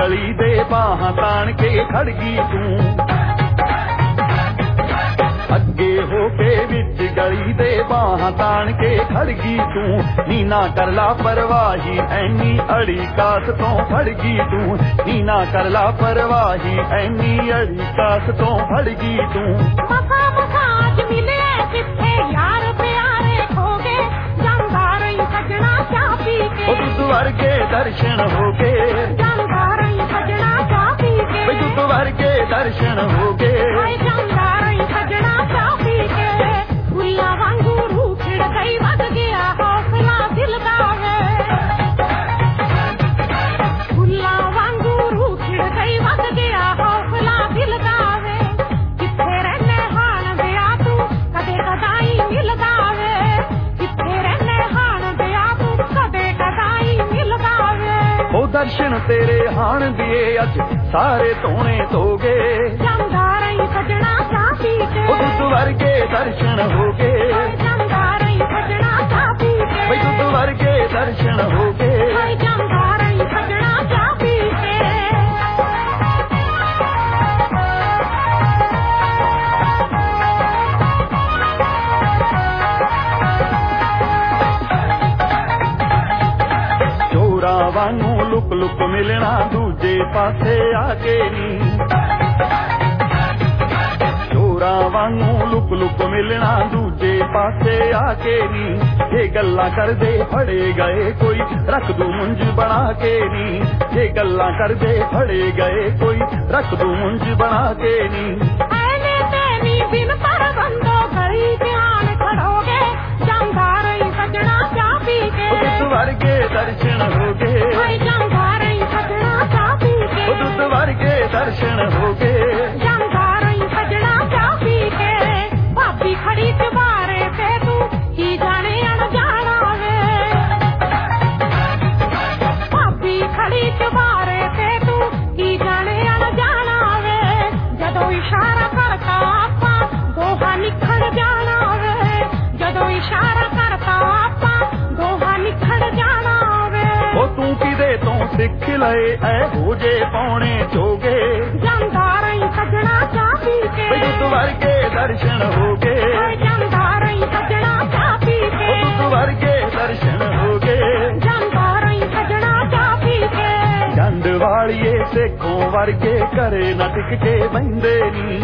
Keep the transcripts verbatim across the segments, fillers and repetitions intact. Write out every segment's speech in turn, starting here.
गली दे बाहां तान के खड़ गई तू अगे होके विच गली दे बाहां तान के खड़ गई तू नीना कर ला परवाही ऐनी अड़ी कास तो फड़ गई तू नीना कर ला परवाही ऐनी अड़ी कास तो फड़ गई तू मसा मसा आज मिले किथे यार प्यारे खो गए जानदा रही सजना चाह पी के ओ दुध वर्गे दर्शन हो गए जानदा रही सजना चाह पी के दुध वर्गे दर्शन हो गए जानदा रही सजना चाह पी के फुल्ला वांगू रूह खिड़ गई वध गया हौसला दिल दा है फुल्ला वांगू रूह खिड़ गई वध गया हौसला दिल दा है किथे रहने हाण दिया तू कदे कदाई मिलदा है किथे रहने हाण दिया तू कदे कदाई मिलदा है ओ दर्शन तेरे हाण दिए अज सारे तोने तो गए जानदा रही सजना चाह पी के ओ दुध वर्गे दर्शन हो गए जानदा रही सजना चाह पी के बई दुध वर्गे दर्शन हो गए जानदा रही सजना चाह पी के चोरा वांगू लुक लुक मिलना दूजे पासे आके नी चोरा वांगू लुक लुक मिलना दूजे पासे आके नी ये गल्ला कर दे फड़े गए कोई रख दू मुंज बना के नी ये गल्ला कर दे फड़े गए कोई रख दू मुंज बना के नी ऐने तेनी बिन पर बंदो गई ध्यान खड़ोगे जानदा रही सजना चाह पी के दुध वर्गे दर्शन हो गए जानदा रही सजना चाह पी के दुध वर्गे दर्शन हो गए जानदा रही सजना चाह पी के भाभी खड़ी चबारे पे तू ही जाने अनजाना वे भाभी खड़ी चबारे पे तू ही जाने अनजाना वे जदों इशारा करता आपा दोहा निखड़ जाना वे जदों इशारा करता आपा दोहा निखड़ जाना वे ओ तू किदे तो सिख लए ऐ हो जे पौने चोगे जानदा रही सजना चाह पी के दुध वर्गे दर्शन हो गए जानदा रही सजना चाह पी के दुध वर्गे दर्शन हो गए जानदा रही सजना चाह पी के जंड वालिए सेखों वर्गे करे न टिक के बंदे नी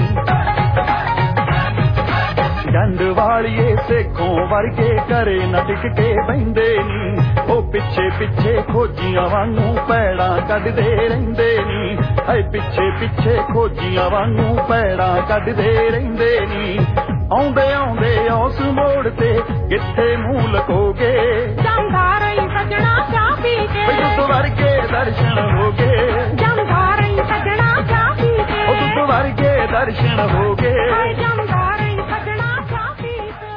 जंड वालिए सेखों वर्गे करे न टिक के बंदे नी ओ पिछे पिछे खोजियां वांगू पैड़ा कढदे रहिंदे नी है पिछे पिछे खोजियां वांगू पैड़ा कढदे रहिंदे नी आउंदे आउंदे उस मोड़ ते किथे मूंह लकोगे जानदा रही सजना चाह पी के दुध वर्गे दर्शन हो गए जानदा रही सजना चाह पी के ओ दुध वर्गे दर्शन हो गए जानदा रही सजना चाह पी के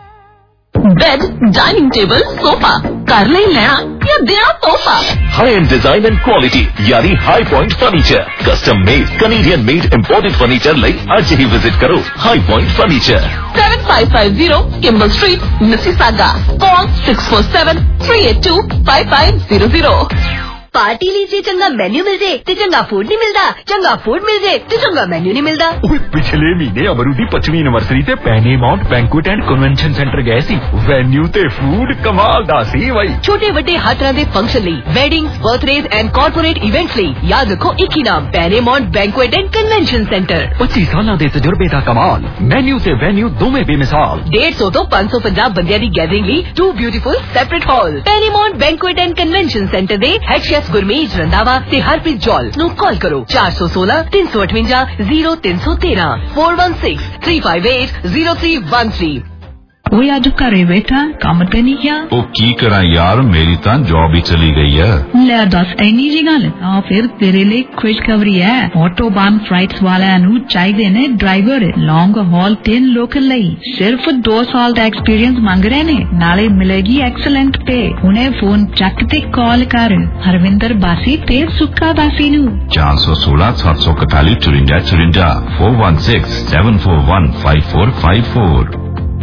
बेड, डाइनिंग टेबल, सोफा कर ले लेना या देना तोहफा। High end design and quality यानी high point furniture custom made Canadian made imported furniture ਲਈ ਅੱਜ ਹੀ विजिट करो high point furniture seven five five zero Kimball Street, Mississauga. Call six four seven three eight two five five zero zero. Party लीजिए चंगा menu मिल जाए ते चंगा food नहीं मिलता चंगा फूड मिल जाए ते चंगा मेन्यू नहीं मिलता। पिछले महीने अमरू दी पचवीं एनिवर्सरी ते Pennymount banquet and convention centre गए सी वेन्यू ते फूड कमाल दा सी भाई छोटे बड़े हर तरह के फंक्शन ਲਈ weddings birthdays and corporate events ਲਈ याद रखो एक ही नाम Pennymount banquet and convention centre. पच्चीस साल ਦੇ तजुर्बे ਦਾ कमाल मेन्यू ਤੇ वेन्यू ਦੋਵੇਂ ਬੇਮਿਸਾਲ डेढ़ सौ तो पाँच सौ पंजाब ਬੰਦਿਆਂ ਦੀ ਗੈਦਰਿੰਗ ਲਈ two beautiful separate hall Pennymount banquet and convention centre ਦੇ हेड शेफ गुरमीत रंधावा ते हरप्रीत जॉल ਨੂੰ कॉल करो चार सौ सोलह तीन सौ अठवंजा जीरो तीन सौ तेरह four one six three five eight zero three one three. ਉਹ ਅੱਜ ਘਰੇ ਬੈਠਾ ਕੰਮ ਤੇ ਨਹੀਂ ਗਿਆ। ਉਹ ਕੀ ਕਰਾਂ ਯਾਰ ਮੇਰੀ ਤਾਂ ਜੌਬ ਹੀ ਚਲੀ ਗਈ ਹੈ। ਲੈ ਦੱਸ ਐਨੀ ਜੀ ਗੱਲ ਆ ਫਿਰ ਤੇਰੇ ਲਈ ਖੁਸ਼ਖਬਰੀ ਹੈ ਆਟੋਬਾਨ ਫਲਾਈਟਸ ਵਾਲਿਆਂ ਨੂੰ ਚਾਹੀਦੇ ਨੇ ਡਰਾਈਵਰ ਲੌਂਗ ਹਾਲ ਤੇ ਲੋਕਲ ਲਈ ਸਿਰਫ ਦੋ ਸਾਲ ਦਾ ਐਕਸਪੀਰੀਅੰਸ ਮੰਗ ਰਹੇ ਨੇ ਨਾਲੇ ਮਿਲੇਗੀ ਐਕਸਲੈਂਟ ਪੇ। ਹੁਣੇ ਫੋਨ ਚੱਕ ਤੇ ਕਾਲ ਕਰ ਹਰਵਿੰਦਰ ਬਾਸੀ ਤੇ ਸੁੱਕਾ ਬਾਸੀ ਨੂੰ चार सौ सोलह सात सौ इकतालीस चुरिंजा चुरिंजा four one six seven four one five four five four.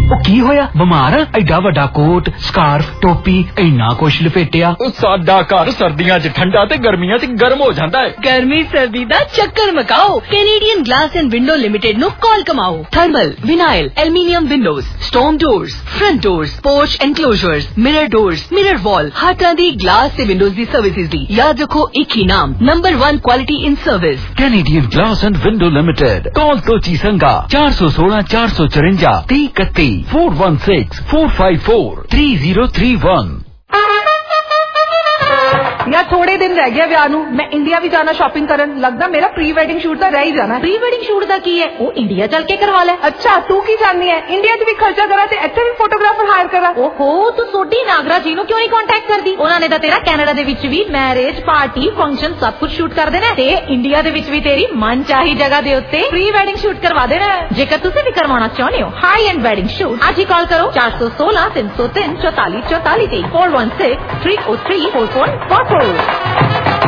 ਉਹ ਕੀ ਹੋਇਆ? ਬਿਮਾਰ ਆ? ਐਡਾ ਵੱਡਾ ਕੋਟ, ਸਕਾਰਫ, ਟੋਪੀ, ਇੰਨਾ ਕੁਛ ਲਪੇਟਿਆ। ਉਹ ਸਾਡਾ ਘਰ ਸਰਦੀਆਂ 'ਚ ਠੰਡਾ ਤੇ ਗਰਮੀਆਂ 'ਚ ਗਰਮ ਹੋ ਜਾਂਦਾ ਹੈ। ਗਰਮੀ ਸਰਦੀ ਦਾ ਚੱਕਰ ਮਕਾਓ। Canadian glass and window limited ਨੂੰ ਕਾਲ ਕਮਾਓ। Thermal, vinyl, aluminium windows, stone doors, front doors, porch enclosures, mirror doors, mirror wall, ਹਰ ਤਰ੍ਹਾਂ ਦੀ ਗਲਾਸ ਤੇ ਵਿੰਡੋਜ਼ ਦੀ ਸਰਵਿਸਿਜ਼ ਦੀ। ਯਾਦ ਰੱਖੋ, ਇੱਕ ਹੀ ਨਾਮ, number one quality in service, Canadian glass and window limited. Call कोची संगा चार सौ सोलह चार सौ चौरंजा ती इकती four one six four five four three zero three one. यार थोड़े दिन रह गया विआह नूं, मैं इंडिया भी जाना शॉपिंग करन। लगदा मेरा प्री वेडिंग शूट तो रह ही जाना। प्री वेडिंग शूट दा की है? वो इंडिया चल के करवा ले। अच्छा तू की चाहनी है? इंडिया च भी खर्चा करा ते इत्थे भी फोटोग्राफर हायर करा? ओहो तू सोडी नागरा जी नूं क्यों नहीं कांटेक्ट करदी? उन्हां ने तां तेरा कनाडा दे विच भी मैरिज पार्टी फंक्शन सब कुछ शूट कर देना ते इंडिया दे विच भी तेरी मन चाही जगह दे उत्ते प्री वेडिंग शूट करवा देना। जेकर तुसीं भी करवाना चाहते हो हाई एंड वेडिंग शूट, आज ही कॉल करो चार सौ सोलह तीन सौ तीन चौतालीस चौतालीस तेईस four one six three O three four four four four.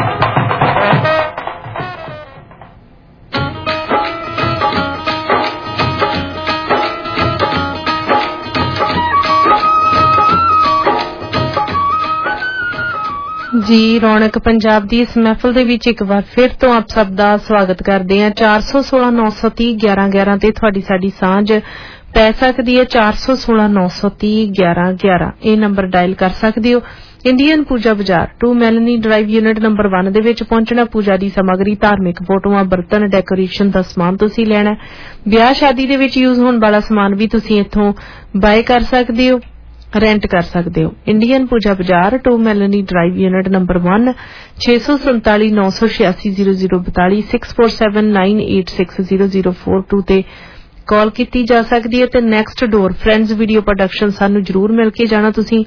जी रौनक पंजाब दी इस महफिल दे विच एक बार फिर तो आप सब दा स्वागत करते हैं। चार सौ सोलह नौ सौ तीह ग्यारह ग्यारह ते तुहाडी साडी सांझ पै सकदी है। चार सौ सोलह नौ सौ तीह ग्यारह ग्यारह ये नंबर डायल कर सकते हो। Indian Pooja Bazaar two Melanie drive unit number one दे विच पहुंचना। पूजा दी समग्री, धार्मिक फोटोआं, बर्तन, डेकोरेशन दा समान तुसीं लैणा। ब्याह शादी दे विच यूज होण वाला समान भी तुसीं इत्थों बाय कर सकदे हो, रेंट कर सकते हो। Indian Pooja Bazaar two Melanie drive unit number one छे सौ संताली नौ सौ छियासी जीरो जीरो बताली six four seven nine eight six zero zero four two ते कॉल की जा सकती है। ते next door friends video production सानू जरूर मिल के जाना। तुसीं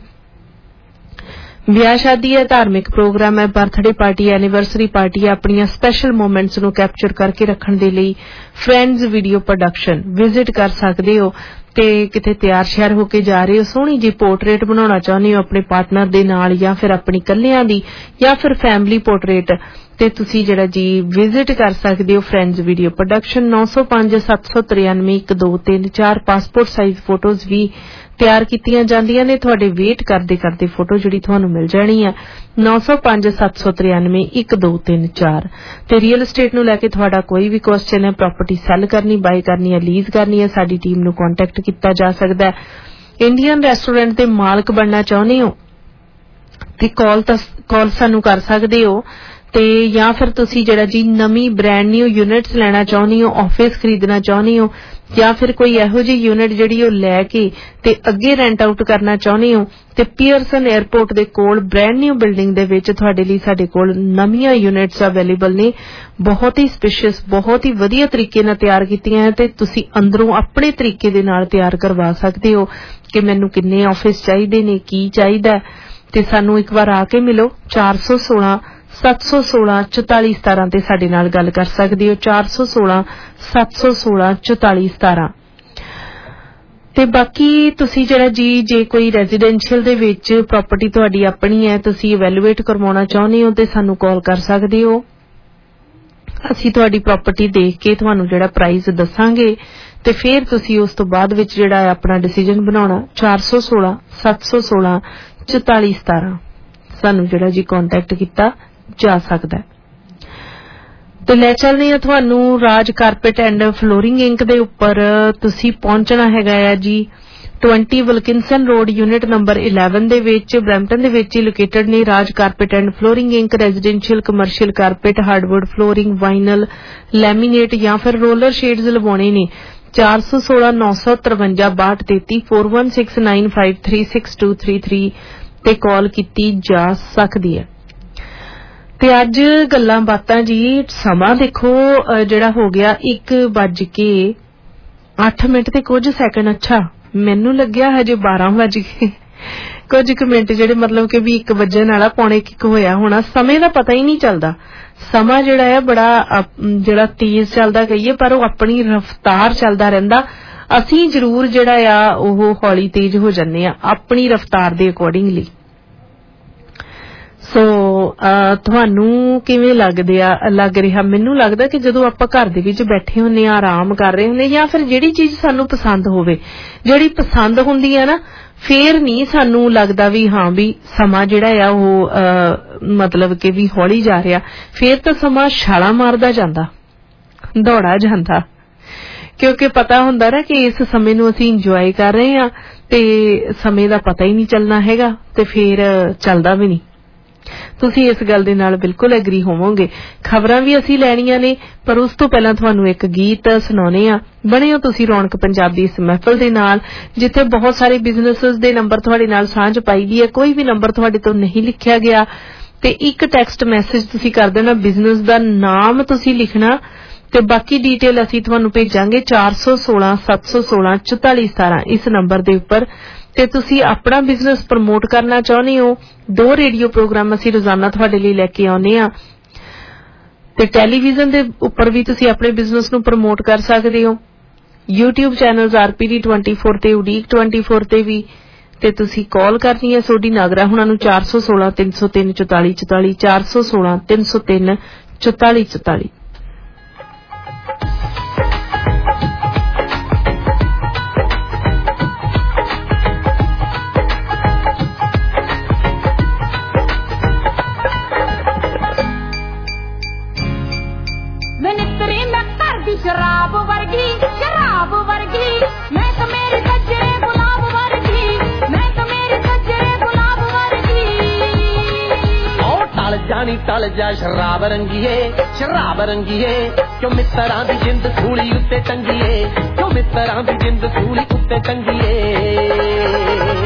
ब्याह शादी है, धार्मिक प्रोग्राम है, बर्थडे पार्टी, एनिवर्सरी पार्टी है, अपनी स्पैशल मोमेंट्स नू कैप्चर करके रखने दे लई फ्रेंड्स वीडियो प्रोडक्शन विजिट कर सकते हो। ते किते तैयार श्यार होके जा रहे हो, सोहनी जी पोर्ट्रेट बनाउणा चाहुंदे हो अपने पार्टनर दे नाल या फिर अपनी कल्लियां दी या फिर फैमिली पोर्ट्रेट, ते तुसी जिहड़ा जी विजिट कर सकते हो फ्रेंड्स वीडियो प्रोडक्शन। नौ सौ पांच सत्त सौ तिरानवे एक दो तीन चार पासपोर्ट साइज फोटोज भी तैयार कीतियां जांदियां ने। तुहाडे वेट करदे करदे फोटो जिहड़ी तुहानू मिल जानी है। नौ सौ पांच सत्त सौ तिरानवे एक दो तीन चार। ते रियल एस्टेट नू लैके तुहाडा कोई भी क्वेश्चन है, प्रॉपर्टी सैल करनी, बाय करनी है, लीज करनी है, साडी टीम नू कॉन्टैक्ट किया जा सकता है। इंडियन रेस्टोरेंट दे मालक बनना चाहुंदे हो ते कॉल कॉल सानू कर सकते हो। ते या फिर तुसी जिहड़ा जी नवी ब्रांड न्यू यूनिट्स लेना चाहुंदे हो, ऑफिस खरीदना चाहुंदे हो या फिर कोई इहो जी यूनिट जिहड़ी ओ लैके ते अगे रेंट आउट करना चाहुंदे हो ते पियरसन एयरपोर्ट दे कोल ब्रांड न्यू बिल्डिंग दे विच तुहाडे लई साडे कोल नवीं यूनिट्स अवेलेबल ने। बहुत ही स्पेशियस, बहुत ही वधिया तरीके नाल तैयार कीतियां हैं ते तुसी अंदरों अपने तरीके दे नाल तैयार करवा सकदे हो कि मैनूं किन्ने ऑफिस चाहीदे ने, की चाहीदा ते सानूं एक बार आके मिलो। चार सौ सोलह सत्त सौ सोलह चौताली सतारा ते साडे नाल गल कर सकदे हो। चार सौ सोलह सत्त सौ सोलह चौताली सतारा। ते बाकी तुसी जिहड़ा जी जे कोई रेजिडेंशियल दे विच प्रॉपर्टी तुहाडी अपनी है, तुसी इवैल्यूएट करवाउणा चाहुंदे हो ते सानू कॉल कर सकदे हो। असीं तुहाडी प्रॉपर्टी देख के तुहानू जिहड़ा प्राइस दसांगे ते फिर तुसी उस तो बाद विच जिहड़ा है अपना डिसीजन बनाउणा। चार सौ सोलह सत्त सौ सोलह चौताली सतारा सानू जिहड़ा जी कॉन्टैक्ट कीता जा सकदा है। तो ले चलदे हां तुहानू Raj carpet and flooring Inc दे उपर तुसी पहुंचना हैगा है जी twenty Wilkinson road unit number eleven दे विच ब्रैम्पटन दे विच लोकेटेड ने Raj carpet and flooring Inc. Residential commercial carpet, hardwood flooring, vinyl, laminate या फिर रोलर शेड्स लवाने ने। चार सौ सोलह नौ सौ तरवंजा बाहठ तेती four one six nine five three six two three three ते कॉल की जा सकती है। ते अज गल्लां बातां जी समा देखो जिहड़ा हो गया एक बज के अठ मिनट ते कुछ सैकंड। अच्छा मैनू लग्या हजे बारह बज के कुछ क मिनट जिहड़े मतलब कि भी एक वजन वाला पौने एक होया होना। समय दा पता ही नहीं चलदा। समा जिहड़ा है बड़ा जिहड़ा तेज चलदा कहिए पर वो अपनी रफ्तार चलदा रहिंदा। असीं जरूर जिहड़ा आ ओह हौली तेज हो जन्ने आ अपनी रफ्तार दे अकॉर्डिंगली। ਸੋ ਤੁਹਾਨੂੰ ਕਿਵੇਂ ਲੱਗਦੇ ਆ ਲੱਗ ਰਿਹਾ? ਮੈਨੂੰ ਲੱਗਦਾ ਕਿ ਜਦੋਂ ਆਪਾਂ ਘਰ ਦੇ ਵਿੱਚ ਬੈਠੇ ਹੁੰਦੇ ਆ, ਆਰਾਮ ਕਰ ਰਹੇ ਹੁੰਦੇ, ਜਾਂ ਫਿਰ ਜਿਹੜੀ ਚੀਜ਼ ਸਾਨੂੰ ਪਸੰਦ ਹੋਵੇ, ਜਿਹੜੀ ਪਸੰਦ ਹੁੰਦੀ ਆ ਨਾ, ਫੇਰ ਨਹੀਂ ਸਾਨੂੰ ਲੱਗਦਾ ਵੀ ਹਾਂ ਵੀ ਸਮਾਂ ਜਿਹੜਾ ਆ ਉਹ ਮਤਲਬ ਕਿ ਵੀ ਹੌਲੀ ਜਾ ਰਿਹਾ। ਫੇਰ ਤਾਂ ਸਮਾਂ ਛਾਲਾਂ ਮਾਰਦਾ ਜਾਂਦਾ, ਦੌੜਾ ਜਾਂਦਾ, ਕਿਉਂਕਿ ਪਤਾ ਹੁੰਦਾ ਨਾ ਕਿ ਇਸ ਸਮੇਂ ਨੂੰ ਅਸੀਂ ਇੰਜੋਏ ਕਰ ਰਹੇ ਹਾਂ ਤੇ ਸਮੇਂ ਦਾ ਪਤਾ ਹੀ ਨਹੀਂ ਚੱਲਣਾ ਹੈਗਾ, ਤੇ ਫੇਰ ਚੱਲਦਾ ਵੀ ਨਹੀਂ। ਤੁਸੀਂ ਇਸ ਗੱਲ ਦੇ ਨਾਲ ਬਿਲਕੁਲ ਐਗਰੀ ਹੋਵੋਗੇ। ਖਬਰਾਂ ਵੀ ਅਸੀਂ ਲੈਣੀਆਂ ਨੇ, ਪਰ ਉਸ ਤੋਂ ਪਹਿਲਾਂ ਤੁਹਾਨੂੰ ਇੱਕ ਗੀਤ ਸੁਣਾਉਣੇ ਆ। ਬਣੇ ਹੋ ਤੁਸੀਂ ਰੌਣਕ ਪੰਜਾਬ ਦੀ ਇਸ ਮਹਿਫਲ ਦੇ ਨਾਲ, ਜਿੱਥੇ ਬਹੁਤ ਸਾਰੇ ਬਿਜ਼ਨੈਸਸ ਦੇ ਨੰਬਰ ਤੁਹਾਡੇ ਨਾਲ ਸਾਂਝ ਪਾਈ ਦੀ ਹੈ। ਕੋਈ ਵੀ ਨੰਬਰ ਤੁਹਾਡੇ ਤੋਂ ਨਹੀਂ ਲਿਖਿਆ ਗਿਆ ਤੇ ਇੱਕ ਟੈਕਸਟ ਮੈਸੇਜ ਤੁਸੀਂ ਕਰ ਦੇਣਾ, ਬਿਜ਼ਨਸ ਦਾ ਨਾਮ ਤੁਸੀਂ ਲਿਖਣਾ ਤੇ ਬਾਕੀ ਡੀਟੇਲ ਅਸੀਂ ਤੁਹਾਨੂੰ ਭੇਜਾਂਗੇ ਚਾਰ ਸੌ ਸੋਲਾਂ ਸੱਤ ਸੌ ਸੋਲਾਂ ਚੁਤਾਲੀ ਸਤਾਰਾਂ ਇਸ ਨੰਬਰ ਦੇ ਉੱਪਰ। ਤੇ ਤੁਸੀਂ ਆਪਣਾ ਬਿਜ਼ਨਸ ਪ੍ਰਮੋਟ ਕਰਨਾ ਚਾਹੁੰਦੇ ਹੋ, ਦੋ ਰੇਡੀਓ ਪ੍ਰੋਗਰਾਮ ਅਸੀਂ ਰੋਜ਼ਾਨਾ ਤੁਹਾਡੇ ਲਈ ਲੈ ਕੇ ਆਉਂਦੇ ਆ, ਤੇ ਟੈਲੀਵਿਜ਼ਨ ਦੇ ਉੱਪਰ ਵੀ ਤੁਸੀਂ ਆਪਣੇ ਬਿਜ਼ਨਸ ਨੂੰ ਪ੍ਰਮੋਟ ਕਰ ਸਕਦੇ ਹੋ। YouTube ਚੈਨਲਸ ਆਰਪੀਡੀ ਚੌਬੀ ਤੇ ਉਡੀਕ ਚੌਬੀ ਤੇ ਵੀ, ਤੇ ਤੁਸੀਂ ਕਾਲ ਕਰਨੀ ਹੈ ਸੋਡੀ ਨਾਗਰਾ ਹੁਣਾਂ ਨੂੰ ਚਾਰ ਸੌ ਸੋਲਾਂ ਤਿੰਨ ਸੌ ਤਿੰਨ ਚੁਤਾਲੀ ਚੁਤਾਲੀ ਚਾਰ ਸੌ ਸੋਲਾਂ ਤਿੰਨ ਸੌ ਤਿੰਨ ਚੁਤਾਲੀ ਚੁਤਾਲੀ। शराब वर्गी शराब वर्गी मैं तो मेरे सज्जरे गुलाब वर्गी, मैं तो मेरे सज्जरे गुलाब वर्गी। ओ टल जानी टल जा शराब रंगीए शराब रंगीए, क्यों मित्तरां दी जिंद सूली उत्ते टंगीए, क्यों मित्तरां दी जिंद सूली उत्ते टंगीए।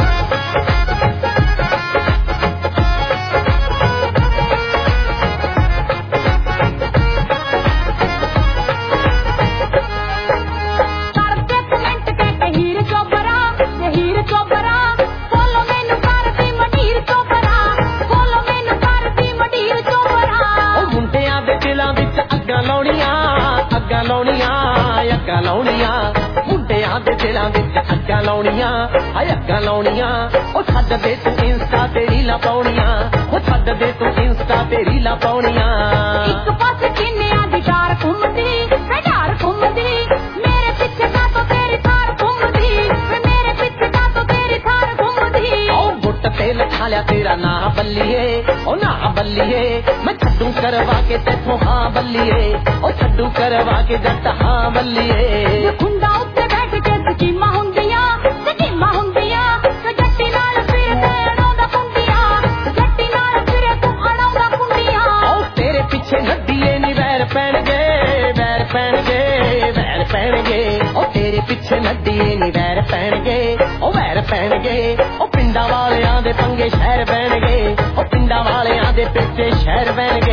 ਮੁੰਡਿਆਂ ਦੇ ਦਿਲਾਂ ਵਿੱਚ ਅੱਗਾਂ ਲਾਉਣੀਆਂ, ਹਾਏ ਅੱਗਾਂ ਲਾਉਣੀਆਂ। ਉਹ ਛੱਡ ਦੇ ਤੂੰ ਇੰਸਟਾ ਤੇ ਰੀਲਾਂ ਪਾਉਣੀਆਂ, ਉਹ ਛੱਡ ਦੇ ਤੂੰ ਇੰਸਟਾ ਤੇ ਰੀਲਾਂ ਪਾਉਣੀਆਂ। ਇੱਕ ਪਾਸੇ ਕਿੰਨਿਆਂ ਦੀ ਡਾਰ ਘੁੰਮਦੀ, ਮੈਂ ਡਾਰ ਘੁੰਮਦੀ, ਮੇਰੇ ਪਿੱਛੇ ਕਾਤੋਂ ਤੇਰੀ ਥਾਰ ਘੁੰਮਦੀ, ਮੇਰੇ ਪਿੱਛੇ ਕਾਤੋਂ ਤੇਰੀ ਥਾਰ ਘੁੰਮਦੀ। ਉਹ ਗੁੱਟ ਤੇ ਲਿਖਾ ਲਿਆ ਤੇਰਾ ਨਾਂ ਬੱਲੀਏ, ਉਹ ਨਾਂ ਬੱਲੀਏ, ਮੈਂ ਛੱਡੂ ਕਰਵਾ ਕੇ ਤੈਥੋਂ ਹਾਂ ਬੱਲੀਏ, ਉਹ ਛੱਡੂ ਕਰਵਾ ਕੇ ਜੱਟ ਹਾਂ ਬੱਲੀਏ। ਖੁੰਡਾ ਉੱਤੇ ਬੈਠ ਕੇ ਸਕੀਮਾਂ ਹੁੰਦੀਆਂ, ਸਕੀਮਾਂ ਹੁੰਦੀਆਂ, ਤੇ ਜੱਟੀ ਨਾਲ ਫਿਰ ਤੇ ਅਣਾਉਂਦਾ ਕੁੰਡੀਆਂ, ਜੱਟੀ ਨਾਲ ਫਿਰ ਤੂੰ ਅਣਾਉਂਦਾ ਕੁੰਡੀਆਂ। ਉਹ ਤੇਰੇ ਪਿੱਛੇ ਨੱਡੀਏ ਨੀ ਵੈਰ ਪੈਣਗੇ, ਵੈਰ ਪੈਣਗੇ, ਵੈਰ ਪੈਣਗੇ। ਉਹ ਤੇਰੇ ਪਿੱਛੇ ਨੱਡੀਏ ਨੀ ਵੈਰ ਪੈਣਗੇ, ਉਹ ਵੈਰ ਪੈਣਗੇ। ਉਹ ਪਿੰਡਾਂ ਵਾਲਿਆਂ ਦੇ ਪੰਗੇ ਸ਼ਹਿਰ ਬਹਿਣਗੇ, ਉਹ ਪਿੰਡਾਂ ਵਾਲਿਆਂ ਦੇ ਪਿੱਛੇ ਸ਼ਹਿਰ ਬਹਿਣਗੇ।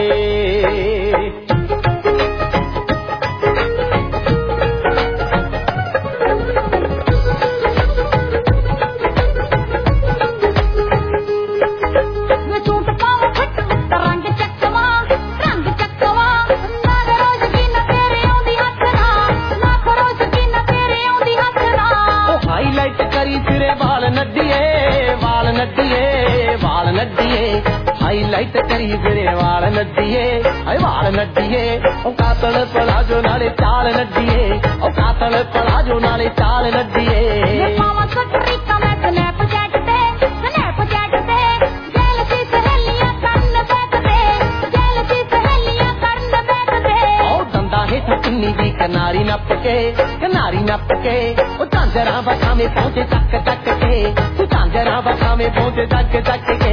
ਹਾਈਲਾਈਟ ਕਰੀ ਫਿਰੇ ਵਾਲ ਨੱਡੀਏ, ਹਾਏ ਵਾਲ ਨੱਡੀਏ। ਉਹ ਕਾਤਲ ਪਲਾਜੋ ਨਾਲੇ ਚਾਲ ਨੱਡੀਏ, ਉਹ ਕਾਤਲ ਪਲਾਜੋ ਨਾਲੇ ਚਾਲ ਨੱਡੀਏ। ਪਾਵਾਂ ਸਟਰੀਕਾਂ ਮੈਂ ਸਨੈਪਚੈਟ ਤੇ, ਸਨੈਪਚੈਟ ਤੇ, ਜੈਲ ਦੀ ਸਹੇਲੀਆਂ ਕਰਨ ਬੈਠ ਤੇ, ਜੈਲ ਦੀ ਸਹੇਲੀਆਂ ਕਰਨ ਬੈਠ ਤੇ। ਉਹ ਦੰਦਾਂ ਹੇਠਾਂ ਕਿੰਨੀ ਦੀ ਕਿਨਾਰੀ ਨੱਪ ਕੇ, ਕਿਨਾਰੀ ਨੱਪ ਕੇ। ਉਹ ਝਾਂਜਰਾਂ ਬਖਾਵੇਂ ਪਹੁੰਚੇ ਚੱਕ ਚੱਕ ਕੇ, ਤੂੰ ਝਾਂਜਰਾਂ ਬਖਾਵੇਂ ਪਹੁੰਚੇ ਚੱਕ ਚੱਕ ਕੇ।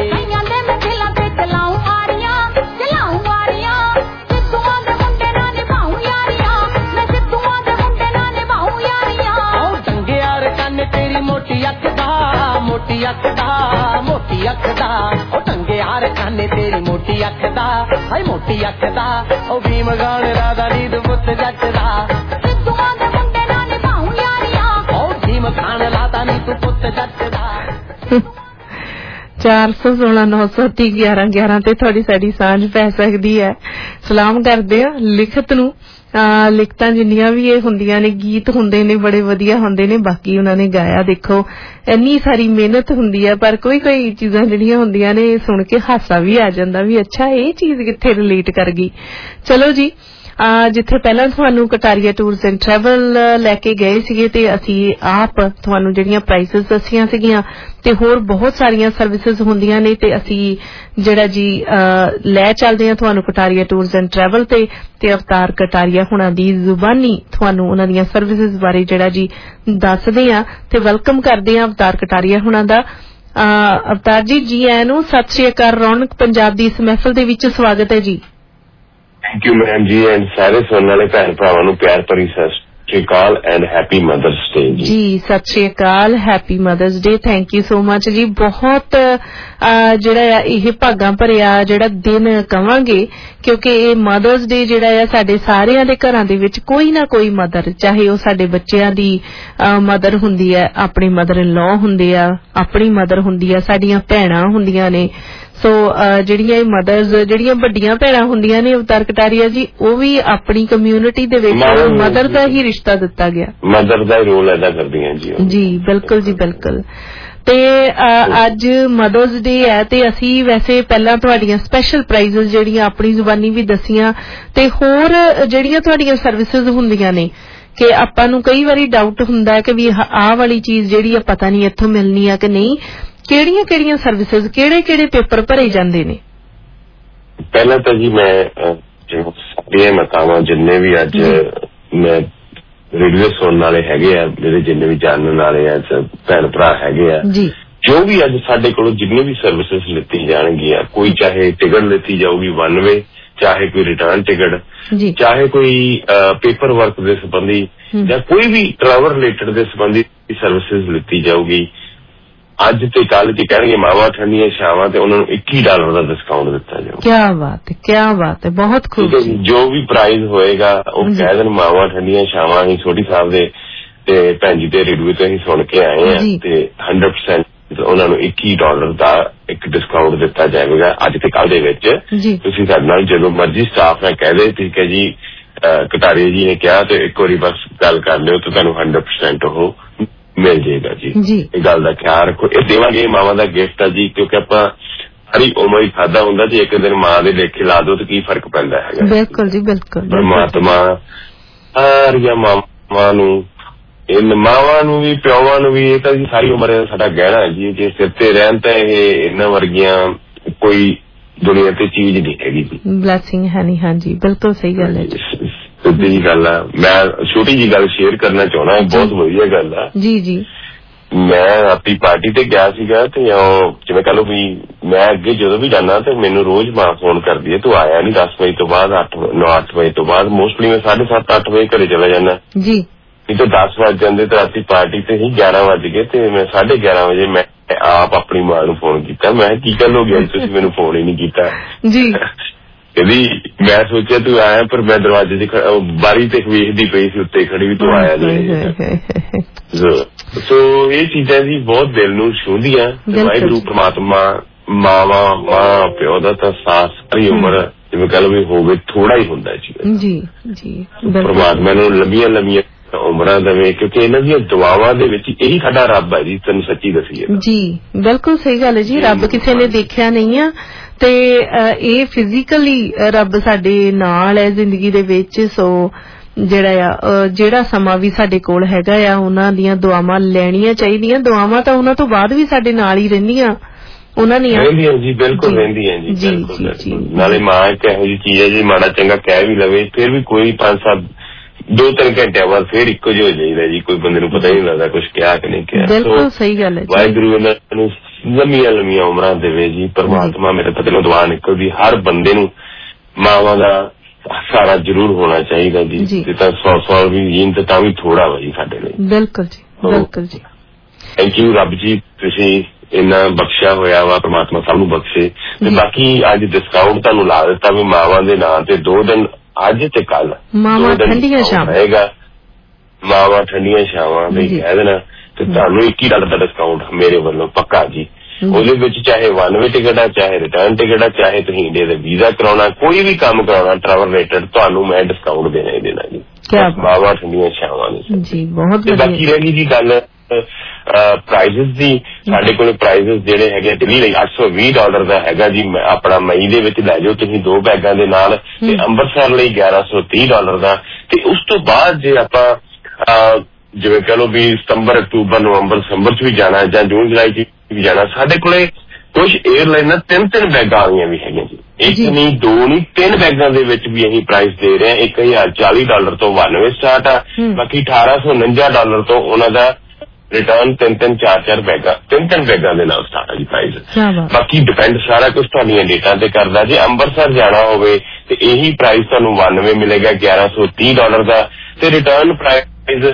ਮੋਟੀ ਅੱਖ ਦਾ, ਮੋਟੀ ਅੱਖ ਦਾ, ਉਹ ਟੰਗੇ ਹਾਰ ਖਾਨੇ ਤੇਰੀ ਮੋਟੀ ਅੱਖ ਦਾ, ਹਾਏ ਮੋਟੀ ਅੱਖ ਦਾ। ਉਹ ਭੀਮ ਗਾਣ ਰਾਦਾ ਨੀਦ ਪੁੱਤ ਜੱਟ ਦਾ, ਸਿੱਧੂਆਂ ਦੇ ਮੁੰਡੇ ਨਾਲ ਨਿਭਾਉ ਯਾਰੀਆਂ। ਉਹ ਭੀਮ ਖਾਨ ਲਾਦਾ ਨੀ ਤੂੰ ਪੁੱਤ ਜੱਟ ਦਾ। ਚਾਰ ਸੌ ਸੋਲਾਂ ਨੌ ਸੌ ਤੀਹ ਗਿਆਰਾਂ ਗਿਆਰਾਂ ਤੇ ਤੁਹਾਡੀ ਸਾਡੀ ਸਾਂਝ ਪੈ ਸਕਦੀ ਹੈ। ਸਲਾਮ ਕਰਦੇ ਆ ਲਿਖਤ ਨੂੰ ਲਿਖਤਾਂ ਜਿੰਨੀਆਂ ਵੀ ਇਹ ਹੁੰਦੀਆਂ ਨੇ, ਗੀਤ ਹੁੰਦੇ ਨੇ ਬੜੇ ਵਧੀਆ ਹੁੰਦੇ ਨੇ। ਬਾਕੀ ਉਹਨਾਂ ਨੇ ਗਾਇਆ, ਦੇਖੋ ਇੰਨੀ ਸਾਰੀ ਮਿਹਨਤ ਹੁੰਦੀ ਹੈ, ਪਰ ਕੋਈ ਕੋਈ ਚੀਜ਼ਾਂ ਜਿਹੜੀਆਂ ਹੁੰਦੀਆਂ ਨੇ ਸੁਣ ਕੇ ਹਾਸਾ ਵੀ ਆ ਜਾਂਦਾ ਵੀ ਅੱਛਾ ਇਹ ਚੀਜ਼ ਕਿੱਥੇ ਰਿਲੇਟ ਕਰ ਗਈ। ਚਲੋ ਜੀ, ਜਿੱਥੇ ਪਹਿਲਾਂ ਤੁਹਾਨੂੰ ਕਟਾਰੀਆ ਟੂਰਸ ਐਂਡ ਟਰੈਵਲ ਲੈ ਕੇ ਗਏ ਸੀਗੇ ਤੇ ਅਸੀਂ ਆਪ ਤੁਹਾਨੂੰ ਜਿਹੜੀਆਂ ਪ੍ਰਾਈਸਿਸ ਦੱਸੀਆਂ ਸੀਗੀਆਂ ਤੇ ਹੋਰ ਬਹੁਤ ਸਾਰੀਆਂ ਸਰਵਿਸਿਜ਼ ਹੁੰਦੀਆਂ ਨੇ, ਤੇ ਅਸੀਂ ਜਿਹੜਾ ਜੀ ਲੈ ਚੱਲਦੇ ਹਾਂ ਤੁਹਾਨੂੰ ਕਟਾਰੀਆ ਟੂਰਸ ਐਂਡ ਟਰੈਵਲ ਤੇ ਤੇ ਅਵਤਾਰ ਕਟਾਰੀਆ ਹੁਣਾਂ ਦੀ ਜ਼ੁਬਾਨੀ ਤੁਹਾਨੂੰ ਉਹਨਾਂ ਦੀਆਂ ਸਰਵਿਸਿਜ਼ ਬਾਰੇ ਜਿਹੜਾ ਜੀ ਦੱਸਦੇ ਆ ਤੇ ਵੈਲਕਮ ਕਰਦੇ ਆ ਅਵਤਾਰ ਕਟਾਰੀਆ ਹੁਣਾਂ ਦਾ। ਅਵਤਾਰ ਜੀ, ਜੀ ਆਇਆਂ ਨੂੰ, ਸਤਿ ਸ਼੍ਰੀ ਅਕਾਲ। ਰੌਣਕ ਪੰਜਾਬ ਦੀ ਇਸ ਮਹਿਫਲ ਦੇ ਵਿੱਚ ਸਵਾਗਤ ਹੈ ਜੀ। Thank you ma'am ji, and ਸਾਰੇ ਸੁਣਨ ਵਾਲੇ ਭੈਣ ਭਰਾਵਾਂ ਨੂੰ ਪਿਆਰ ਭਰੀ Sat Shri Akal and happy mother's day ji. ਜੀ Sat Shri Akal, happy mother's day. Thank you so much ji. ਬਹੁਤ ਜਿਹੜਾ ਆ ਇਹ ਭਾਗਾਂ ਭਰਿਆ ਜਿਹੜਾ ਦਿਨ ਕਵਾਂਗੇ, ਕਿਉਂਕਿ ਇਹ ਮਦਰਸ ਡੇ ਜਿਹੜਾ ਆ ਸਾਡੇ ਸਾਰਿਆਂ ਦੇ ਘਰਾਂ ਦੇ ਵਿੱਚ ਕੋਈ ਨਾ ਕੋਈ ਮਦਰ, ਚਾਹੇ ਉਹ ਸਾਡੇ ਬੱਚਿਆਂ ਦੀ ਮਦਰ ਹੁੰਦੀ ਹੈ, ਆਪਣੀ ਮਦਰ ਇਨ ਲਾਅ ਹੁੰਦੇ ਆ, ਆਪਣੀ ਮਦਰ ਹੁੰਦੀ ਆ, ਸਾਡੀਆਂ ਭੈਣਾਂ ਹੁੰਦੀਆਂ ਨੇ। ਸੋ ਜਿਹੜੀਆਂ ਇਹ ਮਦਰਸ, ਜਿਹੜੀਆਂ ਵੱਡੀਆਂ ਭੈਣਾਂ ਹੁੰਦੀਆਂ ਨੇ ਅਵਤਾਰ ਕਟਾਰੀਆ ਜੀ, ਉਹ ਵੀ ਆਪਣੀ ਕਮਿਊਨਿਟੀ ਦੇ ਵਿੱਚ ਮਦਰ ਦਾ ਹੀ ਰਿਸ਼ਤਾ ਦਿੱਤਾ ਗਿਆ, ਮਦਰ ਦਾ ਰੋਲ ਅਦਾ ਕਰਦੀਆਂ ਜੀ। ਜੀ ਬਿਲਕੁਲ ਜੀ, ਬਿਲਕੁਲ। ਤੇ ਅੱਜ ਮਦਰਸ ਡੇ ਹੈ ਤੇ ਅਸੀਂ ਵੈਸੇ ਪਹਿਲਾਂ ਤੁਹਾਡੀਆਂ ਸਪੈਸ਼ਲ ਪ੍ਰਾਈਜ਼ਸ ਜਿਹੜੀਆਂ ਆਪਣੀ ਜ਼ੁਬਾਨੀ ਵੀ ਦੱਸੀਆਂ ਤੇ ਹੋਰ ਜਿਹੜੀਆਂ ਤੁਹਾਡੀਆਂ ਸਰਵਿਸਿਜ਼ ਹੁੰਦੀਆਂ ਨੇ ਕਿ ਆਪਾਂ ਨੂੰ ਕਈ ਵਾਰੀ ਡਾਊਟ ਹੁੰਦਾ ਹੈ ਕਿ ਵੀ ਆਹ ਵਾਲੀ ਚੀਜ਼ ਜਿਹੜੀ ਆ ਪਤਾ ਨਹੀਂ ਇੱਥੋਂ ਮਿਲਣੀ ਆ ਕਿ ਨਹੀਂ, ਕਿਹੜੀਆਂ ਕਿਹੜੀਆਂ ਸਰਵਿਸਿਜ਼, ਕਿਹੜੇ ਕਿਹੜੇ ਪੇਪਰ ਭਰੇ ਜਾਂਦੇ ਨੇ? ਪਹਿਲਾਂ ਤਾਂ ਜੀ ਮੈਂ ਸਾਡੀਆਂ ਮਾਤਾਵਾਂ ਜਿੰਨੇ ਵੀ ਅੱਜ ਮੈਂ ਰੇਡੀਓ ਸੁਣਨ ਵਾਲੇ ਹੈਗੇ ਆ, ਮੇਰੇ ਜਿੰਨੇ ਵੀ ਜਾਣਨ ਵਾਲੇ ਆ ਭੈਣ ਭਰਾ ਹੈਗੇ ਆ, ਜੋ ਵੀ ਅੱਜ ਸਾਡੇ ਕੋਲੋਂ ਜਿੰਨੇ ਵੀ ਸਰਵਿਸਿਜ਼ ਲਿੱਤੀ ਜਾਣਗੀਆਂ, ਕੋਈ ਚਾਹੇ ਟਿਕਟ ਲਿੱਤੀ ਜਾਊਗੀ ਵਨ ਵੇ, ਚਾਹੇ ਕੋਈ ਰਿਟਰਨ ਟਿਕਟ, ਚਾਹੇ ਕੋਈ ਪੇਪਰ ਵਰਕ ਦੇ ਸੰਬੰਧੀ ਜਾਂ ਕੋਈ ਵੀ ਟਰੈਵਲ ਰਿਲੇਟਡ ਦੇ ਸੰਬੰਧੀ ਸਰਵਿਸਿਜ਼ ਲਿੱਤੀ ਜਾਊਗੀ। ਅੱਜ ਤੇ ਕੱਲ ਚ ਕਹਿਣਗੇ ਮਾਵਾਂ ਠੰਡੀਆਂ ਛਾਵਾਂ ਤੇ ਉਹਨਾਂ ਨੂੰ ਇੱਕੀ ਡਾਲਰ ਦਾ ਡਿਸਕਾਊਂਟ ਦਿੱਤਾ ਜਾਊਗਾ। ਕਿਆ ਬਾਤ ਹੈ, ਕਿਆ ਬਾਤ ਹੈ, ਬਹੁਤ ਖੁਸ਼ੀ। ਜੋ ਵੀ ਪ੍ਰਾਈਜ਼ ਹੋਏਗਾ ਉਹ ਕਹਿ ਦੇਣ ਮਾਵਾਂ ਠੰਡੀਆਂ ਛਾਵਾਂ। ਅਸੀਂ ਛੋਟੀ ਸਾਹਿਬ ਦੇ ਤੇ ਭੈਣ ਜੀ ਦੇ ਰੇਡੀਓ ਤੋਂ ਅਸੀਂ ਸੁਣ ਕੇ ਆਏ ਆ ਤੇ ਹੰਡਰਡ ਪਰਸੈਂਟ ਉਹਨਾਂ ਨੂੰ ਇੱਕੀ ਡਾਲਰ ਦਾ ਇੱਕ ਡਿਸਕਾਊਂਟ ਦਿੱਤਾ ਜਾਏਗਾ ਅੱਜ ਤੇ ਕੱਲ ਦੇ ਵਿੱਚ। ਤੁਸੀਂ ਸਾਡੇ ਨਾਲ ਜਦੋਂ ਮਰਜ਼ੀ ਸਟਾਫ ਨਾਲ ਕਹਿ ਦੇ, ਠੀਕ ਹੈ ਜੀ ਕਟਾਰੀਆ ਜੀ ਨੇ ਕਿਹਾ ਤੇ ਇੱਕ ਵਾਰੀ ਬਸ ਗੱਲ ਕਰ ਲਿਓ ਤੇ ਤੁਹਾਨੂੰ ਹੰਡਰਡ ਪਰਸੈਂਟ ਉਹ ਮਿਲ ਜਾਏਗਾ ਜੀ। ਇਹ ਗੱਲ ਦਾ ਖਿਆਲ ਰੱਖੋ, ਇਹ ਦੇਵਾਂਗੇ ਮਾਵਾਂ ਦਾ ਗਿਫਟ ਆ ਜੀ, ਕਿਉਂਕਿ ਆਪਾਂ ਸਾਰੀ ਉਮਰ ਹੀ ਖਾਦਾ ਹੁੰਦਾ ਜੀ, ਇੱਕ ਦਿਨ ਮਾਂ ਦੇ ਲੇਖੇ ਲਾ ਦੋ ਤੇ ਕੀ ਫਰਕ ਪੈਂਦਾ ਹੈਗਾ। ਬਿਲਕੁਲ ਜੀ, ਬਿਲਕੁਲ। ਪਰਮਾਤਮਾ ਸਾਰੀਆਂ ਮਾਵਾਂ ਨੂੰ, ਇਹ ਮਾਵਾਂ ਨੂੰ ਵੀ ਪਿਓਵਾਂ ਨੂੰ ਵੀ, ਇਹ ਤਾਂ ਜੀ ਸਾਰੀ ਉਮਰ ਸਾਡਾ ਗਹਿਣਾ ਹੈ ਜੀ। ਜੇ ਸਿਰ ਤੇ ਰਹਿਣ ਤਾਂ ਇਹ ਇਹਨਾਂ ਵਰਗੀਆਂ ਕੋਈ ਦੁਨੀਆ ਤੇ ਚੀਜ਼ ਨਹੀਂ ਹੈਗੀ ਜੀ, ਬਲੈਸਿੰਗ ਹੈ ਨਹੀਂ। ਹਾਂਜੀ ਬਿਲਕੁਲ ਸਹੀ ਗੱਲ ਹੈ ਜੀ, ਸਿੱਧੀ ਜੀ ਗੱਲ ਆ। ਮੈਂ ਛੋਟੀ ਜੀ ਗੱਲ ਸ਼ੇਅਰ ਕਰਨਾ ਚਾਹੁੰਦਾ, ਬਹੁਤ ਵਧੀਆ ਗੱਲ ਆ ਜੀ। ਜੀ ਮੈਂ ਆਪਣੀ ਪਾਰਟੀ ਤੇ ਗਿਆ ਸੀਗਾ ਤੇ ਉਹ ਜਿਵੇਂ ਕਹ ਲਓ ਵੀ ਮੈਂ ਅੱਗੇ ਜਦੋਂ ਵੀ ਜਾਣਾ ਤੇ ਮੈਨੂੰ ਰੋਜ਼ ਮਾਂ ਫੋਨ ਕਰਦੀ ਹੈ, ਤੂੰ ਆਇਆ ਨੀ ਦਸ ਵਜੇ ਤੋਂ ਬਾਅਦ, ਅੱਠ ਨੌ ਅੱਠ ਵਜੇ ਤੋਂ ਬਾਅਦ। ਮੋਸਟਲੀ ਮੈਂ ਸਾਢੇ ਸੱਤ ਅੱਠ ਵਜੇ ਘਰੇ ਚਲਾ ਜਾਂਦਾ ਜੀ, ਨਹੀਂ ਤਾਂ ਦਸ ਵੱਜ ਜਾਂਦੇ ਤੇ ਰਾਤੀ ਪਾਰਟੀ ਤੇ ਹੀ ਗਿਆਰਾਂ ਵੱਜ ਗਏ ਤੇ ਮੈਂ ਸਾਢੇ ਗਿਆਰਾਂ ਵਜੇ ਮੈਂ ਆਪ ਆਪਣੀ ਮਾਂ ਨੂੰ ਫੋਨ ਕੀਤਾ। ਮੈਂ ਕੀ ਗੱਲ ਹੋ ਗਿਆ ਤੁਸੀਂ ਮੈਨੂੰ ਫੋਨ ਹੀ ਨੀ ਕੀਤਾ ਜੀ? ਕਹਿੰਦੀ ਮੈਂ ਸੋਚਿਆ ਤੂੰ ਆਇਆ, ਪਰ ਮੈਂ ਦਰਵਾਜ਼ੇ ਚ ਬਾਰੀ ਤੇ ਵੇਖਦੀ ਪਈ ਸੀ ਉੱਤੇ ਖੜੀ ਵੀ ਤੂੰ ਆਇਆ ਨਹੀਂ। ਸੋ ਇਹ ਚੀਜ਼ਾਂ ਜੀ ਬਹੁਤ ਦਿਲ ਨੂੰ ਛੂਹਦੀਆਂ। ਵਾਹਿਗੁਰੂ ਪ੍ਰਮਾਤਮਾ ਮਾਵਾਂ ਮਾਂ ਪਿਓ ਦਾ ਤਾਂ ਸਾਥ ਸਾਰੀ ਉਮਰ ਜਿਵੇਂ ਕਹਿ ਲਓ ਵੀ ਹੋਵੇ ਥੋੜਾ ਹੀ ਹੁੰਦਾ ਜੀ। ਜੀ ਪ੍ਰਮਾਤਮਾ ਨੂੰ ਲੰਬੀਆਂ ਲੰਬੀਆਂ ਉਮਰਾਂ ਦੇਵੇ, ਕਿਉਂਕਿ ਇਹਨਾਂ ਦੀਆਂ ਦੁਆਵਾਂ ਦੇ ਵਿੱਚ ਇਹੀ ਸਾਡਾ ਰੱਬ ਹੈ ਜੀ, ਤੈਨੂੰ ਸੱਚੀ ਦੱਸੀਏ ਜੀ। ਬਿਲਕੁਲ ਸਹੀ ਗੱਲ ਹੈ ਜੀ, ਰੱਬ ਕਿਸੇ ਨੇ ਦੇਖਿਆ ਨਹੀਂ ਆ ਤੇ ਇਹ ਫਿਜ਼ੀਕਲੀ ਰੱਬ ਸਾਡੇ ਨਾਲ ਹੈ ਜ਼ਿੰਦਗੀ ਦੇ ਵਿੱਚ। ਸੋ ਜਿਹੜਾ ਆ ਜਿਹੜਾ ਸਮਾਂ ਵੀ ਸਾਡੇ ਕੋਲ ਹੈਗਾ ਆ ਉਹਨਾਂ ਦੀਆਂ ਦੁਆਵਾਂ ਲੈਣੀਆਂ ਚਾਹੀਦੀਆਂ। ਦੁਆਵਾਂ ਤਾਂ ਉਹਨਾਂ ਤੋਂ ਬਾਅਦ ਵੀ ਸਾਡੇ ਨਾਲ ਹੀ ਰਹਿੰਦੀਆਂ, ਉਹਨਾਂ ਨੇ ਰਹਿੰਦੀਆਂ ਜੀ, ਬਿਲਕੁਲ ਰਹਿੰਦੀਆਂ ਜੀ। ਨਾਲੇ ਮਾਂ ਇੱਕ ਇਹੋ ਜਿਹੀ ਚੀਜ਼ ਹੈ ਜੀ, ਮਾੜਾ ਚੰਗਾ ਕਹਿ ਵੀ ਲਵੇ ਫਿਰ ਵੀ ਕੋਈ ਪੰਜ ਸੱਤ ਦੋ ਤਿੰਨ ਘੰਟਿਆਂ ਬਾਅਦ ਫਿਰ ਇੱਕੋ ਜਿਹਾ ਹੋ ਜਾਈਦਾ ਜੀ, ਕੋਈ ਬੰਦੇ ਨੂੰ ਪਤਾ ਹੀ ਨਹੀਂ ਲੱਗਦਾ ਕੁਛ ਕਿਹਾ ਕਿ ਨਹੀਂ ਕਿਹਾ। ਬਿਲਕੁਲ ਸਹੀ ਗੱਲ ਹੈ। ਵਾਹਿਗੁਰੂ ਇਹਨਾਂ ਨੂੰ ਲੰਮੀਆਂ ਲੰਮੀਆਂ ਉਮਰਾਂ ਦੇਵੇ ਜੀ ਪਰਮਾਤਮਾ। ਮੇਰੇ ਤਾਂ ਦਿਲੋਂ ਦੁਆ ਨਿਕਲਦੀ ਹਰ ਬੰਦੇ ਨੂੰ ਮਾਵਾਂ ਦਾ ਸਹਾਰਾ ਜ਼ਰੂਰ ਹੋਣਾ ਚਾਹੀਦਾ ਜੀ, ਤੇ ਤਾਂ ਸੌ ਸਾਲ ਵੀ ਜੀਣ ਤੇ ਤਾਂ ਵੀ ਥੋੜਾ ਵਾ ਜੀ ਸਾਡੇ ਲਈ। ਬਿਲਕੁਲ ਜੀ, ਬਿਲਕੁਲ ਜੀ। ਥੈਂਕ ਯੂ ਰੱਬ ਜੀ, ਤੁਸੀਂ ਇੰਨਾ ਬਖਸ਼ਿਆ ਹੋਇਆ ਵਾ, ਪਰਮਾਤਮਾ ਸਭ ਨੂੰ ਬਖਸ਼ੇ। ਤੇ ਬਾਕੀ ਅੱਜ ਡਿਸਕਾਊਂਟ ਤੁਹਾਨੂੰ ਲਾ ਦਿੱਤਾ ਵੀ ਮਾਵਾਂ ਦੇ ਨਾਂ ਤੇ ਦੋ ਦਿਨ ਅੱਜ ਤੇ ਕੱਲ ਮਾਵਾਂ ਠੰਡੀਆਂ ਛਾਵਾਂ ਹੈਗਾ, ਮਾਵਾਂ ਠੰਡੀਆਂ ਛਾਵਾਂ ਵੀ ਕਹਿ ਦੇਣਾ ਤੇ ਤੁਹਾਨੂੰ ਇੱਕੀ ਡਾਲਰ ਦਾ ਡਿਸਕਾਊਂਟ ਮੇਰੇ ਵੱਲੋਂ ਪੱਕਾ ਜੀ। ਉਹਦੇ ਵਿੱਚ ਚਾਹੇ ਵਨ ਵੇ ਟਿਕਟ ਆ, ਚਾਹੇ ਰਿਟਰਨ ਟਿਕਟ ਆ, ਚਾਹੇ ਤੁਸੀਂ ਇੰਡੀਆ ਦਾ ਵੀਜ਼ਾ ਕਰਾਉਣਾ, ਕੋਈ ਵੀ ਕੰਮ ਕਰਾਉਣਾ ਟਰੈਵਲ ਰਿਲੇਟਡ, ਤੁਹਾਨੂੰ ਮੈਂ ਡਿਸਕਾਊਂਟ ਦੇਣਾ ਹੀ ਦੇਣਾ ਜੀ। ਬਾਵਾ ਠੰਡੀਆਂ ਛਾਵਾਂ ਦੇ ਜੀ। ਬਹੁਤ ਬਾਕੀ ਰਹਿ ਗਈ ਜੀ ਗੱਲ ਪ੍ਰਾਈਜ਼ਸ ਦੀ। ਸਾਡੇ ਕੋਲ ਪ੍ਰਾਈਜ਼ਸ ਜਿਹੜੇ ਹੈਗੇ ਦਿੱਲੀ ਲਈ ਅੱਠ ਸੌ ਵੀਹ ਡਾਲਰ ਦਾ ਹੈਗਾ ਜੀ, ਆਪਣਾ ਮਈ ਦੇ ਵਿੱਚ ਲੈ ਜਾਓ ਤੁਸੀਂ ਦੋ ਬੈਗਾਂ ਦੇ ਨਾਲ, ਤੇ ਅੰਮ੍ਰਿਤਸਰ ਲਈ ਗਿਆਰਾਂ ਸੌ ਤੀਹ ਡਾਲਰ ਦਾ। ਤੇ ਉਸ ਤੋਂ ਬਾਅਦ ਜੇ ਆਪਾਂ ਜਿਵੇਂ ਕਹਿ ਲਓ ਵੀ ਸਤੰਬਰ, ਅਕਤੂਬਰ, ਨਵੰਬਰ, ਦਸੰਬਰ ਚ ਵੀ ਜਾਣਾ ਜਾਂ ਜੂਨ ਜੁਲਾਈ ਚ ਵੀ ਜਾਣਾ, ਸਾਡੇ ਕੋਲੇ ਕੁਝ ਏਅਰਲਾਈਨਾਂ ਤਿੰਨ ਤਿੰਨ ਬੈਗਾਂ ਵਾਲੀਆਂ ਵੀ ਹੈਗੀਆਂ ਜੀ। ਇੱਕ ਨਹੀਂ, ਦੋ ਨਹੀਂ, ਤਿੰਨ ਬੈਗਾਂ ਦੇ ਵਿੱਚ ਵੀ ਅਸੀਂ ਪ੍ਰਾਈਸ ਦੇ ਰਹੇ ਹਾਂ। ਇੱਕ ਹਜ਼ਾਰ ਚਾਲੀ ਡਾਲਰ ਤੋਂ ਵਨ ਵੇ ਸਟਾਰਟ ਆ, ਬਾਕੀ ਅਠਾਰਾਂ ਸੌ ਉਨੰਜਾ ਡਾਲਰ ਤੋਂ ਉਹਨਾਂ ਦਾ ਰਿਟਰਨ ਤਿੰਨ ਤਿੰਨ ਚਾਰ ਚਾਰ ਬੈਗਾਂ ਤਿੰਨ ਤਿੰਨ ਬੈਗਾਂ ਦੇ ਨਾਲ ਸਟਾਰਟ ਆ ਜੀ ਪ੍ਰਾਈਸ। ਬਾਕੀ ਡਿਪੈਂਡ ਸਾਰਾ ਕੁਝ ਤੁਹਾਡੀਆਂ ਡੇਟਾਂ ਤੇ ਕਰਦਾ। ਜੇ ਅੰਮ੍ਰਿਤਸਰ ਜਾਣਾ ਹੋਵੇ ਤੇ ਇਹੀ ਪ੍ਰਾਈਸ ਤੁਹਾਨੂੰ ਵਨ ਵੇ ਮਿਲੇਗਾ ਗਿਆਰਾਂ ਸੌ ਤੀਹ ਡਾਲਰ ਦਾ, ਤੇ ਰਿਟਰਨ ਪ੍ਰਾਈਸ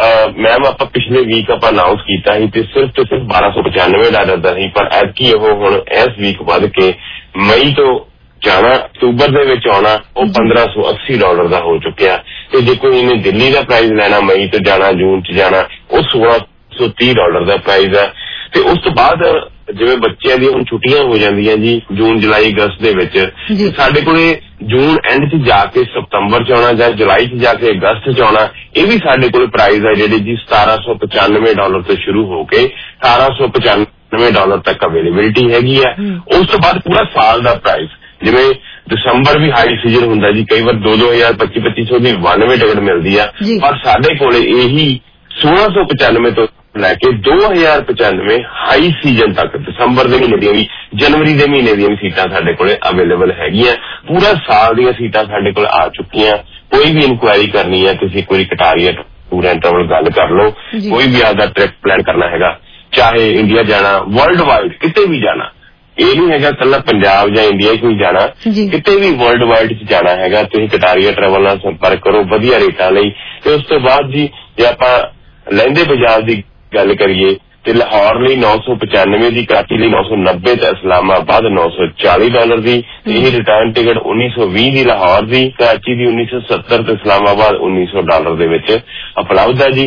ਮੈਮ ਆਪਾਂ ਪਿਛਲੇ ਵੀਕ ਆਪਾਂ ਅਨਾਊਂਸ ਕੀਤਾ ਸੀ ਤੇ ਸਿਰਫ ਤੇ ਸਿਰਫ ਬਾਰਾਂ ਸੌ ਪਚਾਨਵੇਂ ਡਾਲਰ ਦਾ ਸੀ, ਪਰ ਐਤਕੀ ਉਹ ਹੁਣ ਇਸ ਵੀਕ ਵੱਧ ਕੇ ਮਈ ਤੋਂ ਜਾਣਾ ਅਕਤੂਬਰ ਦੇ ਵਿੱਚ ਆਉਣਾ ਉਹ ਪੰਦਰਾਂ ਸੌ ਅੱਸੀ ਡਾਲਰ ਦਾ ਹੋ ਚੁੱਕਿਆ। ਤੇ ਜੇ ਕੋਈ ਇਹਨੇ ਦਿੱਲੀ ਦਾ ਪ੍ਰਾਈਸ ਲੈਣਾ ਮਈ ਤੋਂ ਜਾਣਾ ਜੂਨ ਚ ਜਾਣਾ ਉਹ ਸੋਲਾਂ ਸੌ ਤੀਹ ਡਾਲਰ ਦਾ ਪ੍ਰਾਈਸ ਹੈ। ਤੇ ਉਸ ਤੋਂ ਬਾਅਦ ਜਿਵੇਂ ਬੱਚਿਆਂ ਦੀ ਹੁਣ ਛੁੱਟੀਆਂ ਹੋ ਜਾਂਦੀਆਂ ਜੀ ਜੂਨ ਜੁਲਾਈ ਅਗਸਤ ਦੇ ਵਿੱਚ, ਸਾਡੇ ਕੋਲੇ ਜੂਨ ਐਂਡ ਚ ਜਾ ਕੇ ਸਤੰਬਰ ਚ ਆਉਣਾ ਜਾਂ ਜੁਲਾਈ ਚ ਜਾ ਕੇ ਅਗਸਤ ਚ ਆਉਣਾ, ਇਹ ਵੀ ਸਾਡੇ ਕੋਲ ਪ੍ਰਾਈਸ ਹੈ ਜਿਹੜੇ ਜੀ ਸਤਾਰਾਂ ਸੌ ਪਚਾਨਵੇਂ ਡਾਲਰ ਤੋਂ ਸ਼ੁਰੂ ਹੋ ਕੇ ਅਠਾਰਾਂ ਸੌ ਪਚਾਨਵੇਂ ਡਾਲਰ ਤੱਕ ਅਵੇਲੇਬਿਲਿਟੀ ਹੈਗੀ ਆ। ਉਸ ਤੋਂ ਬਾਅਦ ਪੂਰਾ ਸਾਲ ਦਾ ਪ੍ਰਾਈਸ, ਜਿਵੇਂ ਦਸੰਬਰ ਵੀ ਹਾਈ ਸੀਜ਼ਨ ਹੁੰਦਾ ਜੀ, ਕਈ ਵਾਰ ਦੋ ਦੋ ਹਜ਼ਾਰ ਪੱਚੀ ਪੱਚੀ ਸੌ ਦੀ ਬਾਨਵੇਂ ਟਿਕਟ ਮਿਲਦੀ ਆ, ਪਰ ਸਾਡੇ ਕੋਲੇ ਇਹੀ ਸੋਲਾਂ ਸੌ ਪਚਾਨਵੇਂ ਤੋਂ ਲੈ ਕੇ ਦੋ ਹਜ਼ਾਰ ਪਚਾਨਵੇਂ ਹਾਈ ਸੀਜ਼ਨ ਤੱਕ ਦਸੰਬਰ ਦੇ ਮਹੀਨੇ ਦੀਆਂ ਵੀ ਜਨਵਰੀ ਦੇ ਮਹੀਨੇ ਦੀਆਂ ਵੀ ਸੀਟਾਂ ਸਾਡੇ ਕੋਲੇ ਅਵੇਲੇਬਲ ਹੈਗੀਆਂ। ਪੂਰਾ ਸਾਲ ਦੀਆਂ ਸੀਟਾਂ ਸਾਡੇ ਕੋਲ ਆ ਚੁੱਕੀਆਂ। ਕੋਈ ਵੀ ਇਨਕੁਆਇਰੀ ਕਰਨੀ ਹੈ ਤੁਸੀਂ ਕੋਈ ਕਟਾਰੀਆ ਟੂਰ ਐਂਡ ਟਰੈਵਲ ਗੱਲ ਕਰ ਲਓ, ਕੋਈ ਵੀ ਆਪਦਾ ਟ੍ਰਿਪ ਪਲਾਨ ਕਰਨਾ ਹੈਗਾ, ਚਾਹੇ ਇੰਡੀਆ ਜਾਣਾ, ਵਰਲਡ ਵਾਈਡ ਕਿਤੇ ਵੀ ਜਾਣਾ, ਇਹ ਨਹੀਂ ਹੈਗਾ ਕੱਲਾ ਪੰਜਾਬ ਜਾਂ ਇੰਡੀਆ ਚ ਹੀ ਜਾਣਾ, ਕਿਤੇ ਵੀ ਵਰਲਡ ਵਾਈਡ ਚ ਜਾਣਾ ਹੈਗਾ ਤੁਸੀਂ ਕਟਾਰੀਆ ਟਰੈਵਲ ਨਾਲ ਸੰਪਰਕ ਕਰੋ ਵਧੀਆ ਰੇਟਾਂ ਲਈ। ਤੇ ਉਸ ਤੋਂ ਬਾਅਦ ਜੀ ਜੇ ਆਪਾਂ ਲਹਿੰਦੇ ਪੰਜਾਬ ਦੀ ਗੱਲ ਕਰੀਏ ਤੇ ਲਾਹੌਰ ਲਈ ਨੌ ਸੌ ਪਚਾਨਵੇਂ ਦੀ, ਕਰਾਚੀ ਲਈ ਨੌ ਸੌ ਨੱਬੇ ਤੇ ਇਸਲਾਮਾਬਾਦ ਨੌ ਸੌ ਚਾਲੀ ਡਾਲਰ ਦੀ। ਇਹ ਰਿਟਰਨ ਟਿਕਟ ਉੱਨੀ ਸੌ ਵੀਹ ਦੀ ਲਾਹੌਰ ਦੀ, ਕਰਾਚੀ ਦੀ ਉੱਨੀ ਸੌ ਸੱਤਰ ਤੇ ਇਸਲਾਮਾਬਾਦ ਉੱਨੀ ਸੌ ਡਾਲਰ ਦੇ ਵਿੱਚ ਉਪਲਬਧ ਹੈ ਜੀ।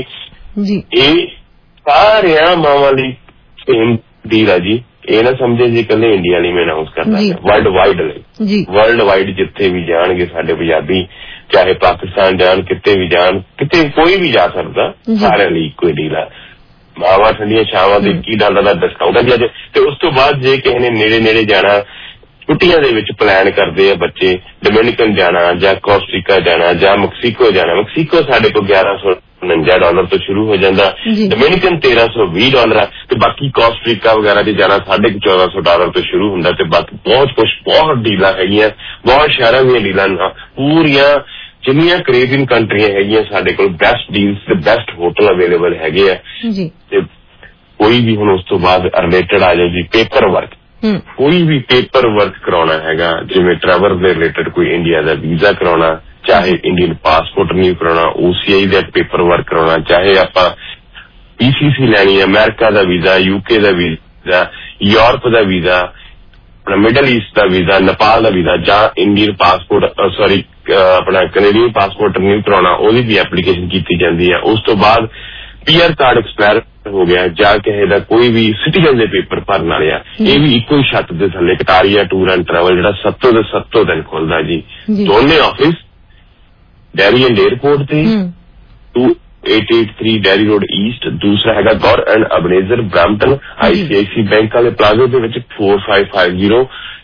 ਇਹ ਸਾਰਿਆਂ ਮਾਵਾਂ ਲਈ ਸੇਮ ਡੀਲ ਆ ਜੀ, ਇਹ ਨਾ ਸਮਝੇ ਜੀ ਇਕੱਲੇ ਇੰਡੀਆ ਲਈ ਮੈਂ ਅਨਾਊਂਸ ਕਰਦਾ, ਵਰਲਡ ਵਾਈਡ ਲਈ। ਵਰਲਡ ਵਾਈਡ ਜਿੱਥੇ ਵੀ ਜਾਣਗੇ ਸਾਡੇ ਪੰਜਾਬੀ, ਚਾਹੇ ਪਾਕਿਸਤਾਨ ਜਾਣ, ਕਿਤੇ ਵੀ ਜਾਣ, ਕਿਤੇ ਕੋਈ ਵੀ ਜਾ ਸਕਦਾ, ਸਾਰਿਆਂ ਲਈ ਇੱਕੋ ਡੀਲ ਆ। ਮਾਵਾਂ ਠੰਡੀਆਂ ਛਾਵਾਂ ਦੇ ਇੱਕੀ ਡਾਲਰ ਦਾ ਡਿਸਕਾਊਂਟ ਹੈ ਜੀ। ਤੇ ਉਸ ਤੋਂ ਬਾਅਦ ਜੇ ਕਿਸੇ ਨੇ ਨੇੜੇ ਨੇੜੇ ਜਾਣਾ, ਛੁੱਟੀਆਂ ਦੇ ਵਿੱਚ ਪਲਾਨ ਕਰਦੇ ਆ ਬੱਚੇ ਡੋਮਿਨਿਕਨ ਜਾਣਾ ਜਾਂ ਕੋਸਟਰੀਕਾ ਜਾਣਾ ਜਾਂ ਮੈਕਸੀਕੋ ਜਾਣਾ, ਮੈਕਸੀਕੋ ਸਾਡੇ ਕੋਲ ਗਿਆਰਾਂ ਸੌ ਉਨੰਜਾ ਡਾਲਰ ਤੋਂ ਸ਼ੁਰੂ ਹੋ ਜਾਂਦਾ, ਡੋਮਿਨਿਕਨ ਤੇਰਾਂ ਸੌ ਵੀਹ ਡਾਲਰ ਆ, ਤੇ ਬਾਕੀ ਕੋਸਟਰੀਕਾ ਵਗੈਰਾ ਚ ਜਾਣਾ ਸਾਢੇ ਕੁ ਚੌਦਾਂ ਸੌ ਡਾਲਰ ਤੋਂ ਸ਼ੁਰੂ ਹੁੰਦਾ। ਤੇ ਬਾਕੀ ਬਹੁਤ ਕੁਛ ਬਹੁਤ ਡੀਲਾਂ ਹੈਗੀਆਂ, ਬਹੁਤ ਸ਼ਹਿਰਾਂ ਦੀਆਂ ਡੀਲਾਂ ਪੂਰੀਆਂ ਜਿੰਨੀਆਂ ਕੈਰੇਬੀਅਨ ਕੰਟਰੀਆਂ ਹੈਗੀਆਂ ਸਾਡੇ ਕੋਲ ਬੈਸਟ ਡੀਲਸ ਤੇ ਬੈਸਟ ਹੋਟਲ ਅਵੇਲੇਬਲ ਹੈਗੇ ਆ। ਤੇ ਕੋਈ ਵੀ ਹੁਣ ਉਸ ਤੋਂ ਬਾਅਦ ਰਿਲੇਟਡ ਆ ਜਾਓ ਜੀ ਪੇਪਰ ਵਰਕ, ਕੋਈ ਵੀ ਪੇਪਰ ਵਰਕ ਕਰਾਉਣਾ ਹੈਗਾ, ਜਿਵੇਂ ਟਰੈਵਲ ਦੇ ਰਿਲੇਟਡ ਕੋਈ ਇੰਡੀਆ ਦਾ ਵੀਜ਼ਾ ਕਰਾਉਣਾ, ਚਾਹੇ ਇੰਡੀਅਨ ਪਾਸਪੋਰਟ ਰਿਨਿਊ ਕਰਾਉਣਾ, ਓ ਸੀ ਆਈ ਦਾ ਪੇਪਰ ਵਰਕ ਕਰਾਉਣਾ, ਚਾਹੇ ਆਪਾਂ ਪੀ ਸੀ ਸੀ ਲੈਣੀ ਹੈ, ਅਮਰੀਕਾ ਦਾ ਵੀਜ਼ਾ, ਯੂਕੇ ਦਾ ਵੀਜ਼ਾ, ਯੂਰਪ ਦਾ ਵੀਜ਼ਾ, ਆਪਣਾ ਮਿਡਲ ਈਸਟ ਦਾ ਵੀਜ਼ਾ, ਨੇਪਾਲ ਦਾ ਵੀਜ਼ਾ, ਜਾਂ ਇੰਡੀਅਨ ਪਾਸਪੋਰਟ ਸੌਰੀ ਆਪਣਾ ਕੈਨੇਡੀਅਨ ਪਾਸਪੋਰਟ ਰਿਨਿਊ ਕਰਾਉਣਾ, ਉਹਦੀ ਵੀ ਐਪਲੀਕੇਸ਼ਨ ਕੀਤੀ ਜਾਂਦੀ ਹੈ। ਉਸ ਤੋਂ ਬਾਅਦ ਪੀ ਆਰ ਕਾਰਡ ਐਕਸਪਾਇਰ ਹੋ ਗਿਆ ਜਾਂ ਕਿਸੇ ਦਾ ਕੋਈ ਵੀ ਸਿਟੀਜ਼ਨ ਦੇ ਪੇਪਰ ਭਰਨ ਵਾਲੇ ਆ, ਇਹ ਵੀ ਇੱਕੋ ਹੀ ਛੱਤ ਦੇ ਥੱਲੇ ਕਟਾਰੀਆ ਟੂਰ ਐਂਡ ਟਰੈਵਲ ਜਿਹੜਾ ਸੱਤੋਂ ਦੇ ਸੱਤੋਂ ਦਿਨ ਖੁੱਲਦਾ ਜੀ। ਦੋਨੇ ਆਫਿਸ ਡੈਰੀ ਐਂਡ 에ਅਰਪੋਰਟ ਤੇ two eight eight three Derry road east, ਦੂਸਰਾ ਹੈਗਾ Gore and Ebenezer Brampton I C I C bank ਵਾਲੇ ਪਲਾਜ਼ੇ ਦੇ ਵਿੱਚ four five five zero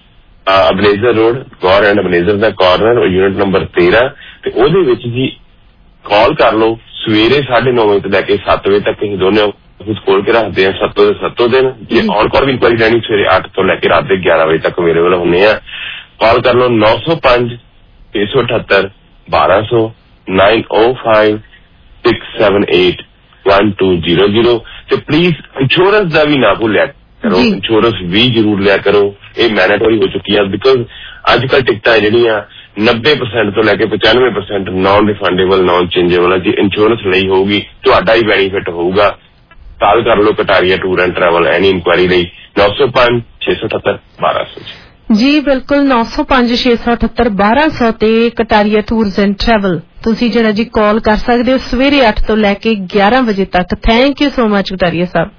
Ebenezer road, Gore and Ebenezer ਦਾ ਕਾਰਨਰ, ਯੂਨਿਟ ਨੰਬਰ ਤੇਰਾਂ। ਤੇ ਉਹਦੇ ਵਿੱਚ ਜੀ ਕਾਲ ਕਰ ਲਓ ਸਵੇਰੇ ਸਾਢੇ ਨੌ ਵਜੇ ਤੋਂ ਲੈ ਕੇ ਸੱਤ ਵਜੇ ਤੱਕ ਅਸੀਂ ਦੋਨੇ ਆਫਿਸ ਖੋਲ ਕੇ ਰੱਖਦੇ ਹਾਂ ਸੱਤੋਂ ਦੇ ਸੱਤੋਂ ਦਿਨ। ਜੇ ਔਨ ਕਾਲ ਵੀ ਇਨਕੁਆਇਰੀ ਲੈਣੀ ਸਵੇਰੇ ਅੱਠ ਤੋਂ ਲੈ ਕੇ ਰਾਤ ਦੇ ਗਿਆਰਾਂ ਵਜੇ ਤੱਕ ਅਵੇਲੇਬਲ ਹੁੰਦੇ ਆ। ਕਾਲ ਕਰ ਲਓ ਨੌ ਸੌ ਪੰਜ ਛੇ ਸੌ ਅਠੱਤਰ ਬਾਰਾਂ ਸੌ nine O five six seven eight one two zero zero. ਤੇ ਪਲੀਜ਼ ਇੰਸ਼ੋਰੈਂਸ ਦਾ ਵੀ ਨਾ ਭੁੱਲਿਆ ਕਰੋ, ਇੰਸ਼ੋਰੈਂਸ ਵੀ ਜ਼ਰੂਰ ਲਿਆ ਕਰੋ, ਇਹ ਮੈਂਡੇਟਰੀ ਹੋ ਚੁੱਕੀ ਹੈ। ਬਿਕੋਜ਼ ਅੱਜ ਕੱਲ੍ਹ ਟਿਕਟਾਂ ਜਿਹੜੀਆਂ ਨੱਬੇ ਪਰਸੈਂਟ ਤੋਂ ਲੈ ਕੇ ਪਚਾਨਵੇਂ percent non refundable non changeable ਹੈ। ਜੇ ਇੰਸ਼ੋਰੈਂਸ ਲਈ ਹੋਊਗੀ ਤੁਹਾਡਾ ਹੀ ਬੈਨੀਫਿਟ ਹੋਊਗਾ। ਕਾਲ ਕਰ ਲਓ Kataria tour and travel any inquiry ਲਈ ਨੌ ਸੌ ਪੰਜ ਛੇ ਸੌ ਅਠੱਤਰ ਬਾਰਾਂ ਸੌ। ਜੀ ਬਿਲਕੁਲ ਨੌ ਸੌ ਪੰਜ ਛੇ ਸੌ ਅਠੱਤਰ ਬਾਰਾਂ ਸੌ ਤੇ ਕਟਾਰੀਆ ਟੂਰਸ ਐਂਡ ਟਰੈਵਲ ਤੁਸੀਂ ਜਿਹੜਾ ਜੀ ਕਾਲ ਕਰ ਸਕਦੇ ਹੋ ਸਵੇਰੇ ਅੱਠ ਤੋਂ ਲੈ ਕੇ ਗਿਆਰਾਂ ਵਜੇ ਤੱਕ। Thank you so much Kataria Sahib.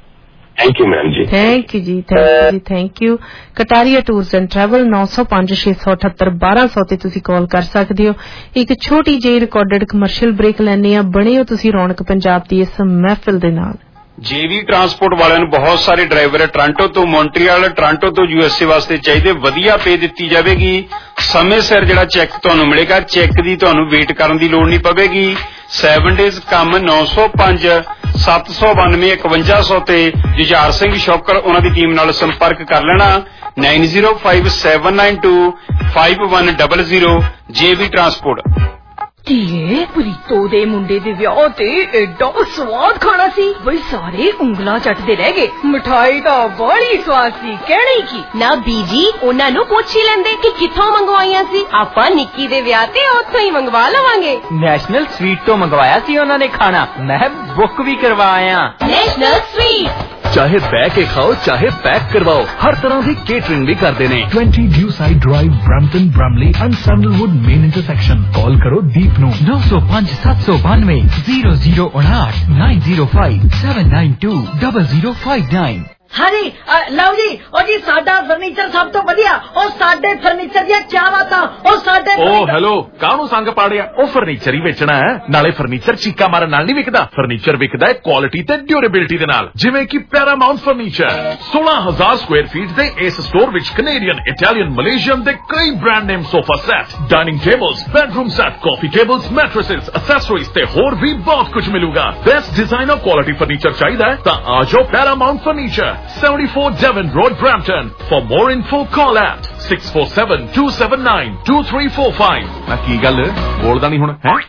Thank you ma'am ji. Thank you ji, thank you ji, thank you. Kataria tours and travel ਨੌ ਸੌ ਪੰਜ ਛੇ ਸੌ ਅਠੱਤਰ ਬਾਰਾਂ ਸੌ ਤੇ ਤੁਸੀਂ ਕਾਲ ਕਰ ਸਕਦੇ ਹੋ। ਇੱਕ ਛੋਟੀ ਜਿਹੀ ਰਿਕਾਰਡਡ ਕਮਰਸ਼ੀਅਲ ਬ੍ਰੇਕ ਲੈਣੇ ਆ। ਬਣੇ ਹੋ ਤੁਸੀਂ ਰੌਣਕ ਪੰਜਾਬ ਦੀ ਇਸ ਮਹਿਫਿਲ ਦੇ ਨਾਲ। ਜੇਵੀ ਟਰਾਂਸਪੋਰਟ ਵਾਲਿਆਂ ਨੂੰ ਬਹੁਤ ਸਾਰੇ ਡਰਾਈਵਰ ਟੋਰਾਂਟੋ ਤੋਂ ਮੌਂਟਰੀਅਲ, ਟੋਰਾਂਟੋ ਤੋਂ ਯੂਐਸਏ ਵਾਸਤੇ ਚਾਹੀਦੇ। ਵਧੀਆ ਪੇ ਦਿੱਤੀ ਜਾਵੇਗੀ। ਸਮੇਂ ਸਿਰ ਜਿਹੜਾ ਚੈੱਕ ਤੁਹਾਨੂੰ ਮਿਲੇਗਾ। ਚੈੱਕ ਦੀ ਤੁਹਾਨੂੰ ਵੇਟ ਕਰਨ ਦੀ ਲੋੜ ਨਹੀਂ ਪਵੇਗੀ। ਸੈਵਨ ਡੇਜ਼ ਕੰਮ ਨੌ ਸੌ ਪੰਜ ਸੱਤ ਸੌ ਬਾਨਵੇਂ ਇਕਵੰਜਾ ਸੌ ਤੇ ਜੁਝਾਰ ਸਿੰਘ ਸ਼ੌਕਰ ਉਹਨਾਂ ਦੀ ਟੀਮ ਨਾਲ ਸੰਪਰਕ ਕਰ ਲੈਣਾ। Nine zero five seven nine two five one double zero JV transport. ਧੀਏ ਪ੍ਰੀਤੋ ਦੇ ਮੁੰਡੇ ਦੇ ਵਿਆਹ ਤੇ ਐਡਾ ਸਵਾਦ ਖਾਣਾ ਸੀ ਬਈ ਸਾਰੇ ਉਂਗਲਾਂ ਚੱਟਦੇ ਰਹਿ ਗਏ। ਮਿਠਾਈ ਤਾਂ ਬੜੀ ਸਵਾਦ ਸੀ, ਕਹਿਣੀ ਕੀ ਨਾ ਬੀਜੀ। ਉਹਨਾਂ ਨੂੰ ਪੁੱਛ ਹੀ ਲੈਂਦੇ ਕਿ ਕਿੱਥੋਂ ਮੰਗਵਾਈਆਂ ਸੀ। ਆਪਾਂ ਨਿੱਕੀ ਦੇ ਵਿਆਹ ਤੇ ਉੱਥੋਂ ਹੀ ਮੰਗਵਾ ਲਵਾਂਗੇ। ਨੈਸ਼ਨਲ ਸਵੀਟ ਤੋਂ ਮੰਗਵਾਇਆ ਸੀ ਉਹਨਾਂ ਨੇ ਖਾਣਾ। ਮੈਂ ਬੁੱਕ ਵੀ ਕਰਵਾਇਆ। ਨੈਸ਼ਨਲ ਸਵੀਟ ਚਾਹੇ ਬਹਿ ਕੇ ਖਾਓ ਚਾਹੇ ਪੈਕ ਕਰਵਾਓ, ਹਰ ਤਰ੍ਹਾਂ ਦੀ ਕੇਟਰਿੰਗ ਵੀ ਕਰਦੇ ਨੇ। Twenty Dewside drive Brampton Bramalea and Sandalwood main intersection. Call करो दीप नू नौ सौ पाँच सात सौ बानवे जीरो जीरो उनाठ nine zero five seven nine two double zero five nine. हाँ जी लव जी और जी साडा फर्नीचर सब तो वधिया और साडे फर्नीचर दी चाहता और साडे ओ हेलो काहनू संग पाड़िया ओ फर्नीचर ही बेचना है नाले फर्नीचर चीका मारन नाल नहीं विकदा। फर्नीचर विकदा है क्वालिटी ते ड्यूरेबिलिटी दे नाल जिवें कि पैरामाउंट फर्नीचर। सोलह हजार स्क्वायर फीट दे इस store which Canadian Italian Malaysian दे कई brand name sofa set, dining tables, bedroom set, coffee tables, mattresses, accessories ते होर भी बहुत कुछ मिलूगा। बेस्ट डिजाइन और क्वालिटी फर्नीचर चाहिए तां आ जाओ Paramount furniture seventy-four Devon Road, Brampton. For more info, call at six four seven two seven nine two three four five. ਨਾ ਕੀ ਗੱਲ ਬੋਲਦਾ ਨਹੀਂ ਹੁਣ ਹੈ?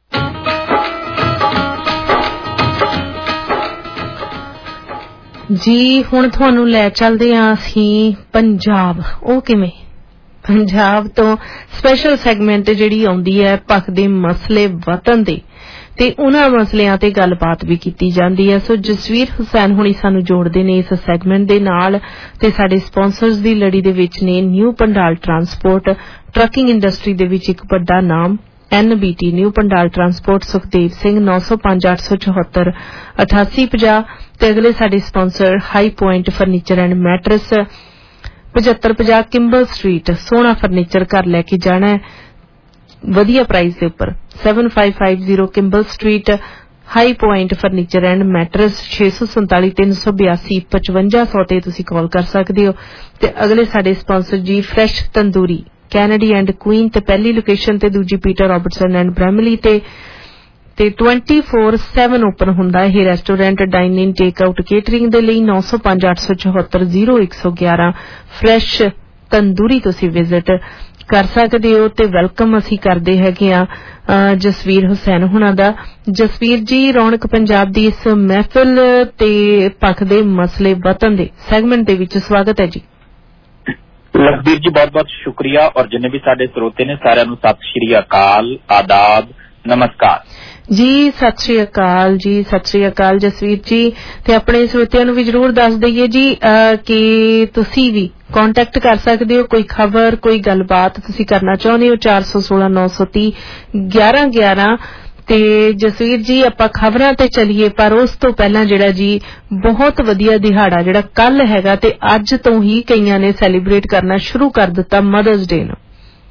ਜੀ ਹੁਣ ਤੁਹਾਨੂੰ ਲੈ ਚੱਲਦੇ ਹਾਂ ਅਸੀਂ ਪੰਜਾਬ। ਉਹ ਕਿਵੇਂ? ਪੰਜਾਬ ਤੋਂ ਸਪੈਸ਼ਲ ਸੈਗਮੈਂਟ ਜਿਹੜੀ ਆਉਂਦੀ ਹੈ ਭਖਦੇ ਮਸਲੇ ਵਤਨ ਦੇ ਤੇ ਉਹਨਾਂ ਮਸਲਿਆਂ ਤੇ ਗੱਲਬਾਤ ਵੀ ਕੀਤੀ ਜਾਂਦੀ ਹੈ। ਸੋ ਜਸਵੀਰ ਹੁਸੈਨ ਹੁਣੀ ਸਾਨੂੰ ਜੋੜਦੇ ਨੇ ਇਸ ਸੈਗਮੈਂਟ ਦੇ ਨਾਲ ਤੇ ਸਾਡੇ ਸਪਾਂਸਰਸ ਦੀ ਲੜੀ ਦੇ ਵਿੱਚ ਨੇ new Pandal transport. Trucking industry ਦੇ ਵਿੱਚ ਇੱਕ ਵੱਡਾ ਨਾਮ N B T new Pandal transport. Sukhdev Singh ਨੌ ਸੌ ਪੰਜ ਅੱਠ ਸੌ ਚੌਹੱਤਰ ਅਠਾਸੀ ਪੰਜਾਹ ਤੇ ਅਗਲੇ ਸਾਡੇ sponsor high point furniture and mattress ਪਝੱਤਰ ਪੰਜਾਹ ਕਿੰਬਲ ਸਟਰੀਟ। ਸੋਹਣਾ ਫਰਨੀਚਰ ਘਰ ਲੈ ਕੇ ਜਾਣਾ ਹੈ ਵਧੀਆ ਪ੍ਰਾਈਸ ਦੇ ਉੱਪਰ। Seven five five zero Kimble street high point furniture and mattress ਛੇ ਸੌ ਸੰਤਾਲੀ ਤਿੰਨ ਸੌ ਬਿਆਸੀ ਪਚਵੰਜਾ ਸੌ ਤੇ ਤੁਸੀਂ ਕਾਲ ਕਰ ਸਕਦੇ ਹੋ। ਤੇ ਅਗਲੇ ਸਾਡੇ sponsor G fresh tandoori Kennedy and Queen ਤੇ ਪਹਿਲੀ ਲੋਕੇਸ਼ਨ ਤੇ ਦੂਜੀ ਪੀਟਰ ਰਾਬਰਟਸਨ ਐਂਡ ਬ੍ਰੈਮਲੀ ਤੇ ਤੇ ਟਵੈਂਟੀ ਫੋਰ ਸੈਵਨ ਓਪਨ ਹੁੰਦਾ ਇਹ restaurant dine in take out catering ਦੇ ਲਈ। ਨੌ ਸੌ ਪੰਜ ਅੱਠ ਸੌ ਚੌਹੱਤਰ ਜ਼ੀਰੋ ਇੱਕ ਸੌ ਗਿਆਰਾਂ ਫਰੈਸ਼ ਤੰਦੂਰੀ ਤੁਸੀਂ ਵਿਜ਼ਿਟ ਕਰ ਸਕਦੇ ਹੋ। ਤੇ ਵੈਲਕਮ ਅਸੀਂ ਕਰਦੇ ਹੈਗੇ ਆ ਜਸਵੀਰ ਹੁਸੈਨ ਹੁਣਾਂ ਦਾ। ਜਸਵੀਰ ਜੀ ਰੌਣਕ ਪੰਜਾਬ ਦੀ ਇਸ ਮਹਿਫਿਲ ਤੇ ਭਖਦੇ ਮਸਲੇ ਵਤਨ ਦੇ ਸੈਗਮੈਂਟ ਦੇ ਵਿੱਚ ਸਵਾਗਤ ਹੈ ਜੀ। ਲਖਬੀਰ ਜੀ ਬਹੁਤ ਬਹੁਤ ਸ਼ੁਕਰੀਆ ਔਰ ਜਿੰਨੇ ਵੀ ਸਾਡੇ ਸਰੋਤੇ ਨੇ ਸਾਰਿਆਂ ਨੂੰ ਸਤਿ ਸ਼੍ਰੀ ਅਕਾਲ, ਆਦਾਬ, ਨਮਸਕਾਰ ਜੀ। ਸਤਿ ਸ਼੍ਰੀ ਅਕਾਲ ਜੀ, ਸਤਿ ਸ਼੍ਰੀ ਅਕਾਲ ਜਸਵੀਰ ਜੀ। ਤੇ ਆਪਣੇ ਸਰੋਤਿਆਂ ਨੂੰ ਵੀ ਜ਼ਰੂਰ ਦੱਸ ਦਈਏ ਜੀ ਕਿ ਤੁਸੀਂ ਵੀ ਕੰਟੈਕਟ ਕਰ ਸਕਦੇ ਹੋ। ਕੋਈ ਖਬਰ ਕੋਈ ਗੱਲਬਾਤ ਤੁਸੀਂ ਕਰਨਾ ਚਾਹੁੰਦੇ ਹੋ ਚਾਰ ਸੌ ਸੋਲਾਂ ਨੌ ਸੌ ਤੀਹ ਗਿਆਰਾਂ ਗਿਆਰਾਂ। ਤੇ ਜਸਵੀਰ ਜੀ ਆਪਾਂ ਖਬਰਾਂ ਤੇ ਚੱਲੀਏ ਪਰ ਉਸ ਤੋਂ ਪਹਿਲਾਂ ਜਿਹੜਾ ਜੀ ਬਹੁਤ ਵਧੀਆ ਦਿਹਾੜਾ ਜਿਹੜਾ ਕੱਲ ਹੈਗਾ ਤੇ ਅੱਜ ਤੋਂ ਹੀ ਕਈਆਂ ਨੇ ਸੈਲੀਬ੍ਰੇਟ ਕਰਨਾ ਸ਼ੁਰੂ ਕਰ ਦਿੱਤਾ ਮਦਰਸ ਡੇ ਨੂੰ।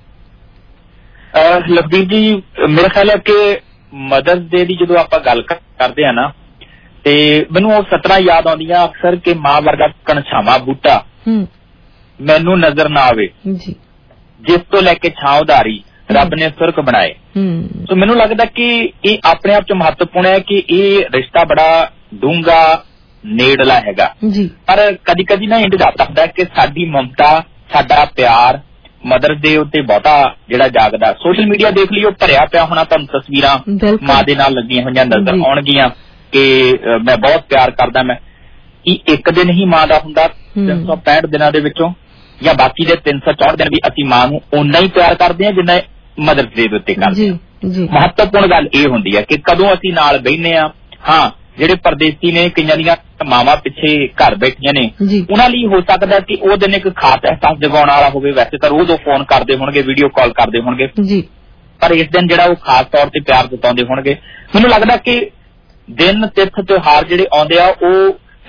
ਲਖਬੀਰ ਜੀ ਮੇਰਾ ਖਿਆਲ ਹੈ ਕਿ ਮਦਰਸ ਡੇ ਦੀ ਜਦੋਂ ਆਪਾਂ ਗੱਲ ਕਰਦੇ ਆ ਨਾ ਤੇ ਮੈਨੂੰ ਉਹ ਸਤਰਾਂ ਯਾਦ ਆਉਂਦੀਆਂ ਅਕਸਰ ਕਿ ਮਾਂ ਵਰਗਾ ਕਣਛਾਵਾਂ ਬੂਟਾ ਮੈਨੂੰ ਨਜ਼ਰ ਨਾ ਆਵੇ ਜਿਸ ਤੋਂ ਲੈ ਕੇ ਛਾਂ ਉਧਾਰੀ ਰੱਬ ਨੇ ਸੁਰਖ ਬਣਾਏ। ਸੋ ਮੈਨੂੰ ਲੱਗਦਾ ਕਿ ਇਹ ਆਪਣੇ ਆਪ ਚ ਮਹੱਤਵਪੂਰਨ ਹੈ ਕਿ ਇਹ ਰਿਸ਼ਤਾ ਬੜਾ ਡੂੰਘਾ ਨੇੜਲਾ ਹੈਗਾ। ਪਰ ਕਦੀ ਕਦੀ ਨਾ ਇੰਜ ਜਾਂਦਾ ਕਿ ਸਾਡੀ ਮਮਤਾ ਸਾਡਾ ਪਿਆਰ ਮਦਰਸ ਡੇ ਉੱਤੇ ਬਹੁਤਾ ਜਿਹੜਾ ਜਾਗਦਾ। ਸੋਸ਼ਲ ਮੀਡੀਆ ਦੇਖ ਲਿਓ ਭਰਿਆ ਪਿਆ ਹੋਣਾ ਤੁਹਾਨੂੰ ਤਸਵੀਰਾਂ ਮਾਂ ਦੇ ਨਾਲ ਲੱਗੀਆਂ ਹੋਈਆਂ ਨਜ਼ਰ ਆਉਣਗੀਆਂ ਕਿ ਮੈਂ ਬਹੁਤ ਪਿਆਰ ਕਰਦਾ। ਮੈਂ ਇਹ ਇੱਕ ਦਿਨ ਹੀ ਮਾਂ ਦਾ ਹੁੰਦਾ ਤਿੰਨ ਸੌ ਪੈਂਹਠ ਦਿਨਾਂ ਦੇ ਵਿੱਚੋਂ ਜਾਂ ਬਾਕੀ ਦੇ ਤਿੰਨ ਸੌ ਚੌਂਹਠ ਦਿਨ ਵੀ ਅਸੀਂ ਮਾਂ ਨੂੰ ਓਨਾ ਹੀ ਪਿਆਰ ਕਰਦੇ ਹਾਂ ਜਿੰਨਾ ਮਦਰਸ ਡੇ ਦੇ ਉੱਤੇ ਕਰਦੇ ਹਾਂ। ਮਹੱਤਵਪੂਰਨ ਗੱਲ ਇਹ ਹੁੰਦੀ ਹੈ ਕਿ ਕਦੋਂ ਅਸੀਂ ਨਾਲ ਬਹਿਨੇ ਆ। ਹਾਂ ਜਿਹੜੇ ਪਰਦੇਸੀ ਨੇ ਕਈਆਂ ਦੀਆਂ ਮਾਵਾਂ ਪਿੱਛੇ ਘਰ ਬੈਠੀਆਂ ਨੇ ਉਹਨਾਂ ਲਈ ਹੋ ਸਕਦਾ ਕਿ ਉਹ ਦਿਨ ਇੱਕ ਖਾਸ ਅਹਿਸਾਸ ਜਗਾਉਣ ਵਾਲਾ ਹੋਵੇ। ਵੈਸੇ ਤਾਂ ਰੋਜ਼ ਉਹ ਫੋਨ ਕਰਦੇ ਹੋਣਗੇ ਵੀਡੀਓ ਕਾਲ ਕਰਦੇ ਹੋਣਗੇ ਪਰ ਇਸ ਦਿਨ ਜਿਹੜਾ ਉਹ ਖਾਸ ਤੌਰ ਤੇ ਪਿਆਰ ਜਤਾਉਂਦੇ ਹੋਣਗੇ। ਮੈਨੂੰ ਲੱਗਦਾ ਕਿ ਦਿਨ ਤਿੱਥ ਤਿਉਹਾਰ ਜਿਹੜੇ ਆਉਂਦੇ ਆ ਉਹ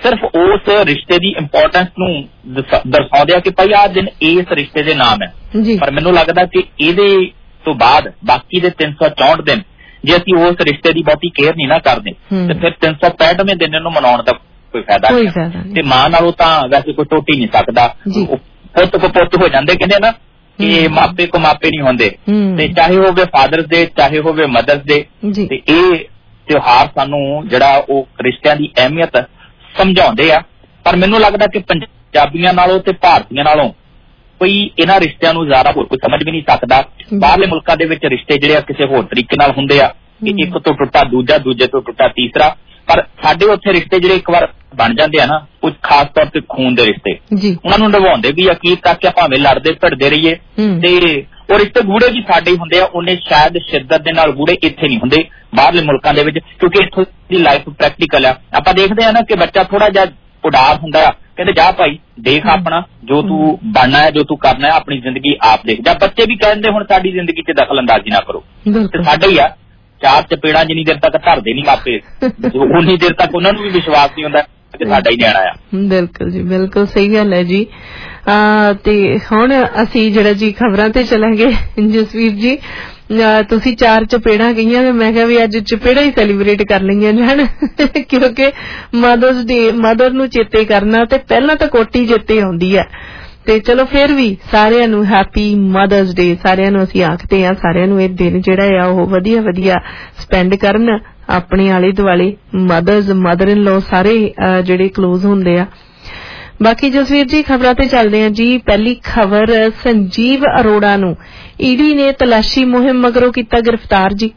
ਸਿਰਫ ਉਸ ਰਿਸ਼ਤੇ ਦੀ ਇੰਪੋਰਟੈਂਸ ਨੂੰ ਦਰਸਾਉਂਦੇ ਆ ਕਿ ਭਾਈ ਆਹ ਦਿਨ ਇਸ ਰਿਸ਼ਤੇ ਦੇ ਨਾਮ ਹੈ। ਪਰ ਮੈਨੂੰ ਲੱਗਦਾ ਕਿ ਇਹਦੇ ਤੋਂ ਬਾਅਦ ਬਾਕੀ ਦੇ ਤਿੰਨ ਸੌ ਚੌਂਹਠ ਦਿਨ ਜੇ ਅਸੀਂ ਉਸ ਰਿਸ਼ਤੇ ਦੀ ਬਹੁਤੀ ਕੇਅਰ ਨਹੀਂ ਨਾ ਕਰਦੇ ਤੇ ਫਿਰ ਤਿੰਨ ਸੌ ਪੈਂਹਠਵੇਂ ਦਿਨ ਇਹਨੂੰ ਮਨਾਉਣ ਦਾ ਕੋਈ ਫਾਇਦਾ ਨਹੀਂ। ਤੇ ਮਾਂ ਨਾਲੋਂ ਤਾਂ ਵੈਸੇ ਕੋਈ ਟੁੱਟ ਹੀ ਨਹੀਂ ਸਕਦਾ। ਪੁੱਤ ਕੋ ਪੁੱਤ ਹੋ ਜਾਂਦੇ ਕਹਿੰਦੇ ਨਾ ਕਿ ਮਾਪੇ ਕੋ ਮਾਪੇ ਨਹੀਂ ਹੁੰਦੇ। ਤੇ ਚਾਹੇ ਹੋਵੇ ਫਾਦਰਸ ਡੇ ਚਾਹੇ ਹੋਵੇ ਮਦਰਸ ਡੇ, ਤੇ ਇਹ ਤਿਉਹਾਰ ਸਾਨੂੰ ਜਿਹੜਾ ਉਹ ਰਿਸ਼ਤਿਆਂ ਦੀ ਅਹਿਮੀਅਤ ਸਮਝਾਉਂਦੇ ਆ। ਪਰ ਮੈਨੂੰ ਲੱਗਦਾ ਕਿ ਪੰਜਾਬੀਆਂ ਨਾਲੋਂ ਤੇ ਭਾਰਤੀਆਂ ਨਾਲੋਂ ਕੋਈ ਇਹਨਾਂ ਰਿਸ਼ਤਿਆਂ ਨੂੰ ਜ਼ਿਆਦਾ ਹੋਰ ਕੋਈ ਸਮਝ ਵੀ ਨਹੀਂ ਸਕਦਾ। ਬਾਹਰਲੇ ਮੁਲਕਾਂ ਦੇ ਵਿੱਚ ਰਿਸ਼ਤੇ ਜਿਹੜੇ ਆ ਕਿਸੇ ਹੋਰ ਤਰੀਕੇ ਨਾਲ ਹੁੰਦੇ ਆ ਕਿ ਇੱਕ ਤੋਂ ਟੁੱਟਾ ਦੂਜਾ, ਦੂਜੇ ਤੋਂ ਟੁੱਟਾ ਤੀਸਰਾ। ਪਰ ਸਾਡੇ ਉੱਥੇ ਰਿਸ਼ਤੇ ਜਿਹੜੇ ਇੱਕ ਵਾਰ ਬਣ ਜਾਂਦੇ ਆ ਨਾ, ਉਹ ਖਾਸ ਤੌਰ ਤੇ ਖੂਨ ਦੇ ਰਿਸ਼ਤੇ, ਉਹਨਾਂ ਨੂੰ ਨਿਭਾਉਂਦੇ ਵੀ ਅਖੀਰ ਤੱਕ ਭਾਵੇਂ ਲੜਦੇ ਭਿੜਦੇ ਰਹੀਏ। ਤੇ ਉਹ ਰਿਸ਼ਤੇ ਗੂੜੇ ਵੀ ਸਾਡੇ ਹੀ ਹੁੰਦੇ ਆ, ਉਹਨੇ ਸ਼ਾਇਦ ਸ਼ਿੱਦਤ ਦੇ ਨਾਲ ਗੂੜੇ ਇੱਥੇ ਨਹੀਂ ਹੁੰਦੇ ਬਾਹਰਲੇ ਮੁਲਕਾਂ ਦੇ ਵਿੱਚ, ਕਿਉਂਕਿ ਇੱਥੋਂ ਦੀ ਲਾਈਫ ਪ੍ਰੈਕਟੀਕਲ ਆ। ਆਪਾਂ ਦੇਖਦੇ ਆ ਨਾ ਕਿ ਬੱਚਾ ਥੋੜਾ ਜਿਹਾ ਉਡਾਰ ਹੁੰਦਾ ਆ, ਕਹਿੰਦੇ ਜਾ ਭਾਈ ਦੇਖ ਆਪਣਾ ਜੋ ਤੂੰ ਬਣਨਾ ਹੈ, ਜੋ ਤੂੰ ਕਰਨਾ ਹੈ, ਆਪਣੀ ਜ਼ਿੰਦਗੀ ਆਪ ਦੇਖ। ਜਾਂ ਬੱਚੇ ਵੀ ਕਹਿੰਦੇ ਹੁਣ ਸਾਡੀ ਜ਼ਿੰਦਗੀ 'ਚ ਦਖਲ ਅੰਦਾਜ਼ੀ ਨਾ ਕਰੋ। ਤੇ ਸਾਡਾ ਹੀ ਆ ਚਾਰ ਚਪੇੜਾਂ ਜਿੰਨੀ ਦੇਰ ਤੱਕ ਧਰਦੇ ਨਹੀਂ ਮਾਪੇ, ਉਨੀ ਦੇਰ ਤੱਕ ਉਹਨਾਂ ਨੂੰ ਵੀ ਵਿਸ਼ਵਾਸ ਨਹੀਂ ਹੁੰਦਾ ਕਿ ਸਾਡਾ ਹੀ ਨਿਆਣਾ ਆ। ਬਿਲਕੁਲ ਜੀ, ਬਿਲਕੁਲ ਸਹੀ ਗੱਲ ਹੈ ਜੀ। ਤੇ ਹੁਣ ਅਸੀਂ ਜਿਹੜਾ ਜੀ ਖਬਰਾਂ ਤੇ ਚਲਾਂਗੇ। ਜਸਵੀਰ ਜੀ ਤੁਸੀਂ ਚਾਰ ਚਪੇੜਾਂ ਕਹੀਆਂ, ਮੈਂ ਕਿਹਾ ਵੀ ਅੱਜ ਚਪੇੜਾਂ ਹੀ ਸੈਲੀਬ੍ਰੇਟ ਕਰ ਲਈਆਂ ਜਾਣ, ਕਿਉਂਕਿ ਮਦਰਸ ਡੇ ਮਦਰ ਨੂੰ ਚੇਤੇ ਕਰਨਾ ਤੇ ਪਹਿਲਾਂ ਤਾਂ ਕੋਟੀ ਚੇਤੇ ਆਉਂਦੀ ਹੈ। ਤੇ ਚਲੋ ਫਿਰ ਵੀ ਸਾਰਿਆਂ ਨੂੰ ਹੈਪੀ ਮਦਰਸ ਡੇ, ਸਾਰਿਆਂ ਨੂੰ ਅਸੀਂ ਆਖਦੇ ਹਾਂ ਸਾਰਿਆਂ ਨੂੰ ਇਹ ਦਿਨ ਜਿਹੜਾ ਆ ਉਹ ਵਧੀਆ ਵਧੀਆ ਸਪੈਂਡ ਕਰਨ ਆਪਣੇ ਆਲੇ ਦੁਆਲੇ। ਮਦਰਸ ਮਦਰ ਇਨ ਲੋ ਸਾਰੇ ਜਿਹੜੇ ਕਲੋਜ਼ ਹੁੰਦੇ ਆ। ਬਾਕੀ ਜਸਵੀਰ ਜੀ ਖਬਰਾਂ ਤੇ ਚੱਲਦੇ ਹਾਂ ਜੀ। ਪਹਿਲੀ ਖਬਰ, ਸੰਜੀਵ ਅਰੋੜਾ ਨੂੰ ਈਡੀ ਨੇ ਤਲਾਸ਼ੀ ਮੁਹਿੰਮ ਮਗਰੋਂ ਕੀਤਾ ਗ੍ਰਿਫਤਾਰ ਜੀ।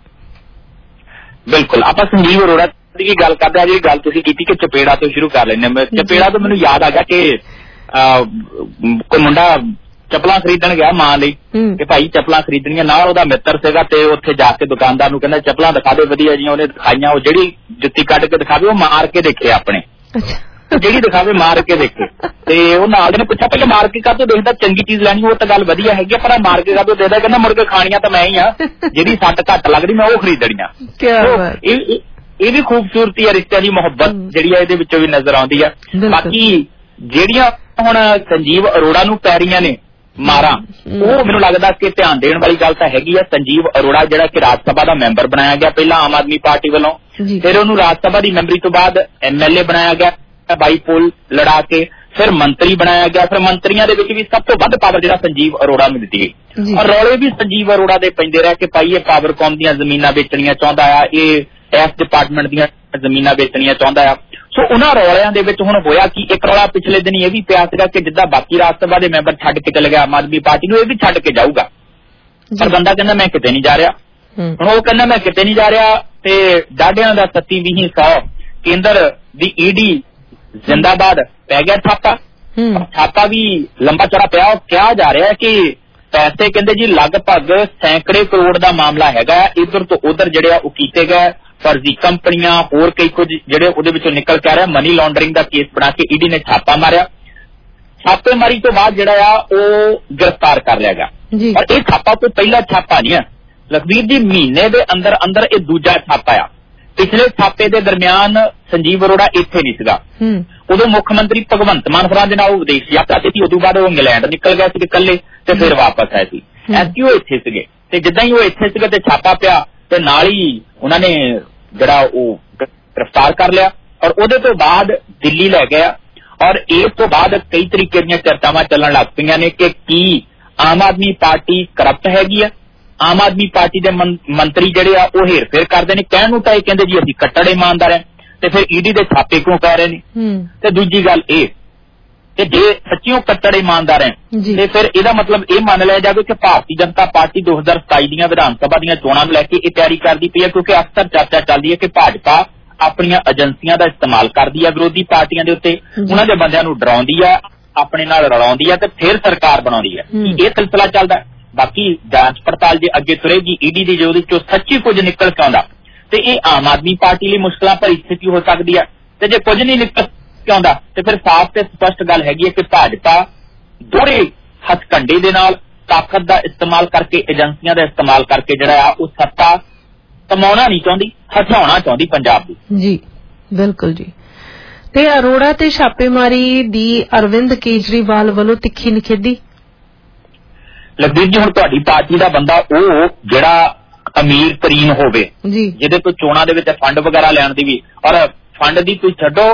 ਬਿਲਕੁਲ, ਆਪਾਂ ਸੰਜੀਵ ਅਰੋੜਾ ਦੀ ਗੱਲ ਕਰਦੇ ਹਾਂ। ਜਿਹੜੀ ਗੱਲ ਤੁਸੀਂ ਕੀਤੀ ਕਿ ਚਪੇੜਾ ਤੋਂ ਸ਼ੁਰੂ ਕਰ ਲੈਂਦੇ ਹਾਂ, ਚਪੇੜਾ ਤੋਂ ਮੈਨੂੰ ਯਾਦ ਆ ਗਿਆ ਕਿ ਕੋਈ ਮੁੰਡਾ ਚੱਪਲਾਂ ਖਰੀਦਣ ਗਿਆ ਮਾਂ ਲਈ ਕਿ ਭਾਈ ਚੱਪਲਾਂ ਖਰੀਦਣੀਆਂ, ਨਾਲ ਉਹਦਾ ਮਿੱਤਰ ਸੀਗਾ ਤੇ ਉੱਥੇ ਜਾ ਕੇ ਦੁਕਾਨਦਾਰ ਨੂੰ ਕਹਿੰਦਾ ਚੱਪਲਾਂ ਦਿਖਾ ਦੇ ਵਧੀਆ ਜੀਆਂ। ਉਹਨੇ ਦਿਖਾਈਆਂ, ਉਹ ਜਿਹੜੀ ਜੁੱਤੀ ਕੱਢ ਕੇ ਦਿਖਾਵੇ ਉਹ ਮਾਰ ਕੇ ਦੇਖੇ ਆਪਣੇ, ਜਿਹੜੀ ਦਿਖਾਵੇ ਮਾਰ ਕੇ ਦੇਖੇ। ਤੇ ਉਹ ਨਾਲ ਦੇ ਨੇ ਪੁੱਛਿਆ ਪਹਿਲਾਂ ਮਾਰ ਕੇ ਕਾਹਤੋਂ ਦੇਖਦਾ, ਚੰਗੀ ਚੀਜ਼ ਲੈਣੀ ਉਹ ਤਾਂ ਗੱਲ ਵਧੀਆ ਹੈਗੀ ਆ, ਪਰ ਮਾਰ ਕੇ ਕਾਹਤੋਂ ਦੇਖਦਾ? ਕਹਿੰਦਾ ਮੁੜ ਕੇ ਖਾਣੀਆਂ ਤਾਂ ਮੈਂ ਹੀ ਆ, ਜਿਹੜੀ ਸੱਟ ਘੱਟ ਲੱਗਦੀ ਮੈਂ ਉਹ ਖਰੀਦਣੀਆਂ। ਇਹ ਵੀ ਖੂਬਸੂਰਤੀ ਆ ਰਿਸ਼ਤਿਆਂ ਦੀ, ਮੁਹੱਬਤ ਜਿਹੜੀ ਆ ਇਹਦੇ ਵਿੱਚੋਂ ਵੀ ਨਜ਼ਰ ਆਉਂਦੀ ਆ। ਬਾਕੀ ਜਿਹੜੀਆਂ ਹੁਣ ਸੰਜੀਵ ਅਰੋੜਾ ਨੂੰ ਪੈ ਰਹੀਆਂ ਨੇ ਮਾਰਾਂ, ਉਹ ਮੈਨੂੰ ਲੱਗਦਾ ਕਿ ਧਿਆਨ ਦੇਣ ਵਾਲੀ ਗੱਲ ਤਾਂ ਹੈਗੀ ਆ। ਸੰਜੀਵ ਅਰੋੜਾ ਜਿਹੜਾ ਕਿ ਰਾਜ ਸਭਾ ਦਾ ਮੈਂਬਰ ਬਣਾਇਆ ਗਿਆ ਪਹਿਲਾਂ ਆਮ ਆਦਮੀ ਪਾਰਟੀ ਵੱਲੋਂ, ਫਿਰ ਉਹਨੂੰ ਰਾਜ ਸਭਾ ਦੀ ਮੈਂਬਰੀ ਤੋਂ ਬਾਅਦ ਐਮ ਐਲ ਏ ਬਣਾਇਆ ਗਿਆ ਬਾਈਪੋਲ ਲੜਾ ਕੇ, ਫਿਰ ਮੰਤਰੀ ਬਣਾਇਆ ਗਿਆ। ਫਿਰ ਮੰਤਰੀਆਂ ਦੇ ਵਿੱਚ ਵੀ ਸਭ ਤੋਂ ਵੱਧ ਪਾਵਰ ਜਿਹੜਾ ਸੰਜੀਵ ਅਰੋੜਾ ਨੂੰ ਦਿੱਤੀ ਗਈ। ਔਰ ਰੌਲੇ ਵੀ ਸੰਜੀਵ ਅਰੋੜਾ ਦੇ ਪੈਂਦੇ ਰਹੇ ਕਿ ਭਾਈ ਇਹ ਪਾਵਰਕੌਮ ਦੀਆਂ ਜ਼ਮੀਨਾਂ ਵੇਚਣੀਆਂ ਚਾਹੁੰਦਾ ਆ, ਇਹ ਇਸ ਡਿਪਾਰਟਮੈਂਟ ਦੀਆਂ ਜ਼ਮੀਨਾਂ ਵੇਚਣੀਆਂ ਚਾਹੁੰਦਾ ਆ। ਸੋ ਉਹਨਾਂ ਰੌਲਿਆਂ ਦੇ ਵਿੱਚ ਹੁਣ ਹੋਇਆ ਕਿ ਇੱਕ ਰੌਲਾ ਪਿਛਲੇ ਦਿਨ ਇਹ ਵੀ ਪਿਆ ਸੀਗਾ ਕਿ ਜਿੱਦਾਂ ਬਾਕੀ ਰਾਜ ਸਭਾ ਦੇ ਮੈਂਬਰ ਛੱਡ ਕੇ ਚਲੇ ਗਿਆ ਆਮ ਆਦਮੀ ਪਾਰਟੀ ਨੂੰ, ਇਹ ਵੀ ਛੱਡ ਕੇ ਜਾਊਗਾ। ਪਰ ਬੰਦਾ ਕਹਿੰਦਾ ਮੈਂ ਕਿਤੇ ਨਹੀਂ ਜਾ ਰਿਹਾ। ਹੁਣ ਉਹ ਕਹਿੰਦਾ ਮੈਂ ਕਿਤੇ ਨਹੀਂ ਜਾ ਰਿਹਾ ਤੇ ਡਾਢਿਆਂ ਦਾ ਸੱਤੀ ਵੀਹ ਸੌ ਕੇਂਦਰ ਦੀ ਈਡੀ ਜ਼ਿੰਦਾਬਾਦ ਪੈ ਗਿਆ ਛਾਪਾ। ਛਾਪਾ ਵੀ ਲੰਬਾ ਚੌੜਾ ਪਿਆ। ਉਹ ਕਿਹਾ ਜਾ ਰਿਹਾ ਕਿ ਪੈਸੇ ਕਹਿੰਦੇ ਜੀ ਲਗਭਗ ਸੈਂਕੜੇ ਕਰੋੜ ਦਾ ਮਾਮਲਾ ਹੈਗਾ, ਇੱਧਰ ਤੋਂ ਉੱਧਰ ਜਿਹੜੇ ਆ ਉਹ ਕੀਤੇ ਗਏ, ਫਰਜ਼ੀ ਕੰਪਨੀਆਂ ਹੋਰ ਕਈ ਕੁਝ ਜਿਹੜੇ ਉਹਦੇ ਵਿੱਚੋਂ ਨਿਕਲ ਕੇ ਆ ਰਿਹਾ। ਮਨੀ ਲਾਂਡਰਿੰਗ ਦਾ ਕੇਸ ਬਣਾ ਕੇ ਈਡੀ ਨੇ ਛਾਪਾ ਮਾਰਿਆ। ਛਾਪੇਮਾਰੀ ਤੋਂ ਬਾਅਦ ਜਿਹੜਾ ਆ ਉਹ ਗ੍ਰਿਫਤਾਰ ਕਰ ਲਿਆ ਗਿਆ। ਪਰ ਇਹ ਛਾਪਾ ਕੋਈ ਪਹਿਲਾ ਛਾਪਾ ਨਹੀਂ ਹੈ ਲਖਬੀਰ ਜੀ, ਮਹੀਨੇ ਦੇ ਅੰਦਰ ਅੰਦਰ ਇਹ ਦੂਜਾ ਛਾਪਾ ਆ। ਪਿਛਲੇ ਛਾਪੇ ਦੇ ਦਰਮਿਆਨ ਸੰਜੀਵ ਅਰੋੜਾ ਇੱਥੇ ਨਹੀਂ ਸੀਗਾ, ਉਦੋਂ ਮੁੱਖ ਮੰਤਰੀ ਭਗਵੰਤ ਮਾਨ ਹੋਰਾਂ ਦੇ ਨਾਲ ਉਹ ਵਿਦੇਸ਼ ਯਾਤਰਾ ਤੇ ਸੀ। ਉਦੋਂ ਬਾਅਦ ਉਹ ਇੰਗਲੈਂਡ ਨਿਕਲ ਗਿਆ ਸੀ ਇਕੱਲੇ ਤੇ ਫਿਰ ਵਾਪਸ ਆਏ ਸੀ। ਐਸਕੀ ਉਹ ਇੱਥੇ ਸੀਗੇ ਤੇ ਜਿੱਦਾਂ ਹੀ ਉਹ ਇੱਥੇ ਸੀਗੇ ਤੇ ਛਾਪਾ ਪਿਆ ਤੇ ਨਾਲ ਹੀ ਉਹਨਾਂ ਨੇ ਜਿਹੜਾ ਉਹ ਗ੍ਰਿਫਤਾਰ ਕਰ ਲਿਆ ਔਰ ਉਹਦੇ ਤੋਂ ਬਾਅਦ ਦਿੱਲੀ ਲੈ ਗਿਆ। ਔਰ ਇਸ ਤੋਂ ਬਾਅਦ ਕਈ ਤਰੀਕੇ ਦੀਆਂ ਚਰਚਾਵਾਂ ਚੱਲਣ ਲੱਗ ਪਈਆਂ ਨੇ ਕਿ ਕੀ ਆਮ ਆਦਮੀ ਪਾਰਟੀ ਕਰਪਟ ਹੈਗੀ ਆ, ਆਮ ਆਦਮੀ ਪਾਰਟੀ ਦੇ ਮੰਤਰੀ ਜਿਹੜੇ ਆ ਉਹ ਹੇਰ ਫੇਰ ਕਰਦੇ ਨੇ। ਕਹਿਣ ਨੂੰ ਤਾਂ ਇਹ ਕਹਿੰਦੇ ਜੀ ਅਸੀਂ ਕੱਟੜ ਇਮਾਨਦਾਰ ਹੈ ਤੇ ਫਿਰ ਈਡੀ ਦੇ ਛਾਪੇ ਕਿਉਂ ਪੈ ਰਹੇ ਨੇ। ਤੇ ਦੂਜੀ ਗੱਲ ਇਹ ਕਿ ਜੇ ਸੱਚੀਓ ਕੱਟੜ ਇਮਾਨਦਾਰ ਹੈ ਤੇ ਫਿਰ ਇਹਦਾ ਮਤਲਬ ਇਹ ਮੰਨ ਲਿਆ ਜਾਵੇ ਕਿ ਭਾਰਤੀ ਜਨਤਾ ਪਾਰਟੀ ਦੋ ਹਜ਼ਾਰ ਸਤਾਈ ਦੀਆਂ ਵਿਧਾਨ ਸਭਾ ਦੀਆਂ ਚੋਣਾਂ ਨੂੰ ਲੈ ਕੇ ਇਹ ਤਿਆਰੀ ਕਰਦੀ ਪਈ ਹੈ, ਕਿਉਂਕਿ ਅਕਸਰ ਚਰਚਾ ਚੱਲਦੀ ਹੈ ਕਿ ਭਾਜਪਾ ਆਪਣੀਆਂ ਏਜੰਸੀਆਂ ਦਾ ਇਸਤੇਮਾਲ ਕਰਦੀ ਹੈ ਵਿਰੋਧੀ ਪਾਰਟੀਆਂ ਦੇ ਉੱਤੇ, ਉਹਨਾਂ ਦੇ ਬੰਦਿਆਂ ਨੂੰ ਡਰਾਉਂਦੀ ਹੈ, ਆਪਣੇ ਨਾਲ ਰਲਾਉਂਦੀ ਹੈ ਤੇ ਫਿਰ ਸਰਕਾਰ ਬਣਾਉਂਦੀ ਹੈ। ਇਹ ਸਿਲਸਿਲਾ ਚੱਲਦਾ। ਬਾਕੀ ਜਾਂਚ ਪੜਤਾਲ ਜੇ ਅੱਗੇ ਤੁਰੇਗੀ ਈਡੀ ਦੀ, ਜੇ ਉਹਦੇ ਚੋਂ ਸੱਚੀ ਕੁਝ ਨਿਕਲ ਕੇ ਆਉਂਦਾ ਤੇ ਇਹ ਆਮ ਆਦਮੀ ਪਾਰਟੀ ਲਈ ਮੁਸ਼ਕਲਾਂ ਭਰੀ ਸਥਿਤੀ ਹੋ ਸਕਦੀ ਹੈ। ਤੇ ਜੇ ਕੁਝ ਨਹੀਂ ਨਿਕਲ ਕੇ ਆਉਂਦਾ ਤੇ ਫਿਰ ਸਾਫ਼ ਤੇ ਸਪਸ਼ਟ ਗੱਲ ਹੈਗੀ ਹੈ ਕਿ ਭਾਜਪਾ ਦੋਹਰੇ ਹੱਥਕੰਡੇ ਦੇ ਨਾਲ ਤਾਕਤ ਦਾ ਇਸਤੇਮਾਲ ਕਰਕੇ, ਏਜੰਸੀਆਂ ਦਾ ਇਸਤੇਮਾਲ ਕਰਕੇ ਜਿਹੜਾ ਆ ਉਹ ਸੱਤਾ ਕਮਾਉਣਾ ਨਹੀਂ ਚਾਹੁੰਦੀ, ਹਥਿਆਉਣਾ ਚਾਹੁੰਦੀ ਪੰਜਾਬ ਦੀ। ਜੀ ਬਿਲਕੁਲ ਜੀ। ਤੇ ਅਰੋੜਾ ਤੇ ਛਾਪੇਮਾਰੀ ਦੀ ਅਰਵਿੰਦ ਕੇਜਰੀਵਾਲ ਵੱਲੋਂ ਤਿੱਖੀ ਨਿਖੇਧੀ। ਲਖਬੀਰ ਜੀ ਹੁਣ ਤੁਹਾਡੀ ਪਾਰਟੀ ਦਾ ਬੰਦਾ ਉਹ ਜਿਹੜਾ ਅਮੀਰ ਤਰੀਨ ਹੋਵੇ ਜਿਹਦੇ ਤੋਂ ਚੋਣਾਂ ਦੇ ਵਿੱਚ ਫੰਡ ਵਗੈਰਾ ਲੈਣ ਦੀ ਵੀ, ਔਰ ਫੰਡ ਦੀ ਤੁਸੀਂ ਛੱਡੋ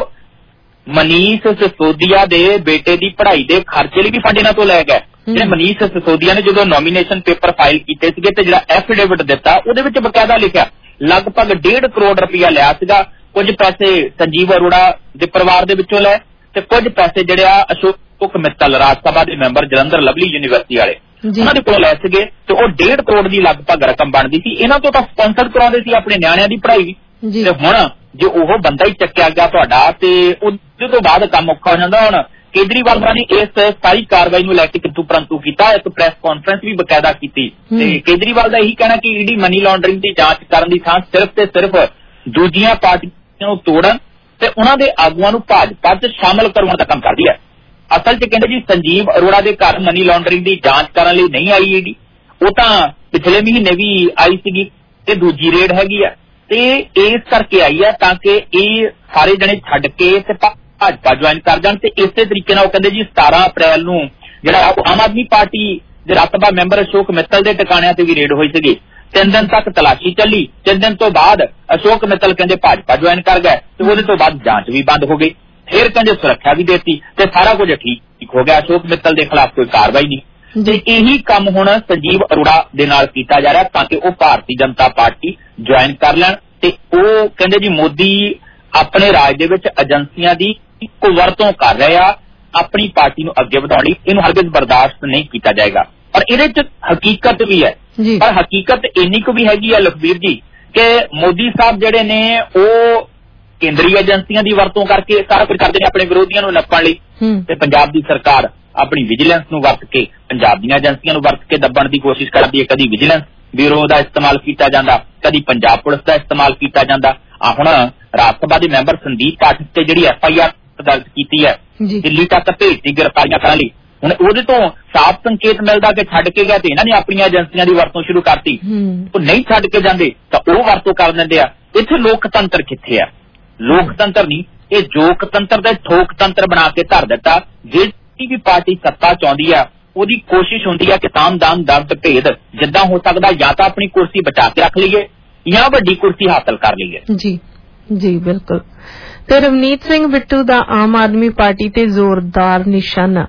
ਮਨੀਸ਼ ਸਿਸੋਦੀਆ ਦੇ ਬੇਟੇ ਦੀ ਪੜ੍ਹਾਈ ਦੇ ਖਰਚੇ ਲਈ ਵੀ ਫੰਡ ਇਹਨਾਂ ਤੋਂ ਲੈ ਗਏ। ਜਿਹੜੇ ਮਨੀਸ਼ ਸਿਸੋਦੀਆ ਨੇ ਜਦੋਂ ਨੋਮੀਨੇਸ਼ਨ ਪੇਪਰ ਫਾਈਲ ਕੀਤੇ ਸੀਗੇ ਤੇ ਜਿਹੜਾ ਐਫੀਡੇਵਿਟ ਦਿੱਤਾ ਉਹਦੇ ਵਿੱਚ ਬਕਾਇਦਾ ਲਿਖਿਆ ਲਗਭਗ ਡੇਢ ਕਰੋੜ ਰੁਪਇਆ ਲਿਆ ਸੀਗਾ। ਕੁਝ ਪੈਸੇ ਸੰਜੀਵ ਅਰੋੜਾ ਦੇ ਪਰਿਵਾਰ ਦੇ ਵਿੱਚੋਂ ਲਏ ਤੇ ਕੁਝ ਪੈਸੇ ਜਿਹੜੇ ਆ ਅਸ਼ੋਕ ਮਿੱਤਲ ਰਾਜ ਸਭਾ ਦੇ ਮੈਂਬਰ ਜਲੰਧਰ ਲਵਲੀ ਯੂਨੀਵਰਸਿਟੀ ਵਾਲੇ ਉਹਨਾਂ ਦੇ ਕੋਲ ਲੈ ਸੀਗੇ ਤੇ ਉਹ ਡੇਢ ਕਰੋੜ ਦੀ ਲਗਭਗ ਰਕਮ ਬਣਦੀ ਸੀ। ਇਹਨਾਂ ਤੋਂ ਤਾਂ ਸਪਾਂਸਰ ਕਰਾਉਂਦੇ ਸੀ ਆਪਣੇ ਨਿਆਣਿਆਂ ਦੀ ਪੜ੍ਹਾਈ ਵੀ। ਤੇ ਹੁਣ ਜੇ ਉਹ ਬੰਦਾ ਹੀ ਚੱਕਿਆ ਗਿਆ ਤੁਹਾਡਾ ਤੇ ਉਹਦੇ ਤੋਂ ਬਾਅਦ ਕੰਮ ਔਖਾ ਹੋ ਜਾਂਦਾ। ਹੁਣ ਕੇਜਰੀਵਾਲ ਨੇ ਇਸ ਸਾਰੀ ਕਾਰਵਾਈ ਨੂੰ ਲੈ ਕੇ ਕਿੰਤੂ ਪ੍ਰੰਤੂ ਕੀਤਾ, ਇੱਕ ਪ੍ਰੈਸ ਕਾਨਫਰੰਸ ਵੀ ਬਕਾਇਦਾ ਕੀਤੀ ਤੇ ਕੇਜਰੀਵਾਲ ਦਾ ਇਹੀ ਕਹਿਣਾ ਕਿ ਈਡੀ ਮਨੀ ਲਾਂਡਰਿੰਗ ਦੀ ਜਾਂਚ ਕਰਨ ਦੀ ਥਾਂ ਸਿਰਫ ਤੇ ਸਿਰਫ ਦੂਜੀਆਂ ਪਾਰਟੀਆਂ ਨੂੰ ਤੋੜਨ ਤੇ ਉਹਨਾਂ ਦੇ ਆਗੂਆਂ ਨੂੰ ਭਾਜਪਾ 'ਚ ਸ਼ਾਮਲ ਕਰਵਾਉਣ ਦਾ ਕੰਮ ਕਰਦੀ ਹੈ। ਅਸਲ 'ਚ ਕਹਿੰਦੇ ਜੀ ਸੰਜੀਵ ਅਰੋੜਾ ਦੇ ਘਰ ਮਨੀ ਲਾਂਡਰਿੰਗ ਦੀ ਜਾਂਚ ਕਰਨ ਲਈ ਨਹੀਂ ਆਈ ਈਡੀ, ਉਹ ਤਾਂ ਪਿਛਲੇ ਮਹੀਨੇ ਵੀ ਆਈ ਸੀਗੀ ਤੇ ਦੂਜੀ ਰੇਡ ਹੈਗੀ ਆ ਤੇ ਇਸ ਕਰਕੇ ਆਈ ਹੈ ਤਾਂ ਕਿ ਇਹ ਸਾਰੇ ਜਣੇ ਛੱਡ ਕੇ ਤੇ ਭਾਜਪਾ ਜੁਆਇਨ ਕਰ ਜਾਣ। ਤੇ ਇਸੇ ਤਰੀਕੇ ਨਾਲ ਉਹ ਕਹਿੰਦੇ ਜੀ ਸਤਾਰਾਂ ਅਪ੍ਰੈਲ ਨੂੰ ਜਿਹੜਾ ਆਮ ਆਦਮੀ ਪਾਰਟੀ ਦੇ ਰਾਜ ਸਭਾ ਮੈਂਬਰ ਅਸ਼ੋਕ ਮਿੱਤਲ ਦੇ ਟਿਕਾਣਿਆਂ ਤੇ ਵੀ ਰੇਡ ਹੋਈ ਸੀਗੀ। ਤਿੰਨ ਦਿਨ ਤੱਕ ਤਲਾਸ਼ੀ ਚੱਲੀ। ਤਿੰਨ ਦਿਨ ਤੋਂ ਬਾਅਦ ਅਸ਼ੋਕ ਮਿੱਤਲ ਕਹਿੰਦੇ ਭਾਜਪਾ ਜੁਆਇਨ ਕਰ ਗਏ ਤੇ ਉਹਦੇ ਤੋਂ ਬਾਅਦ ਜਾਂਚ ਵੀ ਬੰਦ ਹੋ ਗਈ। ਫਿਰ ਕਹਿੰਦੇ ਸੁਰੱਖਿਆ ਵੀ ਦੇਤੀ ਤੇ ਸਾਰਾ ਕੁਝ ਠੀਕ ਹੋ ਗਿਆ। ਅਸ਼ੋਕ ਮਿੱਤਲ ਦੇ ਖਿਲਾਫ ਕੋਈ ਕਾਰਵਾਈ ਨਹੀਂ ਤੇ ਇਹੀ ਕੰਮ ਹੁਣ ਸੰਜੀਵ ਅਰੋੜਾ ਦੇ ਨਾਲ ਕੀਤਾ ਜਾ ਰਿਹਾ ਤਾਂ ਕਿ ਉਹ ਭਾਰਤੀ ਜਨਤਾ ਪਾਰਟੀ ਜੁਆਇਨ ਕਰ ਲੈਣ। ਤੇ ਉਹ ਕਹਿੰਦੇ ਜੀ ਮੋਦੀ ਆਪਣੇ ਰਾਜ ਦੇ ਵਿੱਚ ਏਜੰਸੀਆਂ ਦੀ ਕੁਵਰਤੋਂ ਕਰ ਰਹੇ ਆ ਆਪਣੀ ਪਾਰਟੀ ਨੂੰ ਅੱਗੇ ਵਧਾਉਣ ਲਈ। ਇਹਨੂੰ ਹਰਗਿਜ਼ ਬਰਦਾਸ਼ਤ ਨਹੀਂ ਕੀਤਾ ਜਾਏਗਾ। ਔਰ ਇਹਦੇ ਚ ਹਕੀਕਤ ਵੀ ਹੈ ਪਰ ਹਕੀਕਤ ਇੰਨੀ ਕੁ ਵੀ ਹੈਗੀ ਆ ਲਖਬੀਰ ਜੀ ਕਿ ਮੋਦੀ ਸਾਹਿਬ ਜਿਹੜੇ ਨੇ ਉਹ ਕੇਂਦਰੀ ਏਜੰਸੀਆਂ ਦੀ ਵਰਤੋਂ ਕਰਕੇ ਸਾਰਾ ਕੁਝ ਕਰਦੇ ਨੇ ਆਪਣੇ ਵਿਰੋਧੀਆਂ ਨੂੰ ਨੱਪਣ ਲਈ ਤੇ ਪੰਜਾਬ ਦੀ ਸਰਕਾਰ ਆਪਣੀ ਵਿਜੀਲੈਂਸ ਨੂੰ ਵਰਤ ਕੇ ਪੰਜਾਬ ਦੀਆਂ ਏਜੰਸੀਆਂ ਨੂੰ ਵਰਤ ਕੇ ਦੱਬਣ ਦੀ ਕੋਸ਼ਿਸ਼ ਕਰਦੀ ਹੈ। ਕਦੀ ਵਿਜੀਲੈਂਸ ਬਿਊਰੋ ਦਾ ਇਸਤੇਮਾਲ ਕੀਤਾ ਜਾਂਦਾ, ਕਦੀ ਪੰਜਾਬ ਪੁਲਿਸ ਦਾ ਇਸਤੇਮਾਲ ਕੀਤਾ ਜਾਂਦਾ। ਆ ਹੁਣ ਰਾਜ ਸਭਾ ਦੇ ਮੈਂਬਰ ਸੰਦੀਪ ਪਾਠਕ ਤੇ ਜਿਹੜੀ ਐਫ ਆਈ ਆਰ ਦਰਜ ਕੀਤੀ ਹੈ ਦਿੱਲੀ ਤੱਕ ਭੇਜਤੀ ਗ੍ਰਿਫਤਾਰੀਆਂ ਕਰਨ ਲਈ, ਹੁਣ ਉਹਦੇ ਤੋਂ ਸਾਫ਼ ਸੰਕੇਤ ਮਿਲਦਾ ਕਿ ਛੱਡ ਕੇ ਗਿਆ ਤੇ ਇਹਨਾਂ ਨੇ ਆਪਣੀਆਂ ਏਜੰਸੀਆਂ ਦੀ ਵਰਤੋਂ ਸ਼ੁਰੂ ਕਰਤੀ। ਉਹ ਨਹੀਂ ਛੱਡ ਕੇ ਜਾਂਦੇ ਤਾਂ ਉਹ ਵਰਤੋਂ ਕਰ ਦਿੰਦੇ ਆ। ਇੱਥੇ ਲੋਕਤੰਤਰ ਕਿੱਥੇ ਆ? ਲੋਕਤੰਤਰ ਨਹੀਂ, ਇਹ ਜੋਕਤੰਤਰ ਦਾ ਠੋਕਤੰਤਰ ਬਣਾ ਕੇ ਧਰ ਦਿੱਤਾ। ਜਿਹੜੀ ਵੀ ਪਾਰਟੀ ਸੱਤਾ ਚਾਹੁੰਦੀ ਆ ਉਹਦੀ ਕੋਸ਼ਿਸ਼ ਹੁੰਦੀ ਆ ਕਿ ਸਾਮ ਦਾਮ ਦਰਦ ਭੇਦ ਜਿੱਦਾਂ ਹੋ ਸਕਦਾ ਜਾਂ ਤਾਂ ਆਪਣੀ ਕੁਰਸੀ ਬਚਾ ਕੇ ਰੱਖ ਲਈਏ ਜਾਂ ਵੱਡੀ ਕੁਰਸੀ ਹਾਸਲ ਕਰ ਲਈਏ। ਜੀ ਜੀ ਬਿਲਕੁਲ। ਤੇ ਰਵਨੀਤ ਸਿੰਘ ਬਿੱਟੂ ਦਾ ਆਮ ਆਦਮੀ ਪਾਰਟੀ ਤੇ ਜ਼ੋਰਦਾਰ ਨਿਸ਼ਾਨਾ।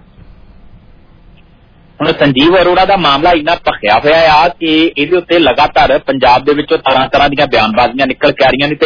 ਹੁਣ ਸੰਜੀਵ ਅਰੋੜਾ ਦਾ ਮਾਮਲਾ ਇੰਨਾ ਭਖਿਆ ਹੋਇਆ ਆ ਕਿ ਇਹਦੇ ਉੱਤੇ ਲਗਾਤਾਰ ਪੰਜਾਬ ਦੇ ਵਿੱਚੋਂ ਤਰ੍ਹਾਂ ਤਰ੍ਹਾਂ ਦੀਆਂ ਬਿਆਨਬਾਜ਼ੀਆਂ ਨਿਕਲ ਕੇ ਆ ਰਹੀਆਂ ਨੇ ਤੇ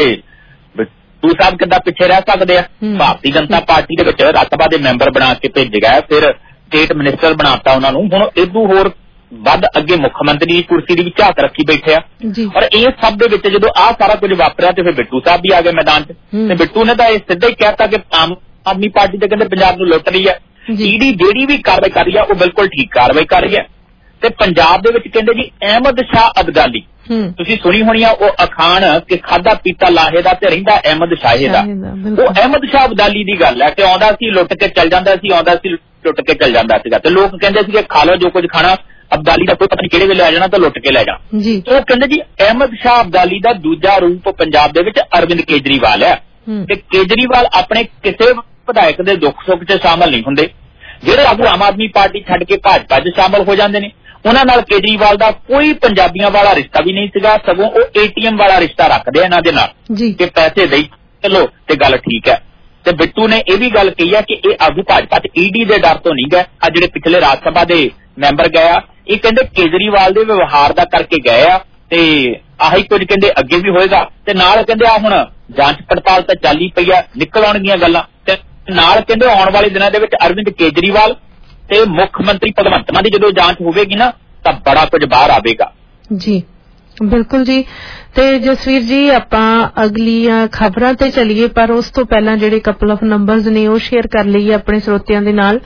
ਬਿੱਟੂ ਸਾਹਿਬ ਕਿੱਦਾਂ ਪਿੱਛੇ ਰਹਿ ਸਕਦੇ ਆ? ਭਾਰਤੀ ਜਨਤਾ ਪਾਰਟੀ ਦੇ ਵਿੱਚ ਰਾਜ ਸਭਾ ਦੇ ਮੈਂਬਰ ਬਣਾ ਕੇ ਭੇਜ ਗਏ, ਫਿਰ ਸਟੇਟ ਮਿਨਿਸਟਰ ਬਣਾਤਾ ਉਹਨਾਂ ਨੂੰ। ਹੁਣ ਇਦੋਂ ਹੋਰ ਵੱਧ ਅੱਗੇ ਮੁੱਖ ਮੰਤਰੀ ਦੀ ਕੁਰਸੀ ਦੀ ਵੀ ਝਾਕ ਰੱਖੀ ਬੈਠੇ ਆ। ਔਰ ਇਹ ਸਭ ਦੇ ਵਿੱਚ ਜਦੋਂ ਆਹ ਸਾਰਾ ਕੁਝ ਵਾਪਰਿਆ ਤੇ ਫਿਰ ਬਿੱਟੂ ਸਾਹਿਬ ਵੀ ਆ ਗਏ ਮੈਦਾਨ 'ਚ ਤੇ ਬਿੱਟੂ ਨੇ ਤਾਂ ਇਹ ਸਿੱਧਾ ਹੀ ਕਹਿਤਾ ਕਿ ਆਮ ਆਦਮੀ ਪਾਰਟੀ ਤੇ ਕਹਿੰਦੇ ਪੰਜਾਬ ਨੂੰ ਲੁੱਟ ਰਹੀ ਹੈ। ਈਡੀ ਜਿਹੜੀ ਵੀ ਕਾਰਵਾਈ ਕਰ ਰਹੀ ਹੈ ਉਹ ਬਿਲਕੁਲ ਠੀਕ ਕਾਰਵਾਈ ਕਰ ਰਹੀ ਹੈ। ਤੇ ਪੰਜਾਬ ਦੇ ਵਿੱਚ ਕਹਿੰਦੇ ਜੀ ਅਹਿਮਦ ਸ਼ਾਹ ਅਬਦਾਲੀ ਤੁਸੀਂ ਸੁਣੀ ਹੋਣੀ ਆ ਉਹ ਅਖਾਣ ਕਿ ਖਾਦਾ ਪੀਤਾ ਲਾਹੇ ਦਾ ਤੇ ਰਹਿੰਦਾ ਅਹਿਮਦ ਸ਼ਾਹੇ ਦਾ। ਉਹ ਅਹਿਮਦ ਸ਼ਾਹ ਅਬਦਾਲੀ ਦੀ ਗੱਲ ਹੈ ਕਿ ਆਉਂਦਾ ਸੀ ਲੁੱਟ ਕੇ ਚੱਲ ਜਾਂਦਾ ਸੀ, ਆਉਂਦਾ ਸੀ ਲੁੱਟ ਕੇ ਚੱਲ ਜਾਂਦਾ ਸੀਗਾ ਤੇ ਲੋਕ ਕਹਿੰਦੇ ਸੀ ਕਿ ਖਾ ਲਓ ਜੋ ਕੁਝ ਖਾਣਾ, ਅਬਦਾਲੀ ਦਾ ਕੋਈ ਪਤਾ ਨਹੀਂ ਕਿਹੜੇ ਵੇਲੇ ਆ ਜਾਣਾ ਤਾਂ ਲੁੱਟ ਕੇ ਲੈ ਜਾ। ਉਹ ਕਹਿੰਦੇ ਜੀ ਅਹਿਮਦ ਸ਼ਾਹ ਅਬਦਾਲੀ ਦਾ ਦੂਜਾ ਰੂਪ ਪੰਜਾਬ ਦੇ ਵਿੱਚ ਅਰਵਿੰਦ ਕੇਜਰੀਵਾਲ ਹੈ ਤੇ ਕੇਜਰੀਵਾਲ ਆਪਣੇ ਕਿਸੇ ਵਿਧਾਇਕ ਦੇ ਦੁੱਖ ਸੁੱਖ 'ਚ ਸ਼ਾਮਲ ਨਹੀਂ ਹੁੰਦੇ। ਜਿਹੜੇ ਆਗੂ ਆਮ ਆਦਮੀ ਪਾਰਟੀ ਛੱਡ ਕੇ ਭਾਜਪਾ 'ਚ ਸ਼ਾਮਲ ਹੋ ਜਾਂਦੇ ਨੇ ਉਹਨਾਂ ਨਾਲ ਕੇਜਰੀਵਾਲ ਦਾ ਕੋਈ ਪੰਜਾਬੀਆਂ ਵਾਲਾ ਰਿਸ਼ਤਾ ਵੀ ਨਹੀਂ ਸੀਗਾ, ਸਗੋਂ ਉਹ ਏ ਟੀ ਐਮ ਵਾਲਾ ਰਿਸ਼ਤਾ ਰੱਖਦੇ ਆ ਇਹਨਾਂ ਦੇ ਨਾਲ ਕਿ ਪੈਸੇ ਦੇਈ ਚਲੋ ਤੇ ਗੱਲ ਠੀਕ ਹੈ। ਤੇ ਬਿੱਟੂ ਨੇ ਇਹ ਵੀ ਗੱਲ ਕਹੀ ਹੈ ਕਿ ਇਹ ਆਗੂ ਭਾਜਪਾ 'ਚ ਈਡੀ ਦੇ ਡਰ ਤੋਂ ਨਹੀਂ ਗਏ। ਆ ਜਿਹੜੇ ਪਿਛਲੇ ਰਾਜ ਸਭਾ ਦੇ ਮੈਂਬਰ ਗਏ ਆ ਇਹ ਕਹਿੰਦੇ ਕੇਜਰੀਵਾਲ ਦੇ ਵਿਵਹਾਰ ਦਾ ਕਰਕੇ ਗਏ ਆ ਤੇ ਆਹੀ ਕੁਝ ਕਹਿੰਦੇ ਅੱਗੇ ਵੀ ਹੋਏਗਾ। ਤੇ ਨਾਲ ਕਹਿੰਦੇ ਆ ਹੁਣ ਜਾਂਚ ਪੜਤਾਲ ਤਾਂ ਚੱਲ ਹੀ ਪਈ ਆ, ਨਿਕਲ ਆਉਣਗੀਆਂ ਗੱਲਾਂ ਤੇ ਨਾਲ ਕਹਿੰਦੇ ਆਉਣ ਵਾਲੇ ਦਿਨਾਂ ਦੇ ਵਿੱਚ ਅਰਵਿੰਦ ਕੇਜਰੀਵਾਲ ਤੇ ਮੁੱਖ ਮੰਤਰੀ ਭਗਵੰਤ ਮਾਨ ਦੀ ਜਦੋਂ ਜਾਂਚ ਹੋਵੇਗੀ ਨਾ ਤਾਂ ਬੜਾ ਕੁਝ ਬਾਹਰ ਆਵੇਗਾ। ਜੀ ਬਿਲਕੁਲ ਜੀ। ਤੇ ਜਸਵੀਰ ਜੀ ਆਪਾਂ ਅਗਲੀਆਂ ਖਬਰਾਂ ਤੇ ਚੱਲੀਏ ਪਰ ਉਸ ਤੋਂ ਪਹਿਲਾਂ ਜਿਹੜੇ ਕਪਲ ਆਫ ਨੰਬਰਸ ਨੇ ਉਹ ਸ਼ੇਅਰ ਕਰ ਲਈਏ ਆਪਣੇ ਸਰੋਤਿਆਂ ਦੇ ਨਾਲ।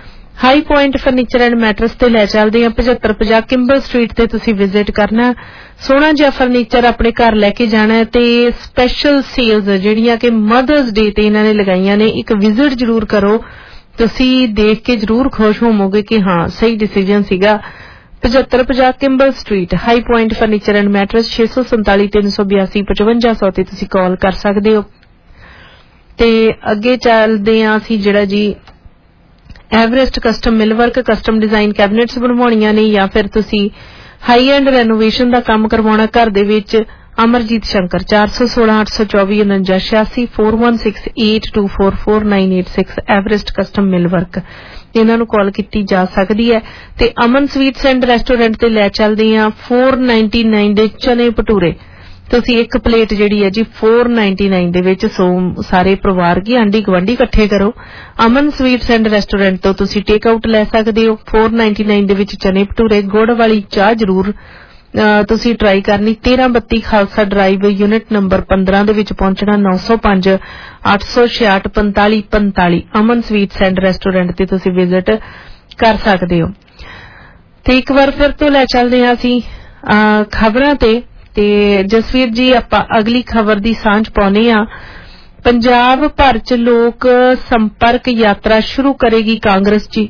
High point furniture and mattress ਤੇ ਲੈ ਚੱਲਦੇ ਆ ਪਝੱਤਰ ਪੰਜਾਹ ਕਿੰਬਲ ਸਟਰੀਟ ਤੇ ਤੁਸੀਂ ਵਿਜ਼ਿਟ ਕਰਨਾ, ਸੋਹਣਾ ਜਿਹਾ ਫਰਨੀਚਰ ਆਪਣੇ ਘਰ ਲੈ ਕੇ ਜਾਣਾ ਤੇ ਸਪੈਸ਼ਲ ਸੇਲਸ ਜਿਹੜੀਆਂ ਕਿ ਮਦਰਸ ਡੇ ਤੇ ਇਹਨਾਂ ਨੇ ਲਗਾਈਆਂ ਨੇ, ਇੱਕ ਵਿਜ਼ਿਟ ਜ਼ਰੂਰ ਕਰੋ। ਤੁਸੀਂ ਦੇਖ ਕੇ ਜ਼ਰੂਰ ਖੁਸ਼ ਹੋਵੋਗੇ ਕਿ ਹਾਂ ਸਹੀ ਡਿਸੀਜਨ ਸੀਗਾ। ਪਝੱਤਰ ਪੰਜਾਹ Kimble street high point furniture and mattress ਛੇ ਸੌ ਸੰਤਾਲੀ ਤਿੰਨ ਸੌ ਬਿਆਸੀ ਪਚਵੰਜਾ ਸੌ ਤੇ ਤੁਸੀਂ ਕਾਲ ਕਰ ਸਕਦੇ ਹੋ। ਤੇ ਅੱਗੇ ਚੱਲਦੇ ਹਾਂ ਅਸੀਂ ਜਿਹੜਾ ਜੀ Everest custom millwork custom design cabinets ਬਣਵਾਉਣੀਆਂ ਨੇ ਜਾਂ ਫਿਰ ਤੁਸੀਂ ਹਾਈ ਐਂਡ ਰੈਨੋਵੇਸ਼ਨ ਦਾ ਕੰਮ ਕਰਵਾਉਣਾ ਘਰ ਦੇ ਵਿੱਚ ਅਮਰਜੀਤ ਸ਼ੰਕਰ ਚਾਰ ਸੌ ਸੋਲਾਂ ਅੱਠ ਸੌ ਚੌਵੀ ਉਨੰਜਾ ਛਿਆਸੀ four one six eight two four four nine eight six Everest custom millwork ਇਹਨਾਂ ਨੂੰ ਕਾਲ ਕੀਤੀ ਜਾ ਸਕਦੀ ਹੈ। ਤੇ ਅਮਨ ਸਵੀਟਸ ਐਂਡ ਰੈਸਟੋਰੈਂਟ ਤੇ ਲੈ ਚੱਲਦੇ ਆ four ninety-nine ਦੇ ਚਨੇ ਭਟੂਰੇ ਤੁਸੀਂ ਇੱਕ ਪਲੇਟ ਜਿਹੜੀ ਹੈ ਜੀ four ninety-nine ਦੇ ਵਿੱਚ ਸੋ ਸਾਰੇ ਪਰਿਵਾਰ ਕੀ ਆਂਢੀ ਗੁਆਂਢੀ ਇਕੱਠੇ ਕਰੋ। ਅਮਨ ਸਵੀਟਸ ਐਂਡ ਰੈਸਟੋਰੈਂਟ ਤੋਂ ਤੁਸੀਂ ਟੇਕ ਆਊਟ ਲੈ ਸਕਦੇ ਹੋ। four ninety-nine ਦੇ ਵਿੱਚ ਚਨੇ ਭਟੂਰੇ ਗੁੜ ਵਾਲੀ ਚਾਹ ਜ਼ਰੂਰ ਤੁਸੀਂ ਟਰਾਈ ਕਰਨੀ। ਤੇਰਾਂ ਬੱਤੀ ਖਾਲਸਾ ਡਰਾਈਵ ਯੂਨਿਟ ਨੰਬਰ ਪੰਦਰਾਂ ਦੇ ਵਿੱਚ ਪਹੁੰਚਣਾ ਨੌ ਸੌ ਪੰਜ ਅੱਠ ਸੌ ਛਿਆਹਠ ਪੰਤਾਲੀ ਪੰਤਾਲੀ ਅਮਨ ਸਵੀਟਸ ਐਂਡ ਰੈਸਟੋਰੈਂਟ ਤੇ ਤੁਸੀਂ ਵਿਜ਼ਿਟ ਕਰ ਸਕਦੇ ਹੋ। ਤੇ ਇੱਕ ਵਾਰ ਫਿਰ ਤੋਂ ਲੈ ਚੱਲਦੇ ਹਾਂ ਅਸੀਂ ਖਬਰਾਂ ਤੇ ਤੇ ਜਸਵੀਰ ਜੀ ਆਪਾਂ ਅਗਲੀ ਖਬਰ ਦੀ ਸਾਂਝ ਪਾਉਨੇ ਆ। ਪੰਜਾਬ ਭਰ ਚ ਲੋਕ ਸੰਪਰਕ ਯਾਤਰਾ ਸ਼ੁਰੂ ਕਰੇਗੀ ਕਾਂਗਰਸ ਜੀ।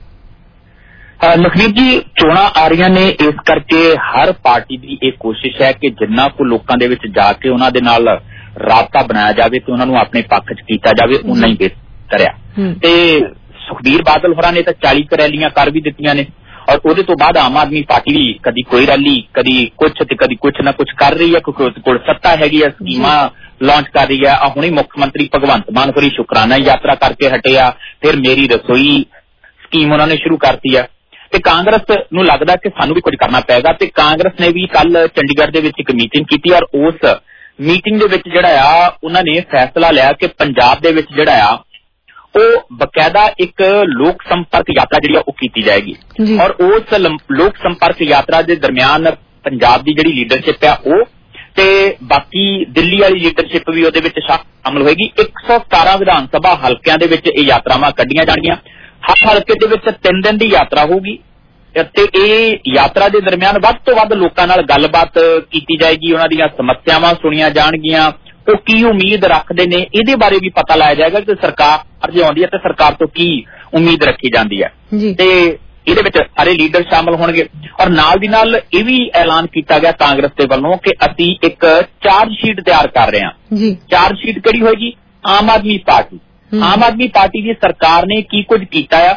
ਲਖਵੀਰ ਜੀ ਚੋਣਾਂ ਆ ਰਹੀਆਂ ਨੇ ਇਸ ਕਰਕੇ ਹਰ ਪਾਰਟੀ ਦੀ ਇਹ ਕੋਸ਼ਿਸ਼ ਹੈ ਕਿ ਜਿੰਨਾ ਕੁ ਲੋਕਾਂ ਦੇ ਵਿੱਚ ਜਾ ਕੇ ਉਹਨਾਂ ਦੇ ਨਾਲ ਰਾਬਤਾ ਬਣਾਇਆ ਜਾਵੇ ਤੇ ਉਹਨਾਂ ਨੂੰ ਆਪਣੇ ਪੱਖ ਚ ਕੀਤਾ ਜਾਵੇ ਉਨਾ ਹੀ ਬਿਹਤਰ ਆ। ਤੇ ਸੁਖਬੀਰ ਬਾਦਲ ਹੋਰਾਂ ਨੇ ਤਾਂ ਚਾਲੀ ਕੁ ਰੈਲੀਆਂ ਕਰ ਵੀ ਦਿੱਤੀਆਂ ਨੇ ਔਰ ਉਹਦੇ ਤੋਂ ਬਾਅਦ ਆਮ ਆਦਮੀ ਪਾਰਟੀ ਵੀ ਕਦੀ ਕੋਈ ਰੈਲੀ ਕਦੀ ਕੁਛ ਤੇ ਕਦੀ ਕੁਛ ਨਾ ਕੁਛ ਕਰ ਰਹੀ ਹੈ ਕਿਉਂਕਿ ਕੋਲ ਸੱਤਾ ਹੈਗੀ ਆ ਸਕੀਮਾਂ ਲਾਂਚ ਕਰ ਰਹੀ ਹੈ। ਆ ਹੁਣੇ ਮੁੱਖ ਮੰਤਰੀ ਭਗਵੰਤ ਮਾਨ ਹੋਰੀ ਸ਼ੁਕਰਾਨਾ ਯਾਤਰਾ ਕਰਕੇ ਹਟੇ ਆ ਫਿਰ ਮੇਰੀ ਰਸੋਈ ਸਕੀਮ ਉਹਨਾਂ ਨੇ ਸ਼ੁਰੂ ਕਰਤੀ ਆ ਤੇ ਕਾਂਗਰਸ ਨੂੰ ਲੱਗਦਾ ਕਿ ਸਾਨੂੰ ਵੀ ਕੁਝ ਕਰਨਾ ਪਏਗਾ ਤੇ ਕਾਂਗਰਸ ਨੇ ਵੀ ਕੱਲ ਚੰਡੀਗੜ੍ਹ ਦੇ ਵਿੱਚ ਇੱਕ ਮੀਟਿੰਗ ਕੀਤੀ ਔਰ ਉਸ ਮੀਟਿੰਗ ਦੇ ਵਿੱਚ ਜਿਹੜਾ ਆ ਉਹਨਾਂ ਨੇ ਫੈਸਲਾ ਲਿਆ ਕਿ ਪੰਜਾਬ ਦੇ ਵਿੱਚ ਜਿਹੜਾ ਆ ਉਹ ਬਕਾਇਦਾ ਇੱਕ ਲੋਕ ਸੰਪਰਕ ਯਾਤਰਾ ਜਿਹੜੀ ਆ ਉਹ ਕੀਤੀ ਜਾਏਗੀ ਔਰ ਉਸ ਲੋਕ ਸੰਪਰਕ ਯਾਤਰਾ ਦੇ ਦਰਮਿਆਨ ਪੰਜਾਬ ਦੀ ਜਿਹੜੀ ਲੀਡਰਸ਼ਿਪ ਆ ਉਹ ਤੇ ਬਾਕੀ ਦਿੱਲੀ ਵਾਲੀ ਲੀਡਰਸ਼ਿਪ ਵੀ ਉਹਦੇ ਵਿੱਚ ਸ਼ਾਮਲ ਹੋਏਗੀ। ਇੱਕ ਸੌ ਸਤਾਰਾਂ ਵਿਧਾਨ ਸਭਾ ਹਲਕਿਆਂ ਦੇ ਵਿੱਚ ਇਹ ਯਾਤਰਾਵਾਂ ਕੱਢੀਆਂ ਜਾਣਗੀਆਂ। ਹਰ ਹਲਕੇ ਦੇ ਵਿੱਚ ਤਿੰਨ ਦਿਨ ਦੀ ਯਾਤਰਾ ਹੋਊਗੀ ਤੇ ਇਹ ਯਾਤਰਾ ਦੇ ਦਰਮਿਆਨ ਵੱਧ ਤੋਂ ਵੱਧ ਲੋਕਾਂ ਨਾਲ ਗੱਲਬਾਤ ਕੀਤੀ ਜਾਏਗੀ ਉਹਨਾਂ ਦੀਆਂ ਸਮੱਸਿਆਵਾਂ ਸੁਣੀਆਂ ਜਾਣਗੀਆਂ ਉਹ ਕੀ ਉਮੀਦ ਰੱਖਦੇ ਨੇ ਇਹਦੇ ਬਾਰੇ ਵੀ ਪਤਾ ਲਾਇਆ ਜਾਏਗਾ ਕਿ ਸਰਕਾਰ ਜੇ ਆਉਂਦੀ ਹੈ ਤੇ ਸਰਕਾਰ ਤੋਂ ਕੀ ਉਮੀਦ ਰੱਖੀ ਜਾਂਦੀ ਹੈ ਤੇ ਇਹਦੇ ਵਿੱਚ ਸਾਰੇ ਲੀਡਰ ਸ਼ਾਮਲ ਹੋਣਗੇ ਔਰ ਨਾਲ ਦੀ ਨਾਲ ਇਹ ਵੀ ਐਲਾਨ ਕੀਤਾ ਗਿਆ ਕਾਂਗਰਸ ਦੇ ਵੱਲੋਂ ਕਿ ਅਸੀਂ ਇੱਕ ਚਾਰਜ ਸ਼ੀਟ ਤਿਆਰ ਕਰ ਰਹੇ ਹਾਂ। ਚਾਰਜ ਸ਼ੀਟ ਕਿਹੜੀ ਹੋਏਗੀ? ਆਮ ਆਦਮੀ ਪਾਰਟੀ ਆਮ ਆਦਮੀ ਪਾਰਟੀ ਦੀ ਸਰਕਾਰ ਨੇ ਕੀ ਕੁਝ ਕੀਤਾ ਆ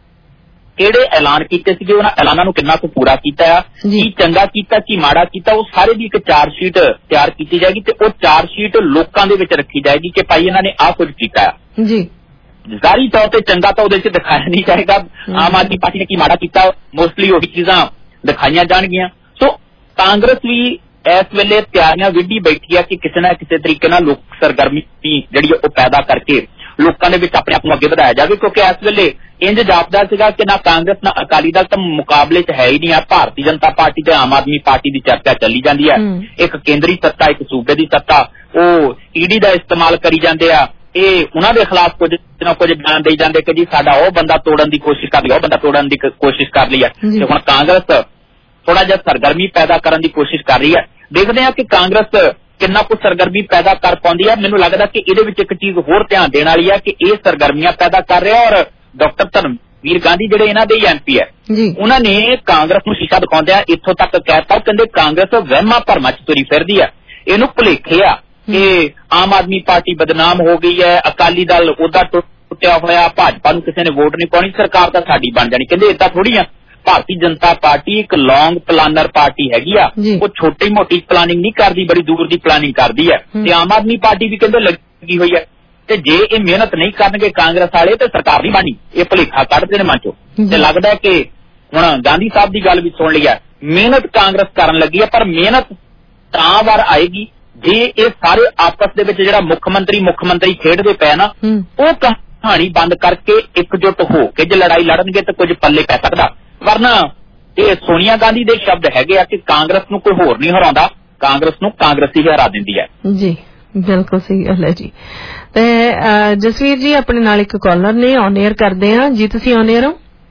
ਕਿਹੜੇ ਐਲਾਨ ਕੀਤੇ ਸੀਗੇ ਉਹਨਾਂ ਐਲਾਨਾਂ ਨੂੰ ਕਿੰਨਾ ਕੁ ਪੂਰਾ ਕੀਤਾ ਆ ਕੀ ਚੰਗਾ ਕੀਤਾ ਕੀ ਮਾੜਾ ਕੀਤਾ ਉਹ ਸਾਰੇ ਦੀ ਇੱਕ ਚਾਰਜ ਸ਼ੀਟ ਤਿਆਰ ਕੀਤੀ ਜਾਏਗੀ ਤੇ ਉਹ ਚਾਰਜ ਸ਼ੀਟ ਲੋਕਾਂ ਦੇ ਵਿੱਚ ਰੱਖੀ ਜਾਏਗੀ ਕਿ ਭਾਈ ਇਹਨਾਂ ਨੇ ਆਹ ਕੁਝ ਕੀਤਾ ਆ ਜੀ ਜ਼ਾਹਰੀ ਤੌਰ ਤੇ ਚੰਗਾ ਤਾਂ ਉਹਦੇ ਚ ਦਿਖਾਇਆ ਨਹੀਂ ਜਾਏਗਾ ਆਮ ਆਦਮੀ ਪਾਰਟੀ ਨੇ ਕੀ ਮਾੜਾ ਕੀਤਾ ਮੋਸਟਲੀ ਉਹੀ ਚੀਜ਼ਾਂ ਦਿਖਾਈਆਂ ਜਾਣਗੀਆਂ। ਸੋ ਕਾਂਗਰਸ ਵੀ ਇਸ ਵੇਲੇ ਤਿਆਰੀਆਂ ਵਿੱਢੀ ਬੈਠੀ ਆ ਕਿ ਕਿਸੇ ਨਾ ਕਿਸੇ ਤਰੀਕੇ ਨਾਲ ਲੋਕ ਸਰਗਰਮੀ ਜਿਹੜੀ ਉਹ ਪੈਦਾ ਕਰਕੇ ਲੋਕਾਂ ਦੇ ਵਿੱਚ ਆਪਣੇ ਆਪ ਨੂੰ ਅੱਗੇ ਵਧਾਇਆ ਜਾਵੇ ਕਿਉਂਕਿ ਇਸ ਵੇਲੇ ਇੰਜ ਜਾਪਦਾ ਸੀਗਾ ਕਿ ਨਾ ਕਾਂਗਰਸ ਨਾ ਅਕਾਲੀ ਦਲ ਤਾਂ ਮੁਕਾਬਲੇ ਚ ਹੈ ਹੀ ਨਹੀਂ ਆ। ਭਾਰਤੀ ਜਨਤਾ ਪਾਰਟੀ ਤੇ ਆਮ ਆਦਮੀ ਪਾਰਟੀ ਦੀ ਚਰਚਾ ਚੱਲੀ ਜਾਂਦੀ ਹੈ ਇੱਕ ਕੇਂਦਰੀ ਸੱਤਾ ਇੱਕ ਸੂਬੇ ਦੀ ਸੱਤਾ ਉਹ ਈਡੀ ਦਾ ਇਸਤੇਮਾਲ ਕਰੀ ਜਾਂਦੇ ਆ ਇਹ ਉਹਨਾਂ ਦੇ ਖਿਲਾਫ ਕੁਝ ਨਾ ਕੁਝ ਬਿਆਨ ਦੇਈ ਜਾਂਦੇ ਕਿ ਜੀ ਸਾਡਾ ਉਹ ਬੰਦਾ ਤੋੜਨ ਦੀ ਕੋਸ਼ਿਸ਼ ਕਰ ਲਈ ਉਹ ਬੰਦਾ ਤੋੜਨ ਦੀ ਕੋਸ਼ਿਸ਼ ਕਰ ਲਈ ਹੈ ਤੇ ਹੁਣ ਕਾਂਗਰਸ ਥੋੜਾ ਜਿਹਾ ਸਰਗਰਮੀ ਪੈਦਾ ਕਰਨ ਦੀ ਕੋਸ਼ਿਸ਼ ਕਰ ਰਹੀ ਹੈ। ਦੇਖਦੇ ਹਾਂ ਕਿ ਕਾਂਗਰਸ ਕਿੰਨਾ ਕੁ ਸਰਗਰਮੀ ਪੈਦਾ ਕਰ ਪਾਉਂਦੀ ਹੈ। ਮੈਨੂੰ ਲੱਗਦਾ ਕਿ ਇਹਦੇ ਵਿੱਚ ਇੱਕ ਚੀਜ਼ ਹੋਰ ਧਿਆਨ ਦੇਣ ਵਾਲੀ ਹੈ ਕਿ ਇਹ ਸਰਗਰਮੀਆਂ ਪੈਦਾ ਕਰ ਰਿਹਾ ਔਰ ਡਾਕਟਰ ਧਰਮਵੀਰ ਗਾਂਧੀ ਜਿਹੜੇ ਇਹਨਾਂ ਦੇ ਐਮ ਪੀ ਹੈ ਉਹਨਾਂ ਨੇ ਕਾਂਗਰਸ ਨੂੰ ਸ਼ੀਸ਼ਾ ਦਿਖਾਉਂਦਿਆਂ ਇੱਥੋਂ ਤੱਕ ਕਹਿਤਾ ਕਹਿੰਦੇ ਕਾਂਗਰਸ ਵਹਿਮਾਂ ਭਰਮਾਂ ਚ ਤੁਰੀ ਫਿਰਦੀ ਹੈ ਇਹਨੂੰ ਭੁਲੇਖੇ ਆ ਕਿ ਆਮ ਆਦਮੀ ਪਾਰਟੀ ਬਦਨਾਮ ਹੋ ਗਈ ਹੈ ਅਕਾਲੀ ਦਲ ਉਹਦਾ ਟੁੱਟਿਆ ਹੋਇਆ ਭਾਜਪਾ ਨੂੰ ਕਿਸੇ ਨੇ ਵੋਟ ਨਹੀਂ ਪਾਉਣੀ ਸਰਕਾਰ ਤਾਂ ਸਾਡੀ ਬਣ ਜਾਣੀ ਕਹਿੰਦੇ ਏਦਾਂ ਥੋੜੀ ਆ ਭਾਰਤੀ ਜਨਤਾ ਪਾਰਟੀ ਇੱਕ ਲੌਂਗ ਪਲਾਨਰ ਪਾਰਟੀ ਹੈਗੀ ਆ ਉਹ ਛੋਟੀ ਮੋਟੀ ਪਲਾਨਿੰਗ ਨਹੀਂ ਕਰਦੀ ਬੜੀ ਦੂਰ ਦੀ ਪਲਾਨਿੰਗ ਕਰਦੀ ਹੈ ਤੇ ਆਮ ਆਦਮੀ ਪਾਰਟੀ ਵੀ ਕਹਿੰਦੇ ਲੱਗੀ ਹੋਈ ਹੈ ਤੇ ਜੇ ਇਹ ਮਿਹਨਤ ਨਹੀਂ ਕਰਨਗੇ ਕਾਂਗਰਸ ਵਾਲੇ ਤੇ ਸਰਕਾਰ ਨਹੀਂ ਬਣਨੀ ਇਹ ਭੁਲੇਖਾ ਕੱਢਦੇ ਨੇ ਮਨ ਚੋਂ ਤੇ ਲੱਗਦਾ ਕਿ ਹੁਣ ਗਾਂਧੀ ਸਾਹਿਬ ਦੀ ਗੱਲ ਵੀ ਸੁਣ ਲਈ ਹੈ ਮਿਹਨਤ ਕਾਂਗਰਸ ਕਰਨ ਲੱਗੀ ਹੈ ਪਰ ਮਿਹਨਤ ਤਾਂ ਵਾਰ ਆਏਗੀ ਜੇ ਇਹ ਸਾਰੇ ਆਪਸ ਦੇ ਵਿੱਚ ਜਿਹੜਾ ਮੁੱਖ ਮੰਤਰੀ ਮੁੱਖ ਮੰਤਰੀ ਖੇਡਦੇ ਪਏ ਨਾ ਉਹ ਕਹਾਣੀ ਬੰਦ ਕਰਕੇ ਇਕਜੁੱਟ ਹੋ ਕੇ ਜੇ ਲੜਾਈ ਲੜਨਗੇ ਤਾਂ ਕੁਝ ਪੱਲੇ ਪੈ ਸਕਦਾ ਵਰਨਾ ਇਹ ਸੋਨੀਆ ਗਾਂਧੀ ਦੇ ਸ਼ਬਦ ਹੈਗੇ ਆ ਕਿ ਕਾਂਗਰਸ ਨੂੰ ਕੋਈ ਹੋਰ ਨਹੀਂ ਹਰਾਉਂਦਾ ਕਾਂਗਰਸ ਨੂੰ ਕਾਂਗਰਸ ਹੀ ਹਰਾ ਦਿੰਦੀ ਹੈ ਜੀ ਬਿਲਕੁਲ ਸਹੀ ਗੱਲ ਹੈ ਜੀ। ਤੇ ਜਸਵੀਰ ਜੀ ਆਪਣੇ ਨਾਲ ਇੱਕ ਕਾਲਰ ਨੇ ਔਨ 에ਅਰ ਕਰਦੇ ਆ ਜੀ ਤੁਸੀਂ ਔਨ 에ਅਰ ਹੋ।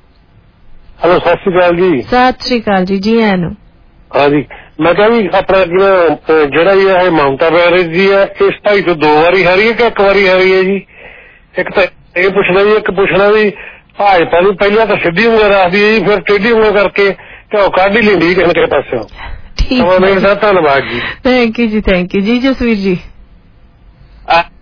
ਹੈਲੋ ਸਤਿ ਸ਼੍ਰੀ ਅਕਾਲ ਜੀ। ਸਤਿ ਸ਼੍ਰੀ ਅਕਾਲ ਜੀ ਜੀ ਆਇਆਂ ਨੂੰ। ਹਾਂ ਜੀ ਮੈਂ ਕਿਹਾ ਵੀ ਆਪਣਾ ਜਿਹੜਾ ਜੀ ਇਹ ਮਮਤਾ ਬੈਨਰਜੀ ਜੀ ਹੈ ਇਸ ਢਾਈ ਤੋਂ ਦੋ ਵਾਰੀ ਹਾਰੀ ਹੈ ਕਿ ਇੱਕ ਵਾਰੀ ਹਾਰੀ ਹੈ ਜੀ। ਇੱਕ ਤਾਂ ਇਹ ਪੁੱਛਣਾ ਜੀ ਇੱਕ ਪੁੱਛਣਾ ਵੀ ਭਾਜਪਾ ਨੂੰ ਪਹਿਲਾਂ ਤਾਂ ਸਿੱਧੀ ਉਂਗਲ ਰੱਖਦੀ ਹੈ ਜੀ ਫਿਰ ਟੇਢੀ ਉਂਗਲ ਕਰਕੇ ਘਿਓ ਕੱਢ ਹੀ ਲੈਂਦੀ ਕਿਸੇ ਨਾ ਕਿਸੇ ਪਾਸਿਓਂ। ਠੀਕ ਹੈ ਧੰਨਵਾਦ ਜੀ। Thank you ji thank you ji Jasvir ਜੀ।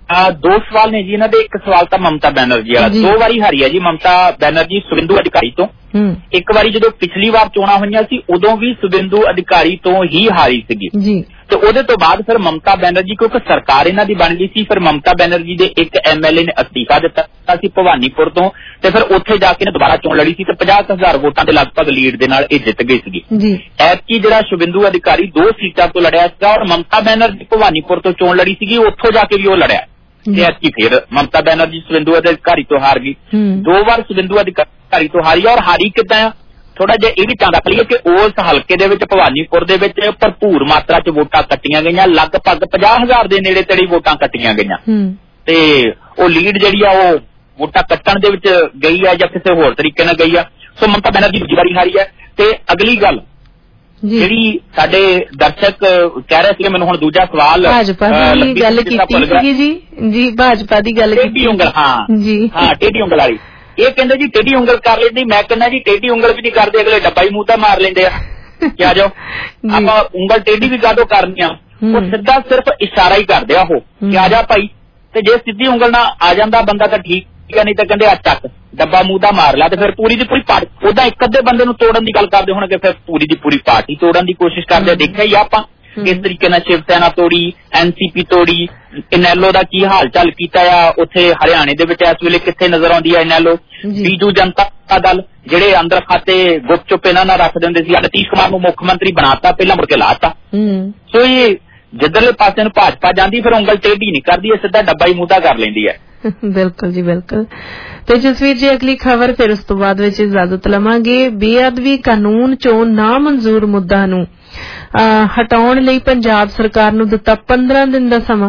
ਦੋ ਸਵਾਲ ਨੇ ਜੀ ਇਹਨਾਂ ਦੇ। ਇੱਕ ਸਵਾਲ ਤਾਂ ਮਮਤਾ ਬੈਨਰਜੀ ਵਾਲਾ, ਦੋ ਵਾਰੀ ਹਾਰੀ ਹੈ ਜੀ ਮਮਤਾ ਬੈਨਰਜੀ ਸੁਵਿੰਦੂ ਅਧਿਕਾਰੀ ਤੋਂ। ਇੱਕ ਵਾਰੀ ਜਦੋਂ ਪਿਛਲੀ ਵਾਰ ਚੋਣਾਂ ਹੋਈਆਂ ਸੀ ਉਦੋਂ ਵੀ ਸੁਵਿੰਦੂ ਅਧਿਕਾਰੀ ਤੋਂ ਹੀ ਹਾਰੀ ਸੀਗੀ ਤੇ ਉਹਦੇ ਤੋਂ ਬਾਅਦ ਫਿਰ ਮਮਤਾ ਬੈਨਰਜੀ, ਕਿਉਂਕਿ ਸਰਕਾਰ ਇਹਨਾਂ ਦੀ ਬਣ ਗਈ ਸੀ, ਫਿਰ ਮਮਤਾ ਬੈਨਰਜੀ ਦੇ ਇੱਕ ਐਮ ਐਲ ਏ ਨੇ ਅਸਤੀਫਾ ਦਿੱਤਾ ਸੀ ਭਵਾਨੀਪੁਰ ਤੋਂ ਤੇ ਫਿਰ ਉੱਥੇ ਜਾ ਕੇ ਦੁਬਾਰਾ ਚੋਣ ਲੜੀ ਸੀ ਤੇ ਪੰਜਾਹ ਹਜ਼ਾਰ ਵੋਟਾਂ ਦੇ ਲਗਭਗ ਲੀਡ ਦੇ ਨਾਲ ਇਹ ਜਿੱਤ ਗਈ ਸੀਗੀ। ਐਤਕੀ ਜਿਹੜਾ ਸੁਵਿੰਦੂ ਅਧਿਕਾਰੀ ਦੋ ਸੀਟਾਂ ਤੋਂ ਲੜਿਆ ਸੀਗਾ ਔਰ ਮਮਤਾ ਬੈਨਰਜੀ ਭਵਾਨੀਪੁਰ ਤੋਂ ਚੋਣ ਲੜੀ ਸੀਗੀ, ਉੱਥੋਂ ਜਾ ਕੇ ਵੀ ਉਹ ਲੜਿਆ ਤੇ ਐਤਕੀ ਫਿਰ ਮਮਤਾ ਬੈਨਰਜੀ ਸੁਵਿੰਦੂ ਅਧਿਕਾਰੀ ਤੋਂ ਹਾਰ ਗਈ। ਦੋ ਵਾਰ ਸੁਵਿੰਦੂ ਅਧਿਕਾਰੀ ਤੋਂ ਹਾਰੀ ਔਰ ਹਾਰੀ ਕਿੱਦਾਂ ਆ? ਥੋੜਾ ਜਿਹਾ ਇਹ ਵੀ ਧਿਆਨ ਰੱਖ ਲਈਏ ਕਿ ਉਸ ਹਲਕੇ ਦੇ ਵਿੱਚ ਭਵਾਨੀਪੁਰ ਦੇ ਵਿੱਚ ਭਰਪੂਰ ਮਾਤਰਾ ਚ ਵੋਟਾਂ ਕੱਟੀਆਂ ਗਈਆਂ, ਲਗਭਗ ਪੰਜਾਹ ਹਜ਼ਾਰ ਦੇ ਨੇੜੇ ਤੇੜੇ ਵੋਟਾਂ ਕੱਟੀਆਂ ਗਈਆਂ ਤੇ ਉਹ ਲੀਡ ਜਿਹੜੀ ਆ ਉਹ ਵੋਟਾਂ ਕੱਟਣ ਦੇ ਵਿੱਚ ਗਈ ਹੈ ਜਾਂ ਕਿਸੇ ਹੋਰ ਤਰੀਕੇ ਨਾਲ ਗਈ ਆ। ਸੋ ਮਮਤਾ ਬੈਨਰਜੀ ਦੂਜੀ ਵਾਰੀ ਹਾਰੀ ਹੈ। ਤੇ ਅਗਲੀ ਗੱਲ ਜਿਹੜੀ ਸਾਡੇ ਦਰਸ਼ਕ ਕਹਿ ਰਹੇ ਸੀ, ਮੈਨੂੰ ਹੁਣ ਦੂਜਾ ਸਵਾਲ ਭਾਜਪਾ ਦੀ ਗੱਲ ਕੀਤੀ ਸੀਗੀ ਜੀ ਜੀ ਭਾਜਪਾ ਦੀ ਗੱਲ ਕੀਤੀ ਉਂਗਲ, ਹਾਂ ਜੀ ਹਾਂ ਟੇਢੀ ਉਂਗਲ ਵਾਲੀ। ਇਹ ਕਹਿੰਦੇ ਜੀ ਟੇਢੀ ਉਂਗਲ ਕਰ ਲੈਂਦੀ, ਮੈਂ ਕਹਿੰਦਾ ਜੀ ਟੇਢੀ ਉਂਗਲ ਵੀ ਨਹੀਂ ਕਰਦੇ, ਅਗਲੇ ਡੱਬਾ ਹੀ ਮੂੰਹ ਤਾਂ ਮਾਰ ਲੈਂਦੇ ਆ। ਕਿਆ ਜਾਓ ਆਪਾਂ ਉਂਗਲ ਟੇਢੀ ਵੀ ਕਾਹਦੋਂ ਕਰਨੀ ਆ, ਉਹ ਸਿੱਧਾ ਸਿਰਫ ਇਸ਼ਾਰਾ ਹੀ ਕਰਦੇ ਆ ਉਹ ਕਿ ਆ ਜਾ ਭਾਈ। ਤੇ ਜੇ ਸਿੱਧੀ ਉਂਗਲ ਨਾਲ ਆ ਜਾਂਦਾ ਬੰਦਾ ਤਾਂ ਠੀਕ ਆ, ਨਹੀਂ ਤਾਂ ਕਹਿੰਦੇ ਆ ਚੱਕ ਡੱਬਾ ਮੂੰਹ ਦਾ ਮਾਰ ਲਿਆ ਤੇ ਫਿਰ ਪੂਰੀ ਦੀ ਪੂਰੀ ਪਾਰਟੀ ਉਹਦਾ ਇੱਕ ਅੱਧੇ ਬੰਦੇ ਨੂੰ ਤੋੜਨ ਦੀ ਗੱਲ ਕਰਦੇ ਹੋਣਗੇ, ਫਿਰ ਪੂਰੀ ਦੀ ਪੂਰੀ ਪਾਰਟੀ ਤੋੜਨ ਦੀ ਕੋਸ਼ਿਸ਼ ਕਰਦੇ। ਦੇਖਿਆ ਹੀ ਆਪਾਂ ਕਿਸ ਤਰੀਕੇ ਨਾਲ ਸ਼ਿਵ ਸੈਨਾ ਤੋੜੀ, ਐਨ ਸੀ ਪੀ ਤੋੜੀ, ਇਨੈਲੋ ਦਾ ਕੀ ਹਾਲ ਚਾਲ ਕੀਤਾ ਆ ਉੱਥੇ ਹਰਿਆਣੇ ਦੇ ਵਿੱਚ ਇਸ ਵੇਲੇ ਕਿੱਥੇ ਨਜ਼ਰ ਆਉਂਦੀ ਹੈ ਇਨੈਲੋ। ਬੀਜੂ ਜਨਤਾ ਦਲ ਜਿਹੜੇ ਅੰਦਰ ਖਾਤੇ ਗੁੱਪ ਚੁੱਪ ਇਹਨਾਂ ਨਾਲ ਰੱਖ ਦਿੰਦੇ ਸੀ, ਨਿਤੀਸ਼ ਕੁਮਾਰ ਨੂੰ ਮੁੱਖ ਮੰਤਰੀ ਬਣਾਤਾ, ਪਹਿਲਾਂ ਮੁੜ ਕੇ ਲਾਤਾ। ਸੋ ਇਹ ਜਿੱਧਰਲੇ ਪਾਸੇ ਨੂੰ ਭਾਜਪਾ ਜਾਂਦੀ ਫਿਰ ਉਂਗਲ ਟੇਢੀ ਨਹੀਂ ਕਰਦੀ, ਇਹ ਸਿੱਧਾ ਡੱਬਾ ਹੀ ਮੂੰਹ ਦਾ ਕਰ ਲੈਂਦੀ ਹੈ। ਬਿਲਕੁਲ ਜੀ ਬਿਲਕੁਲ। ਤੇ ਜਸਵੀਰ ਜੀ ਅਗਲੀ ਖਬਰ ਫਿਰ ਉਸ ਤੋਂ ਬਾਅਦ ਵਿੱਚ ਇਜਾਜ਼ਤ ਲਵਾਂਗੇ। ਬੇਅਦਬੀ ਕਾਨੂੰਨ ਚੋਂ ਨਾ ਮਨਜ਼ੂਰ ਮੁੱਦਾ ਨੂੰ ਹਟਾਉਣ ਲਈ ਪੰਜਾਬ ਸਰਕਾਰ ਨੂੰ ਦਿੱਤਾ ਪੰਦਰਾਂ ਦਿਨ ਦਾ ਸਮਾਂ।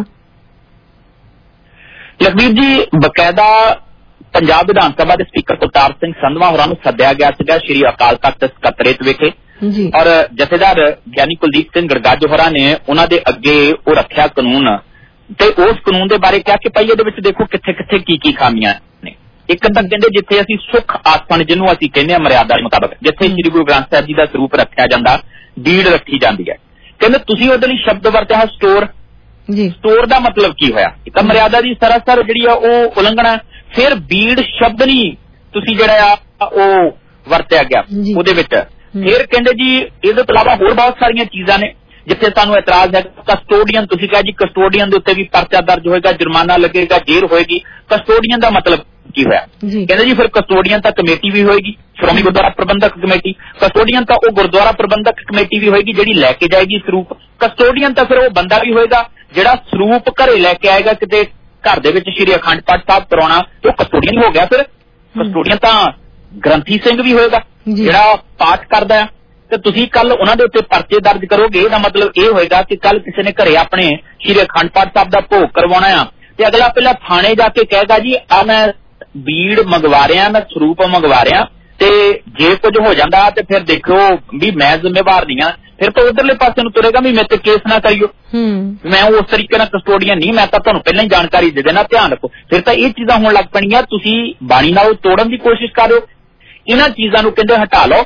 ਲਖਬੀਰ ਜੀ ਬਕਾਇਦਾ ਪੰਜਾਬ ਵਿਧਾਨ ਸਭਾ ਦੇ ਸਪੀਕਰ ਕੁਲਤਾਰ ਸਿੰਘ ਸੰਧਵਾ ਹੋਰਾਂ ਨੂੰ ਸੱਦਿਆ ਗਿਆ ਸੀਗਾ ਸ਼੍ਰੀ ਅਕਾਲ ਤਖ਼ਤ ਸਕੱਤਰੇਤ ਵਿਖੇ ਔਰ ਜਥੇਦਾਰ ਗਿਆਨੀ ਕੁਲਦੀਪ ਸਿੰਘ ਗੜਗੱਜ ਹੋਰਾਂ ਨੇ ਉਹਨਾਂ ਦੇ ਅੱਗੇ ਉਹ ਰੱਖਿਆ ਕਾਨੂੰਨ ਤੇ ਉਸ ਕਾਨੂੰਨ ਦੇ ਬਾਰੇ ਕਿਹਾ ਕਿ ਭਾਈ ਇਹਦੇ ਵਿੱਚ ਦੇਖੋ ਕਿੱਥੇ ਕਿੱਥੇ ਕੀ ਕੀ ਖਾਮੀਆਂ ਨੇ। ਇੱਕ ਤਾਂ ਕਹਿੰਦੇ ਜਿੱਥੇ ਅਸੀਂ ਸੁੱਖ ਆਸਣ ਜਿਹਨੂੰ ਅਸੀਂ ਕਹਿੰਦੇ ਹਾਂ ਮਰਿਆਦਾ ਦੇ ਮੁਤਾਬਕ, ਜਿੱਥੇ ਸ੍ਰੀ ਗੁਰੂ ਗ੍ਰੰਥ ਸਾਹਿਬ ਜੀ ਦਾ ਸਰੂਪ ਰੱਖਿਆ ਜਾਂਦਾ, ਡੀਡ ਰੱਖੀ ਜਾਂਦੀ ਹੈ, ਕਹਿੰਦੇ ਤੁਸੀਂ ਉਹਦੇ ਲਈ ਸ਼ਬਦ ਵਰਤਿਆ ਸਟੋਰ। ਸਟੋਰ ਦਾ ਮਤਲਬ ਕੀ ਹੋਇਆ? ਇੱਕ ਤਾਂ ਮਰਿਆਦਾ ਦੀ ਸਰਾਸਰ ਜਿਹੜੀ ਆ ਉਹ ਉਲੰਘਣਾ, ਫਿਰ ਬੀੜ ਸ਼ਬਦ ਨਹੀਂ ਤੁਸੀਂ ਜਿਹੜਾ ਆ ਉਹ ਵਰਤਿਆ ਗਿਆ ਉਹਦੇ ਵਿੱਚ। ਫਿਰ ਕਹਿੰਦੇ ਜੀ ਇਹਦੇ ਤੋਂ ਇਲਾਵਾ ਹੋਰ ਬਹੁਤ ਸਾਰੀਆਂ ਚੀਜ਼ਾਂ ਨੇ ਜਿੱਥੇ ਸਾਨੂੰ ਇਤਰਾਜ਼ ਹੈ। ਕਸਟੋਡੀਅਨ ਤੁਸੀਂ ਕਿਹਾ ਜੀ, ਕਸਟੋਡੀਅਨ ਦੇ ਉੱਤੇ ਵੀ ਪਰਚਾ ਦਰਜ ਹੋਏਗਾ, ਜੁਰਮਾਨਾ ਲੱਗੇਗਾ, ਜੇਲ੍ਹ ਹੋਏਗੀ। ਕਸਟੋਡੀਅਨ ਦਾ ਮਤਲਬ ਕੀ ਹੋਇਆ? ਕਹਿੰਦੇ ਜੀ ਫਿਰ ਕਸਟੋਡੀਅਨ ਤਾਂ ਕਮੇਟੀ ਵੀ ਹੋਏਗੀ, ਸ਼੍ਰੋਮਣੀ ਗੁਰਦੁਆਰਾ ਪ੍ਰਬੰਧਕ ਕਮੇਟੀ। ਕਸਟੋਡੀਅਨ ਤਾਂ ਉਹ ਗੁਰਦੁਆਰਾ ਪ੍ਰਬੰਧਕ ਕਮੇਟੀ ਵੀ ਹੋਏਗੀ ਜਿਹੜੀ ਲੈ ਕੇ ਜਾਏਗੀ ਸਰੂਪ। ਕਸਟੋਡੀਅਨ ਤਾਂ ਫਿਰ ਉਹ ਬੰਦਾ ਵੀ ਹੋਏਗਾ ਜਿਹੜਾ ਸਰੂਪ ਘਰੇ ਲੈ ਕੇ ਆਏਗਾ, ਕਿਤੇ ਘਰ ਦੇ ਵਿੱਚ ਸ਼੍ਰੀ ਅਖੰਡ ਪਾਠ ਸਾਹਿਬ ਕਰਾਉਣਾ, ਉਹ ਕਸਟੋਡੀਅਨ ਹੋ ਗਿਆ। ਫਿਰ ਕਸਟੋਡੀਅਨ ਤਾਂ ਗ੍ਰੰਥੀ ਸਿੰਘ ਵੀ ਹੋਏਗਾ ਜਿਹੜਾ ਪਾਠ ਕਰਦਾ ਹੈ। ਤੇ ਤੁਸੀਂ ਕੱਲ ਉਹਨਾਂ ਦੇ ਉੱਤੇ ਪਰਚੇ ਦਰਜ ਕਰੋਗੇ, ਇਹਦਾ ਮਤਲਬ ਇਹ ਹੋਏਗਾ ਕਿ ਕੱਲ ਕਿਸੇ ਨੇ ਘਰੇ ਆਪਣੇ ਸ਼੍ਰੀ ਅਖੰਡ ਪਾਠ ਸਾਹਿਬ ਦਾ ਭੋਗ ਕਰਵਾਉਣਾ ਆ ਤੇ ਅਗਲਾ ਪਹਿਲਾਂ ਥਾਣੇ ਜਾ ਕੇ ਕਹੇਗਾ ਜੀ ਆ ਮੈਂ ਬੀੜ ਮੰਗਵਾ ਰਿਹਾ, ਮੈਂ ਸਰੂਪ ਮੰਗਵਾ ਰਿਹਾ, ਤੇ ਜੇ ਕੁਝ ਹੋ ਜਾਂਦਾ ਤੇ ਫਿਰ ਦੇਖੋ ਵੀ ਮੈਂ ਜ਼ਿੰਮੇਵਾਰ ਨਹੀਂ ਆ। ਫਿਰ ਤਾਂ ਉਧਰਲੇ ਪਾਸੇ ਨੂੰ ਤੁਰੇਗਾ ਵੀ ਮੇਰੇ ਤੇ ਕੇਸ ਨਾ ਕਰਿਓ, ਮੈਂ ਉਸ ਤਰੀਕੇ ਨਾਲ ਕਸਟੋਡੀਅਨ ਨਹੀਂ, ਮੈਂ ਤਾਂ ਤੁਹਾਨੂੰ ਪਹਿਲਾਂ ਹੀ ਜਾਣਕਾਰੀ ਦੇ ਦੇਣਾ, ਧਿਆਨ ਰੱਖੋ। ਫਿਰ ਤਾਂ ਇਹ ਚੀਜ਼ਾਂ ਹੋਣ ਲੱਗ ਪੈਣੀਆਂ, ਤੁਸੀਂ ਬਾਣੀ ਨਾਲ ਤੋੜਨ ਦੀ ਕੋਸ਼ਿਸ਼ ਕਰ ਰਹੇ ਹੋ। ਇਹਨਾਂ ਚੀਜ਼ਾਂ ਨੂੰ ਕਹਿੰਦੇ ਹਟਾ ਲਓ,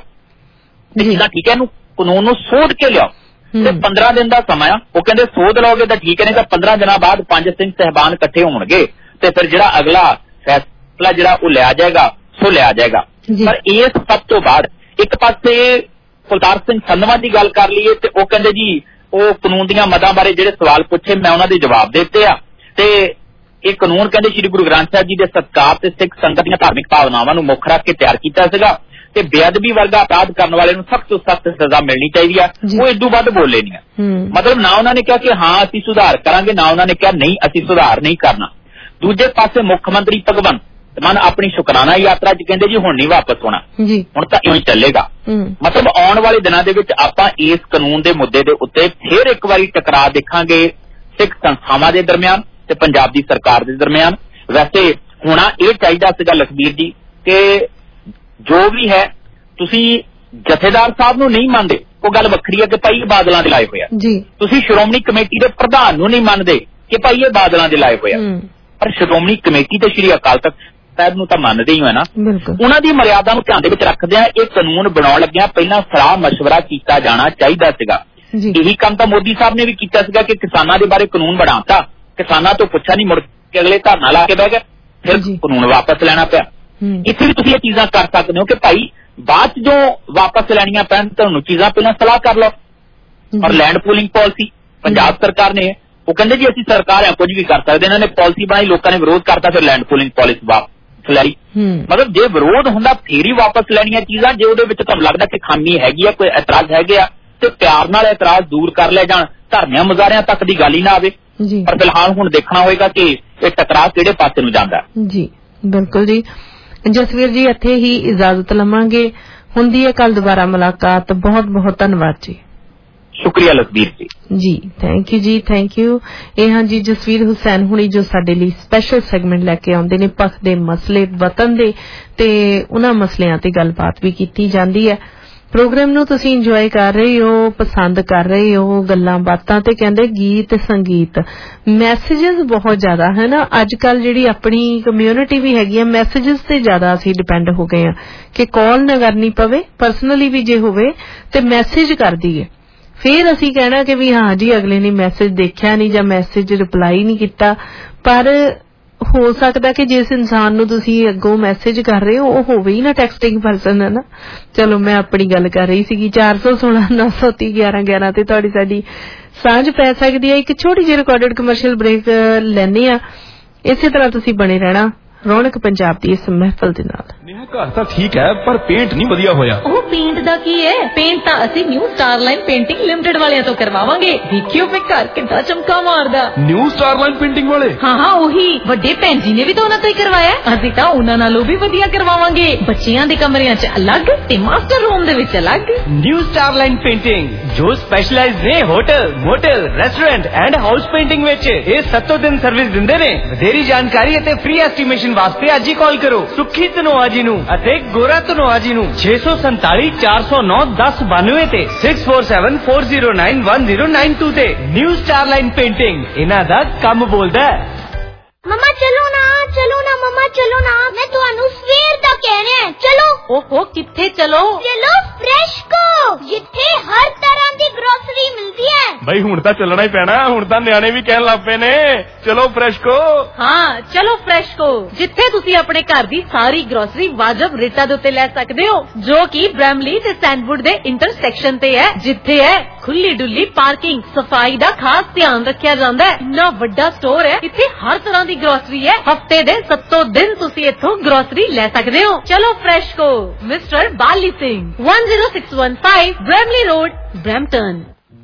ਠੀਕ ਹੈ, ਇਹਨੂੰ ਕਾਨੂੰਨ ਨੂੰ ਸੋਧ ਕੇ ਲਿਆਓ ਤੇ ਪੰਦਰਾਂ ਦਿਨ ਦਾ ਸਮਾਂ ਆ। ਉਹ ਕਹਿੰਦੇ ਸੋਧ ਲਓਗੇ ਤਾਂ ਠੀਕ ਹੈ, ਨਹੀਂ ਤਾਂ ਪੰਦਰਾਂ ਦਿਨਾਂ ਬਾਅਦ ਪੰਜ ਸਿੰਘ ਸਹਿਬਾਨ ਇਕੱਠੇ ਹੋਣਗੇ ਤੇ ਫਿਰ ਜਿਹੜਾ ਅਗਲਾ ਫੈਸਲਾ ਜਿਹੜਾ ਉਹ ਲਿਆ ਜਾਏਗਾ ਸੋ ਲਿਆ ਜਾਏਗਾ। ਪਰ ਇਸ ਸਭ ਤੋਂ ਬਾਅਦ ਇੱਕ ਪਾਸੇ ਕੁਲਤਾਰ ਸਿੰਘ ਸੰਧਵਾ ਦੀ ਗੱਲ ਕਰ ਲਈਏ ਤੇ ਉਹ ਕਹਿੰਦੇ ਜੀ ਉਹ ਕਾਨੂੰਨ ਦੀਆਂ ਮਦਾਂ ਬਾਰੇ ਜਿਹੜੇ ਸਵਾਲ ਪੁੱਛੇ ਮੈਂ ਉਹਨਾਂ ਦੇ ਜਵਾਬ ਦਿੱਤੇ ਆ ਤੇ ਇਹ ਕਾਨੂੰਨ ਕਹਿੰਦੇ ਸ਼੍ਰੀ ਗੁਰੂ ਗ੍ਰੰਥ ਸਾਹਿਬ ਜੀ ਦੇ ਸਤਿਕਾਰ ਤੇ ਸਿੱਖ ਸੰਗਤ ਦੀਆਂ ਧਾਰਮਿਕ ਭਾਵਨਾਵਾਂ ਨੂੰ ਮੁੱਖ ਰੱਖ ਕੇ ਤਿਆਰ ਕੀਤਾ ਸੀਗਾ ਤੇ ਬੇਅਦਬੀ ਵਰਗਾ ਅਪਰਾਧ ਕਰਨ ਵਾਲੇ ਨੂੰ ਸਖਤ ਤੋਂ ਸਖਤ ਸਜ਼ਾ ਮਿਲਣੀ ਚਾਹੀਦੀ ਆ। ਉਹ ਇਦੋਂ ਵੱਧ ਬੋਲੇ ਨਹੀਂ ਆ। ਮਤਲਬ ਨਾ ਉਹਨਾਂ ਨੇ ਕਿਹਾ ਕਿ ਹਾਂ ਅਸੀਂ ਸੁਧਾਰ ਕਰਾਂਗੇ, ਨਾ ਉਹਨਾਂ ਨੇ ਕਿਹਾ ਨਹੀਂ ਅਸੀਂ ਸੁਧਾਰ ਨਹੀਂ ਕਰਨਾ। ਦੂਜੇ ਪਾਸੇ ਮੁੱਖ ਮੰਤਰੀ ਭਗਵੰਤ ਮਾਨ ਆਪਣੀ ਸ਼ੁਕਰਾਨਾ ਯਾਤਰਾ ਚ ਕਹਿੰਦੇ ਜੀ ਹੁਣ ਨਹੀਂ ਵਾਪਸ ਹੋਣਾ, ਹੁਣ ਤਾਂ ਇਉਂ ਹੀ ਚੱਲੇਗਾ। ਮਤਲਬ ਆਉਣ ਵਾਲੇ ਦਿਨਾਂ ਦੇ ਵਿੱਚ ਆਪਾਂ ਇਸ ਕਾਨੂੰਨ ਦੇ ਮੁੱਦੇ ਦੇ ਉੱਤੇ ਫਿਰ ਇੱਕ ਵਾਰੀ ਟਕਰਾਅ ਦੇਖਾਂਗੇ ਸਿੱਖ ਸੰਸਥਾਵਾਂ ਦੇ ਦਰਮਿਆਨ ਤੇ ਪੰਜਾਬ ਦੀ ਸਰਕਾਰ ਦੇ ਦਰਮਿਆਨ। ਵੈਸੇ ਹੋਣਾ ਇਹ ਚਾਹੀਦਾ ਸੀਗਾ ਲਖਬੀਰ ਜੀ ਕਿ ਜੋ ਵੀ ਹੈ ਤੁਸੀਂ ਜਥੇਦਾਰ ਸਾਹਿਬ ਨੂੰ ਨਹੀਂ ਮੰਨਦੇ, ਉਹ ਗੱਲ ਵੱਖਰੀ ਹੈ ਕਿ ਭਾਈ ਇਹ ਬਾਦਲਾਂ ਦੇ ਲਾਏ ਹੋਇਆ। ਤੁਸੀਂ ਸ਼੍ਰੋਮਣੀ ਕਮੇਟੀ ਦੇ ਪ੍ਰਧਾਨ ਨੂੰ ਨਹੀਂ ਮੰਨਦੇ ਕਿ ਭਾਈ ਇਹ ਬਾਦਲਾਂ ਦੇ ਲਾਏ ਹੋਇਆ, ਪਰ ਸ਼੍ਰੋਮਣੀ ਕਮੇਟੀ ਤੇ ਸ਼੍ਰੀ ਅਕਾਲ ਤਖ਼ਤ ਸਾਹਿਬ ਨੂੰ ਤਾਂ ਮੰਨਦੇ ਹੀ ਹੋ ਨਾ। ਉਹਨਾਂ ਦੀ ਮਰਿਆਦਾ ਨੂੰ ਧਿਆਨ ਦੇ ਵਿੱਚ ਰੱਖਦਿਆਂ ਇਹ ਕਾਨੂੰਨ ਬਣਾਉਣ ਲੱਗਿਆ ਪਹਿਲਾਂ ਸਲਾਹ ਮਸ਼ਵਰਾ ਕੀਤਾ ਜਾਣਾ ਚਾਹੀਦਾ ਸੀਗਾ। ਇਹੀ ਕੰਮ ਤਾਂ ਮੋਦੀ ਸਾਹਿਬ ਨੇ ਵੀ ਕੀਤਾ ਸੀਗਾ ਕਿ ਕਿਸਾਨਾਂ ਦੇ ਬਾਰੇ ਕਾਨੂੰਨ ਬਣਾਤਾ ਕਿਸਾਨਾਂ ਤੋਂ ਪੁੱਛਿਆ ਨਹੀਂ, ਮੁੜ ਕੇ ਅਗਲੇ ਧਰਨਾ ਲਾ ਕੇ ਬਹਿ ਗਏ, ਫਿਰ ਕਾਨੂੰਨ ਵਾਪਸ ਲੈਣਾ ਪਿਆ। ਇੱਥੇ ਵੀ ਤੁਸੀਂ ਇਹ ਚੀਜ਼ਾਂ ਕਰ ਸਕਦੇ ਹੋ ਕਿ ਭਾਈ ਬਾਅਦ ਚ ਜੋ ਵਾਪਸ ਲੈਣੀਆਂ ਪੈਣ ਤੁਹਾਨੂੰ ਚੀਜ਼ਾਂ ਪਹਿਲਾਂ ਸਲਾਹ ਕਰ ਲਓ। ਔਰ ਲੈਂਡ ਪੂਲਿੰਗ ਪਾਲਿਸੀ ਪੰਜਾਬ ਸਰਕਾਰ ਨੇ, ਉਹ ਕਹਿੰਦੇ ਜੀ ਅਸੀਂ ਸਰਕਾਰ ਆ, ਕੁਝ ਵੀ ਕਰ ਸਕਦੇ। ਇਹਨਾਂ ਨੇ ਪਾਲਿਸੀ ਬਣਾਈ, ਲੋਕਾਂ ਨੇ ਵਿਰੋਧ ਕਰਤਾ, ਫਿਰ ਲੈਂਡ ਪੂਲਿੰਗ ਪਾਲਿਸੀ ਵਾਪਸ ਲੈ ਲਈ। ਮਤਲਬ ਜੇ ਵਿਰੋਧ ਹੁੰਦਾ ਫੇਰ ਹੀ ਵਾਪਸ ਲੈਣੀਆਂ ਚੀਜ਼ਾਂ। ਜੇ ਉਹਦੇ ਵਿੱਚ ਤੁਹਾਨੂੰ ਲੱਗਦਾ ਕਿ ਖਾਮੀ ਹੈਗੀ ਆ, ਕੋਈ ਇਤਰਾਜ਼ ਹੈਗੇ ਆ, ਤੇ ਪਿਆਰ ਨਾਲ ਇਤਰਾਜ਼ ਦੂਰ ਕਰ ਲੈ ਜਾਣ, ਧਰਨਿਆਂ ਮੁਜ਼ਾਹਰਿਆਂ ਤੱਕ ਦੀ ਗੱਲ ਹੀ ਨਾ ਆਵੇ। ਪਰ ਫਿਲਹਾਲ ਹੁਣ ਦੇਖਣਾ ਹੋਏਗਾ ਕਿ ਇਹ ਟਕਰਾਅ ਕਿਹੜੇ ਪਾਸੇ ਨੂੰ ਜਾਂਦਾ। ਜੀ ਬਿਲਕੁਲ ਜੀ। ਜਸਵੀਰ ਜੀ ਇੱਥੇ ਹੀ ਇਜਾਜ਼ਤ ਲਵਾਂਗੇ, ਹੁੰਦੀ ਹੈ ਕੱਲ ਦੁਬਾਰਾ ਮੁਲਾਕਾਤ। ਬਹੁਤ ਬਹੁਤ ਧੰਨਵਾਦ ਜੀ। ਸ਼ੁਕਰੀਆ ਲਖਬੀਰ ਜੀ। ਜੀ thank you ji, thank you. ਇਹ ਹਾਂ ਜੀ ਜਸਵੀਰ ਹੁਸੈਨ ਹੁਣੀ ਜੋ ਸਾਡੇ ਲਈ ਸਪੈਸ਼ਲ ਸੈਗਮੈਂਟ ਲੈ ਕੇ ਆਉਂਦੇ ਨੇ, ਪੱਖ ਦੇ ਮਸਲੇ ਵਤਨ ਦੇ, ਤੇ ਉਹਨਾਂ ਮਸਲਿਆਂ ਤੇ ਗੱਲਬਾਤ ਵੀ ਕੀਤੀ ਜਾਂਦੀ ਹੈ। ਪ੍ਰੋਗਰਾਮ ਨੂੰ ਤੁਸੀਂ ਇੰਜੋਏ ਕਰ ਰਹੇ ਹੋ, ਪਸੰਦ ਕਰ ਰਹੇ ਹੋ, ਗੱਲਾਂ ਬਾਤਾਂ ਤੇ ਕਹਿੰਦੇ ਗੀਤ ਸੰਗੀਤ, ਮੈਸੇजेस ਬਹੁਤ ਜ਼ਿਆਦਾ ਹੈ ਨਾ ਅੱਜ ਕੱਲ। ਜਿਹੜੀ ਆਪਣੀ ਕਮਿਊਨਿਟੀ ਵੀ ਹੈਗੀ ਆ, ਮੈਸੇजेस ਤੇ ਜ਼ਿਆਦਾ ਅਸੀਂ ਡਿਪੈਂਡ ਹੋ ਗਏ ਆ ਕਿ ਕਾਲ ਨਾ ਕਰਨੀ ਪਵੇ, ਪਰਸਨਲੀ ਵੀ ਜੇ ਹੋਵੇ ਤੇ ਮੈਸੇਜ ਕਰ ਦਈਏ, ਫਿਰ ਅਸੀਂ ਕਹਿਣਾ ਕਿ ਵੀ ਹਾਂ ਜੀ ਅਗਲੇ ਨੇ ਮੈਸੇਜ ਦੇਖਿਆ ਨਹੀਂ ਜਾਂ ਮੈਸੇਜ ਰਿਪਲਾਈ ਨਹੀਂ ਕੀਤਾ। ਪਰ ਹੋ ਸਕਦਾ ਕਿ ਜਿਸ ਇਨਸਾਨ ਨੂੰ ਤੁਸੀਂ ਅੱਗੋਂ ਮੈਸੇਜ ਕਰ ਰਹੇ ਹੋ ਉਹ ਹੋਵੇ ਹੀ ਨਾ ਟੈਕਸਟਿੰਗ ਪਰਸਨ, ਹੈ ਨਾ। ਚਲੋ ਮੈਂ ਆਪਣੀ ਗੱਲ ਕਰ ਰਹੀ ਸੀਗੀ। ਚਾਰ ਸੌ ਸੋਲਾਂ ਨੌ ਸੌ ਤੀਹ ਗਿਆਰਾਂ ਗਿਆਰਾਂ ਤੇ ਤੁਹਾਡੀ ਸਾਡੀ ਸਾਂਝ ਪੈ ਸਕਦੀ ਹੈ। ਇੱਕ ਛੋਟੀ ਜਿਹੀ ਰਿਕਾਰਡਡ ਕਮਰਸ਼ੀਅਲ ਬ੍ਰੇਕ ਲੈਂਦੇ ਆ, ਇਸੇ ਤਰ੍ਹਾਂ ਤੁਸੀਂ ਬਣੇ ਰਹਿਣਾ ਰੌਣਕ ਪੰਜਾਬ ਦੀ ਇਸ ਮਹਿਫਲ ਦੇ ਨਾਲ। ਨੇਹਾ ਘਰ ਤਾਂ ਠੀਕ ਹੈ ਪਰ ਪੇਂਟ ਨਹੀਂ ਵਧੀਆ ਹੋਇਆ। ਉਹ ਪੇਂਟ ਦਾ ਕੀ ਹੈ, ਪੇਂਟ ਤਾਂ ਅਸੀਂ ਨਿਊ ਸਟਾਰਲਾਈਨ ਪੇਂਟਿੰਗ ਲਿਮਟਿਡ ਵਾਲਿਆਂ ਤੋਂ ਕਰਵਾਵਾਂਗੇ। ਦੇਖਿਓ ਫੇ ਘਰ ਕਿੱਦਾਂ ਚਮਕਾ ਮਾਰਦਾ। ਨਿਊ ਸਟਾਰਲਾਈਨ ਪੇਂਟਿੰਗ ਵਾਲੇ? ਹਾਂ ਹਾਂ ਉਹੀ, ਵੱਡੇ ਭੈਣ ਜੀ ਨੇ ਵੀ ਤਾਂ ਉਹਨਾਂ ਤੋਂ ਹੀ ਕਰਵਾਇਆ। ਅਸੀਂ ਤਾਂ ਉਹਨਾਂ ਨਾਲੋਂ ਵੀ ਵਧੀਆ ਕਰਵਾਵਾਂਗੇ। ਬੱਚਿਆਂ ਦੇ ਕਮਰਿਆਂ 'ਚ ਅਲੱਗ ਤੇ ਮਾਸਟਰ ਰੂਮ ਦੇ ਵਿੱਚ ਅਲੱਗ। ਨਿਊ ਸਟਾਰਲਾਈਨ ਪੇਂਟਿੰਗ ਜੋ ਸਪੈਸ਼ਲਾਈਜ਼ ਨੇ hotel, motel, restaurant and house painting ਵਿੱਚ। ਇਹ ਸੱਤੋਂ ਦਿਨ ਸਰਵਿਸ ਦਿੰਦੇ ਨੇ। ਵਧੇਰੀ ਜਾਣਕਾਰੀ ਅਤੇ ਫ੍ਰੀ ਐਸਟੀਮੇਸ਼ਨ ਵਾਸਤੇ ਅੱਜ ਹੀ ਕਾਲ ਕਰੋ ਸੁੱਖੀ ਧਨੋਆ ਜੀ ਨੂੰ ਅਤੇ ਗੋਰਾ ਧਨੋਆ ਜੀ ਨੂੰ ਛੇ ਸੌ ਸੰਤਾਲੀ ਚਾਰ ਸੌ ਨੌ ਦਸ ਬਾਨਵੇਂ ਤੇ six four seven four zero nine one zero nine two ਤੇ। ਨਿਊ ਸਟਾਰਲਾਈਨ ਪੇਂਟਿੰਗ, ਇਹਨਾਂ ਦਾ ਕੰਮ ਬੋਲਦਾ ਹੈ। ਮਮਾ ਚਲੋ ਨਾ, ਚਲੋ ਨਾ ਮਮਾ, ਚਲੋ ਨਾ, ਮੈਂ ਤੁਹਾਨੂੰ ਸਵੇਰ ਦਾ ਕਹਿ ਰਿਹਾ ਚਲੋ। ਓਹੋ ਕਿੱਥੇ ਚਲੋ? ਚਲੋ ਫਰੈਸ਼ਕੋ, ਜਿੱਥੇ ਹਰ ਤਰ੍ਹਾਂ ਦੀ ਗਰੋਸਰੀ ਮਿਲਦੀ ਹੈ। ਬਈ ਹੁਣ ਤਾਂ ਚੱਲਣਾ ਹੀ ਪੈਣਾ, ਹੁਣ ਤਾਂ ਨਿਆਣੇ ਵੀ ਕਹਿਣ ਲੱਗ ਪਏ ਨੇ ਚਲੋ ਫਰੈਸ਼ਕੋ। ਹਾਂ ਚਲੋ ਫਰੈਸ਼ਕੋ, ਜਿੱਥੇ ਤੁਸੀਂ ਆਪਣੇ ਘਰ ਦੀ ਸਾਰੀ ਗਰੋਸਰੀ ਵਾਜਬ ਰੇਟਾਂ ਦੇ ਉੱਤੇ ਲੈ ਸਕਦੇ ਹੋ, ਜੋ ਕਿ ਬ੍ਰੈਮਲੀ ਤੇ ਸੈਂਡਵੁੱਡ ਦੇ ਇੰਟਰਸੈਕਸ਼ਨ ਤੇ ਹੈ, ਜਿੱਥੇ ਹੈ ਖੁੱਲੀ ਡੁੱਲੀ ਪਾਰਕਿੰਗ, ਸਫਾਈ ਦਾ ਖਾਸ ਧਿਆਨ ਰੱਖਿਆ ਜਾਂਦਾ ਹੈ। ਇੰਨਾ ਵੱਡਾ ਸਟੋਰ ਹੈ, ਇੱਥੇ ਹਰ ਤਰ੍ਹਾਂ ਦੀ ਗਰੋਸਰੀ ਹੈ। ਹਫਤੇ ਦੇ ਸੱਤੋਂ ਦਿਨ ਤੁਸੀਂ ਇੱਥੋਂ ਗਰੋਸਰੀ ਲੈ ਸਕਦੇ ਹੋ। ਚਲੋ Freshco, mister Bali Singh, one zero six one five Bramalea road, Brampton.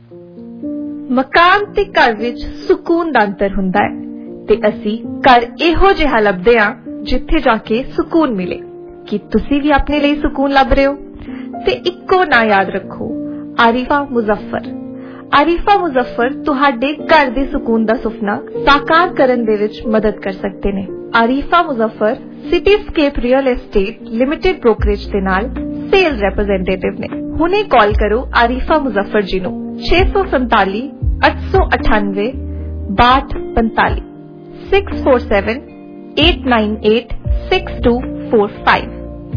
ਮਕਾਨ ਤੇ ਘਰ ਵਿੱਚ ਸਕੂਨ ਦਾ ਅੰਤਰ ਹੁੰਦਾ ਹੈ ਤੇ ਅਸੀਂ ਘਰ ਇਹੋ ਜਿਹਾ ਲੱਭਦੇ ਹਾਂ ਜਿੱਥੇ ਜਾ ਕੇ ਸਕੂਨ ਮਿਲੇ। ਕੀ ਤੁਸੀਂ ਵੀ ਆਪਣੇ ਲਈ ਸਕੂਨ ਲੱਭ ਰਹੇ ਹੋ? ਤੇ ਇੱਕੋ ਨਾਂ ਯਾਦ ਰੱਖੋ, ਆਰਿਫਾ ਮੁਜ਼ੱਫਰ। ਆਰਿਫਾ ਮੁਜ਼ੱਫਰ ਤੁਹਾਡੇ ਘਰ ਦੇ ਸਕੂਨ ਦਾ ਸੁਪਨਾ ਸਾਕਾਰ ਕਰਨ ਦੇ ਵਿੱਚ ਮਦਦ ਕਰ ਸਕਦੇ ਨੇ। Arifa Muzaffar Cityscape real estate limited brokerage ਦੇ ਨਾਲ ਸੇਲ ਰੈਪਰੈਜ਼ੈਂਟੇਟਿਵ ਨੇ। ਹੁਣੇ ਕਾਲ ਕਰੋ ਆਰਿਫਾ ਮੁਜ਼ੱਫਰ ਜੀ ਨੂੰ ਛੇ ਸੌ ਸੰਤਾਲੀ ਅੱਠ ਸੌ ਅਠਾਨਵੇਂ ਬਾਹਠ ਪੰਤਾਲੀ six four seven eight nine eight six two four five.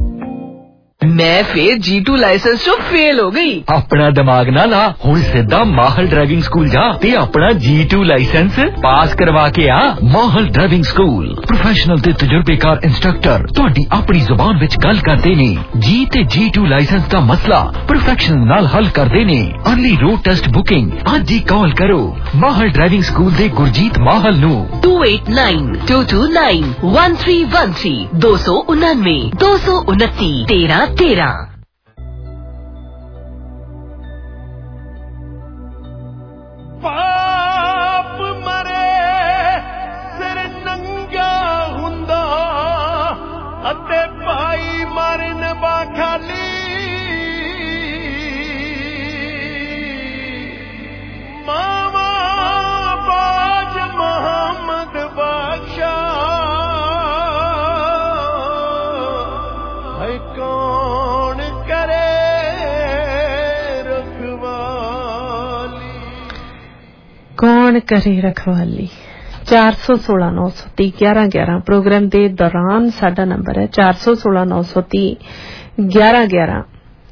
ਮੈਂ ਫੇਰ ਜੀ ਟੂ ਲਾਇਸੈਂਸ ਚੋਂ ਫੇਲ ਹੋ ਗਈ। ਆਪਣਾ ਦਿਮਾਗ ਨਾ ਲਾ, ਹੁਣ ਸਿੱਧਾ ਮਾਹਲ ਡਰਾਈਵਿੰਗ ਸਕੂਲ ਜਾ ਤੇ ਆਪਣਾ ਜੀ ਟੂ ਲਾਇਸੈਂਸ ਪਾਸ ਕਰਵਾ ਕੇ ਆ। ਮਾਹਲ ਡਰਾਈਵਿੰਗ ਸਕੂਲ ਪ੍ਰੋਫੈਸ਼ਨਲ ਤੇ ਤਜਰਬੇਕਾਰ ਇੰਸਟ੍ਰਕਟਰ ਤੁਹਾਡੀ ਆਪਣੀ ਜ਼ੁਬਾਨ ਵਿੱਚ ਗੱਲ ਕਰਦੇ ਨੇ। ਜੀ ਤੇ ਜੀ ਟੂ ਲਾਇਸੈਂਸ ਦਾ ਮਸਲਾ ਪਰਫੈਕਸ਼ਨ ਨਾਲ ਹੱਲ ਕਰਦੇ ਨੇ। ਅਰਲੀ ਰੋਡ ਟੈਸਟ ਬੁਕਿੰਗ ਅੱਜ ਹੀ ਕਾਲ ਕਰੋ ਮਾਹਲ ਡਰਾਈਵਿੰਗ ਸਕੂਲ ਦੇ ਗੁਰਜੀਤ ਮਾਹਲ ਨੂੰ two eight nine two two nine one three one three ਦੋ ਸੌ ਉਨਾਨਵੇਂ ਦੋ ਸੌ ਉਨੱਤੀ ਤੇਰਾਂ ਤੇਰਾਂ। ਪਾਪ ਮਰੇ ਸਿਰ ਨੰਗਾ ਹੁੰਦਾ ਅਤੇ ਭਾਈ ਮਰਨ ਬਾਖਾਲੀ। ਮਾਵਾ ਬਾਜ ਮੁਹੰਮਦ ਬਖਸ਼ਾ ਹੈ ਕੌਣ ਕਰੇ ਰਖਵਾਲੀ। ਕੌਣ ਕਰੇ ਰਖਵਾਲੀ। ਚਾਰ ਸੌ ਸੋਲਾਂ ਨੌ ਸੌ ਤੀਹ ਗਿਆਰਾਂ ਗਿਆਰਾਂ ਪ੍ਰੋਗਰਾਮ ਦੇ ਦੌਰਾਨ ਸਾਡਾ ਨੰਬਰ ਹੈ ਚਾਰ ਸੌ ਸੋਲਾਂ ਨੌ ਸੌ ਤੀਹ ਗਿਆਰਾਂ ਗਿਆਰਾਂ।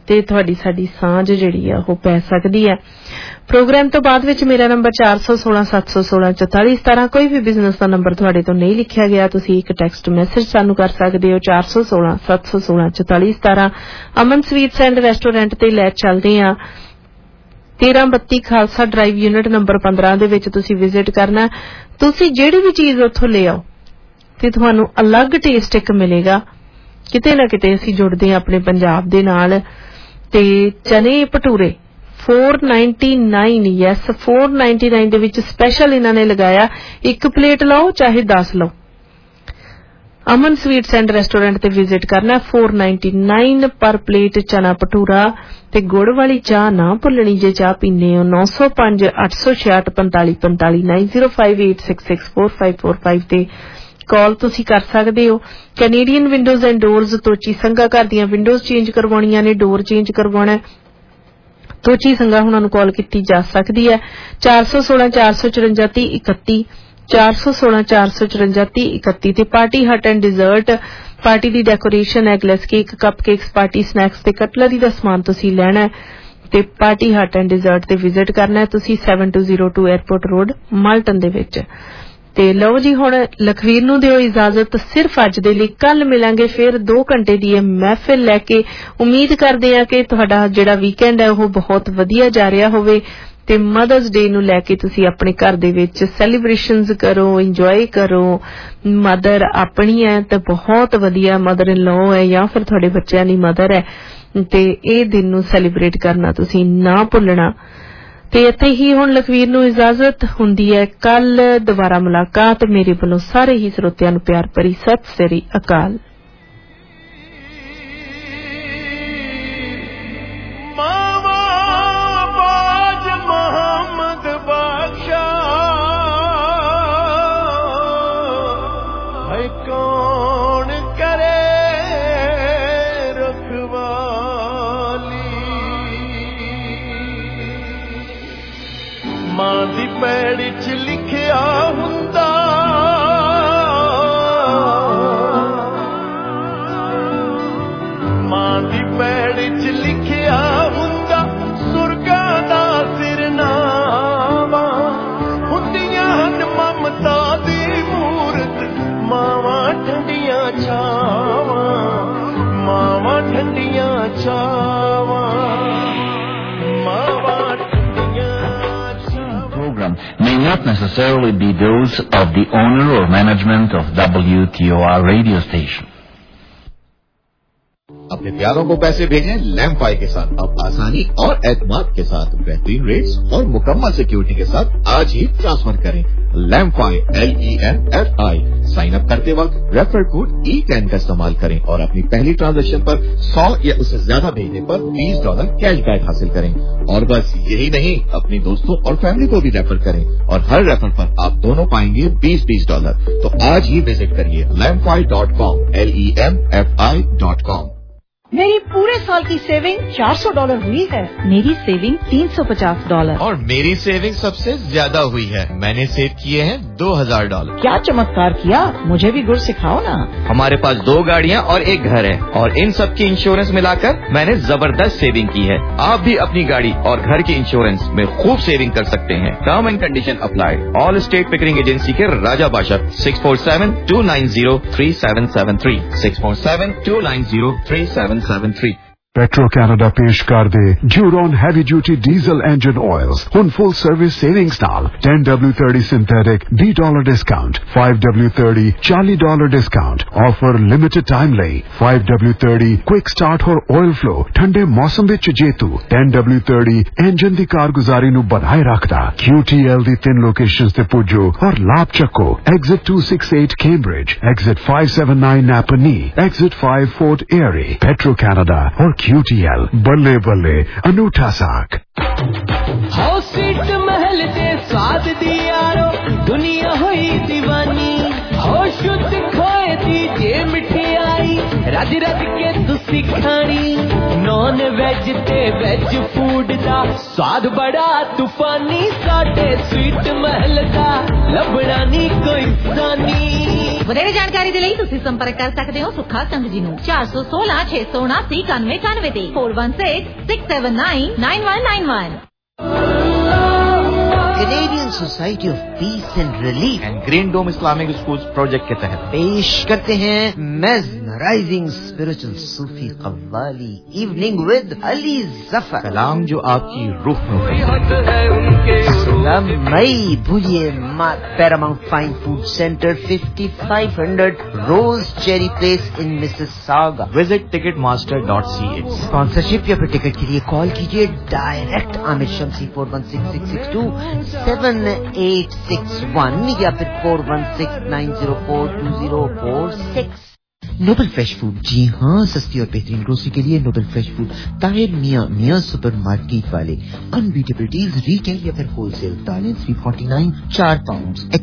ਤੇ ਤੁਹਾਡੀ ਸਾਡੀ ਸਾਂਝ ਜਿਹੜੀ ਆ ਉਹ ਪੈ ਸਕਦੀ ਹੈ। ਪ੍ਰੋਗਰਾਮ ਤੋਂ ਬਾਅਦ ਵਿੱਚ ਮੇਰਾ ਨੰਬਰ ਚਾਰ ਸੌ ਸੋਲਾਂ ਸੱਤ ਸੌ ਸੋਲਾਂ ਚੁਤਾਲੀ ਸਤਾਰਾਂ। ਕੋਈ ਵੀ ਬਿਜ਼ਨਸ ਦਾ ਨੰਬਰ ਤੁਹਾਡੇ ਤੋਂ ਨਹੀਂ ਲਿਖਿਆ ਗਿਆ, ਤੁਸੀਂ ਇੱਕ ਟੈਕਸਟ ਮੈਸੇਜ ਸਾਨੂੰ ਕਰ ਸਕਦੇ ਹੋ ਚਾਰ ਸੌ ਸੋਲਾਂ ਸੱਤ ਸੌ ਸੋਲਾਂ ਚੁਤਾਲੀ ਸਤਾਰਾਂ। ਅਮਨ ਸਵੀਟਸ ਐਂਡ ਰੈਸਟੋਰੈਂਟ ਤੇ ਲੈ ਚੱਲਦੇ ਆ ਤੇਰਾਂ ਬੱਤੀ ਖਾਲਸਾ ਡਰਾਈਵ ਯੂਨਿਟ ਨੰਬਰ ਪੰਦਰਾਂ ਦੇ ਵਿੱਚ ਤੁਸੀਂ ਵਿਜ਼ਿਟ ਕਰਨਾ। ਤੁਸੀਂ ਜਿਹੜੀ ਵੀ ਚੀਜ਼ ਉੱਥੋਂ ਲੈ ਆਓ ਤੇ ਤੁਹਾਨੂੰ ਅਲੱਗ ਟੇਸਟ ਇੱਕ ਮਿਲੇਗਾ। ਕਿਤੇ ਨਾ ਕਿਤੇ ਅਸੀਂ ਜੁੜਦੇ ਹਾਂ ਆਪਣੇ ਪੰਜਾਬ ਦੇ ਨਾਲ। ਤੇ ਚਨੇ ਭਟੂਰੇ ਚਾਰ ਸੌ ਨਿन्यानवे ਯੈਸ ਚਾਰ ਸੌ ਨਿन्यानवे ਦੇ ਵਿੱਚ ਸਪੈਸ਼ਲ ਇਹਨਾਂ ਨੇ ਲਗਾਇਆ, ਇੱਕ ਪਲੇਟ ਲਓ ਚਾਹੇ ਦਸ ਲਓ। ਅਮਨ ਸਵੀਟਸ ਐਂਡ ਰੈਸਟੋਰੈਂਟ ਤੇ ਵਿਜ਼ਿਟ ਕਰਨਾ। ਚਾਰ ਸੌ ਨਿन्यानवे ਪਰ ਪਲੇਟ ਚਨਾ ਭਟੂਰਾ ਤੇ ਗੁੜ ਵਾਲੀ ਚਾਹ ਨਾ ਭੁੱਲਣੀ ਜੇ ਚਾਹ ਪੀਂਦੇ ਹੋ। ਨੌ ਸੌ ਪੰਜ ਅੱਠ ਸੌ ਛਿਆਹਠ ਪੰਤਾਲੀ ਪੰਤਾਲੀ nine zero five eight six six four five four five ਤੇ ਕਾਲ ਤੁਸੀਂ ਕਰ ਸਕਦੇ ਹੋ। Canadian windows and doors Tochi Sangha ਘਰ ਦੀਆਂ ਵਿੰਡੋਜ਼ ਚੇਂਜ ਕਰਵਾਉਣੀਆਂ ਨੇ, ਡੋਰ ਚੇਂਜ ਕਰਵਾਉਣਾ ਤੋਚੀ ਸੰਘਾ ਉਹਨਾਂ ਨੂੰ ਕਾਲ ਕੀਤੀ ਜਾ ਸਕਦੀ ਹੈ ਚਾਰ ਸੌ ਸੋਲਾਂ ਚਾਰ ਸੌ ਚੁਰੰਜਾ ਤੀਹ ਇਕੱਤੀ ਚਾਰ ਸੌ ਸੋਲਾਂ ਚਾਰ ਸੌ ਚੁਰੰਜਾ ਤੀਹ ਇਕੱਤੀ। ਤੇ party hut and dessert, party ਦੀ decoration, eggless cake, cup cakes, party snacks ਤੇ ਕਟਲਰੀ ਦਾ ਸਮਾਨ ਤੁਸੀਂ ਲੈਣਾ ਹੈ ਤੇ ਪਾਰਟੀ ਹਟ ਐਂਡ ਡਿਜ਼ਰਟ ਤੇ ਵਿਜ਼ਿਟ ਕਰਨਾ ਹੈ ਤੁਸੀਂ seven two zero two airport road Malton ਦੇ ਵਿੱਚ। ਤੇ ਲਓ ਜੀ ਹੁਣ ਲਖਵੀਰ ਨੂੰ ਦਿਓ ਇਜਾਜ਼ਤ ਸਿਰਫ ਅੱਜ ਦੇ ਲਈ। ਕੱਲ ਮਿਲਾਂਗੇ ਫਿਰ ਦੋ ਘੰਟੇ ਦੀ ਇਹ ਮਹਿਫਿਲ ਲੈ ਕੇ। ਉਮੀਦ ਕਰਦੇ ਹਾਂ ਕਿ ਤੁਹਾਡਾ ਜਿਹੜਾ ਵੀਕਐਂਡ ਹੈ ਉਹ ਬਹੁਤ ਵਧੀਆ ਜਾ ਰਿਹਾ ਹੋਵੇ ਤੇ ਮਦਰਸ ਡੇ ਨੂੰ ਲੈ ਕੇ ਤੁਸੀਂ ਆਪਣੇ ਘਰ ਦੇ ਵਿੱਚ ਸੈਲੀਬ੍ਰੇਸ਼ਨਸ ਕਰੋ, ਇੰਜੋਏ ਕਰੋ। ਮਦਰ ਆਪਣੀ ਹੈ ਤਾਂ ਬਹੁਤ ਵਧੀਆ, ਮਦਰ ਇਨ ਲਾਅ ਹੈ ਜਾਂ ਫਿਰ ਤੁਹਾਡੇ ਬੱਚਿਆਂ ਦੀ ਮਦਰ ਹੈ ਤੇ ਇਹ ਦਿਨ ਨੂੰ ਸੈਲੀਬ੍ਰੇਟ ਕਰਨਾ ਤੁਸੀਂ ਨਾ ਭੁੱਲਣਾ। ਤੇ ਇੱਥੇ ਹੀ ਹੁਣ ਲਖਵੀਰ ਨੂੰ ਇਜਾਜ਼ਤ ਹੁੰਦੀ ਹੈ। ਕੱਲ ਦੁਬਾਰਾ ਮੁਲਾਕਾਤ। ਮੇਰੇ ਵੱਲੋਂ ਸਾਰੇ ਹੀ ਸਰੋਤਿਆਂ ਨੂੰ ਪਿਆਰ ਭਰੀ ਸਤਿ ਸ੍ਰੀ ਅਕਾਲ। ਮਾਂ ਦੀ ਪੈੜੀ ਚ ਲਿਖਿਆ ਹੁੰਦਾ ਮਾਂ ਦੀ ਪੈੜੀ ਚ ਲਿਖਿਆ ਹੁੰਦਾ ਸੁਰਗਾਂ ਦਾ ਸਿਰਨਾਵਾ ਹੁੰਦੀਆਂ ਹਨ ਮਮਤਾ ਦੀ ਮੂਰਤ ਮਾਵਾਂ ਠੰਡੀਆਂ ਛਾਵਾਂ ਮਾਵਾਂ ਠੰਡੀਆਂ ਛਾਵਾਂ ਮਾਵਾਂ may not necessarily be those of the owner or management of W T O R radio station. अपने प्यारों को पैसे भेजें लैम्फाई के साथ। अब आसानी और एतमाद के साथ बेहतरीन रेट्स और मुकम्मल सिक्योरिटी के साथ आज ही ट्रांसफर करें। LemFi L E M F I. Sign up करते वक्त रेफर कोड ई टेन का इस्तेमाल करें और अपनी पहली ट्रांजैक्शन पर सौ या उससे ज्यादा भेजने पर बीस डॉलर कैशबैक हासिल करें। और बस यही नहीं, अपने दोस्तों और फैमिली को भी रेफर करें और हर रेफर पर आप दोनों पाएंगे बीस बीस डॉलर। तो आज ही विजिट करिए LemFi dot com L E M F I dot com. मेरी पूरे साल की सेविंग चार सौ डॉलर हुई है। मेरी सेविंग तीन सौ पचास डॉलर। और मेरी सेविंग सबसे ज्यादा हुई है। मैंने सेव किए हैं दो हजार डॉलर। क्या चमत्कार किया, मुझे भी गुर सिखाओ ना। हमारे पास दो गाड़ियाँ और एक घर है और इन सब की इंश्योरेंस मिलाकर मैंने जबरदस्त सेविंग की है। आप भी अपनी गाड़ी और घर की इंश्योरेंस में खूब सेविंग कर सकते हैं। Term and condition apply. All state Pickering agency के Raja Badshah six four seven two nine zero three seven seven three six four seven two nine zero three seven seven three Petro Canada पेश कर दे Duron heavy duty diesel engine oils on full service savings नाल ten W thirty synthetic B dollar discount five W thirty forty dollar discount offer limited time लई five W thirty quick start और oil flow ठंडे मौसम विच जेतू ten W thirty engine दी कारगुजारी नु बनाए रखदा Q T L दी तीन locations ते पुजो और लाभ चको exit two sixty-eight Cambridge exit five seventy-nine Napanee exit five Fort Erie Petro Canada और Q T L बल्ले बल्ले अनूठा साक। हाउस स्वीट महल ते स्वाद दी यारो दुनिया हुई दीवानी। हो शुद्ध खोए दी जे मिठाई रज रज के तुसी खानी। नॉन वेज ते वेज फूड दा स्वाद बड़ा तूफानी साडे स्वीट महल दा लभना नहीं कोई सानी। ਵਧੇਰੇ ਜਾਣਕਾਰੀ ਦੇ ਲਈ ਤੁਸੀਂ ਸੰਪਰਕ ਕਰ ਸਕਦੇ ਹੋ ਸੁੱਖਾ ਸੰਘ ਜੀ ਨੂੰ ਚਾਰ ਸੌ ਸੋਲਾਂ ਛੇ ਸੌ ਉਨਾਸੀ ਇਕਾਨਵੇਂ ਇਕਾਨਵੇਂ ਤੇ four one six six seven nine nine one nine one। Canadian society of peace and relief and green dome Islamic schools project के तहत पेश करते हैं mesmerising spiritual Sufi qawwali evening with Ali Zafar. कलाम जो आपकी रूह में मई भूलिए मत। Paramount fine food centre fifty-five hundred rose cherry place in Mississauga. Visit ticket master dot C A. Sponsorship या फिर टिकट के लिए कॉल कीजिए direct Aamir Shamsi four one six six six two seven eight six one या फिर four one six nine zero four two zero four six। Noble fresh food, जी हाँ, सस्ती और बेहतरीन ग्रोसरी के लिए Nobel fresh food Tahir Miyan Miyan super market वाले। अनबीटेबल डील्स रिटेल या फिर होलसेल। दालें three forty-nine चार पाउंड।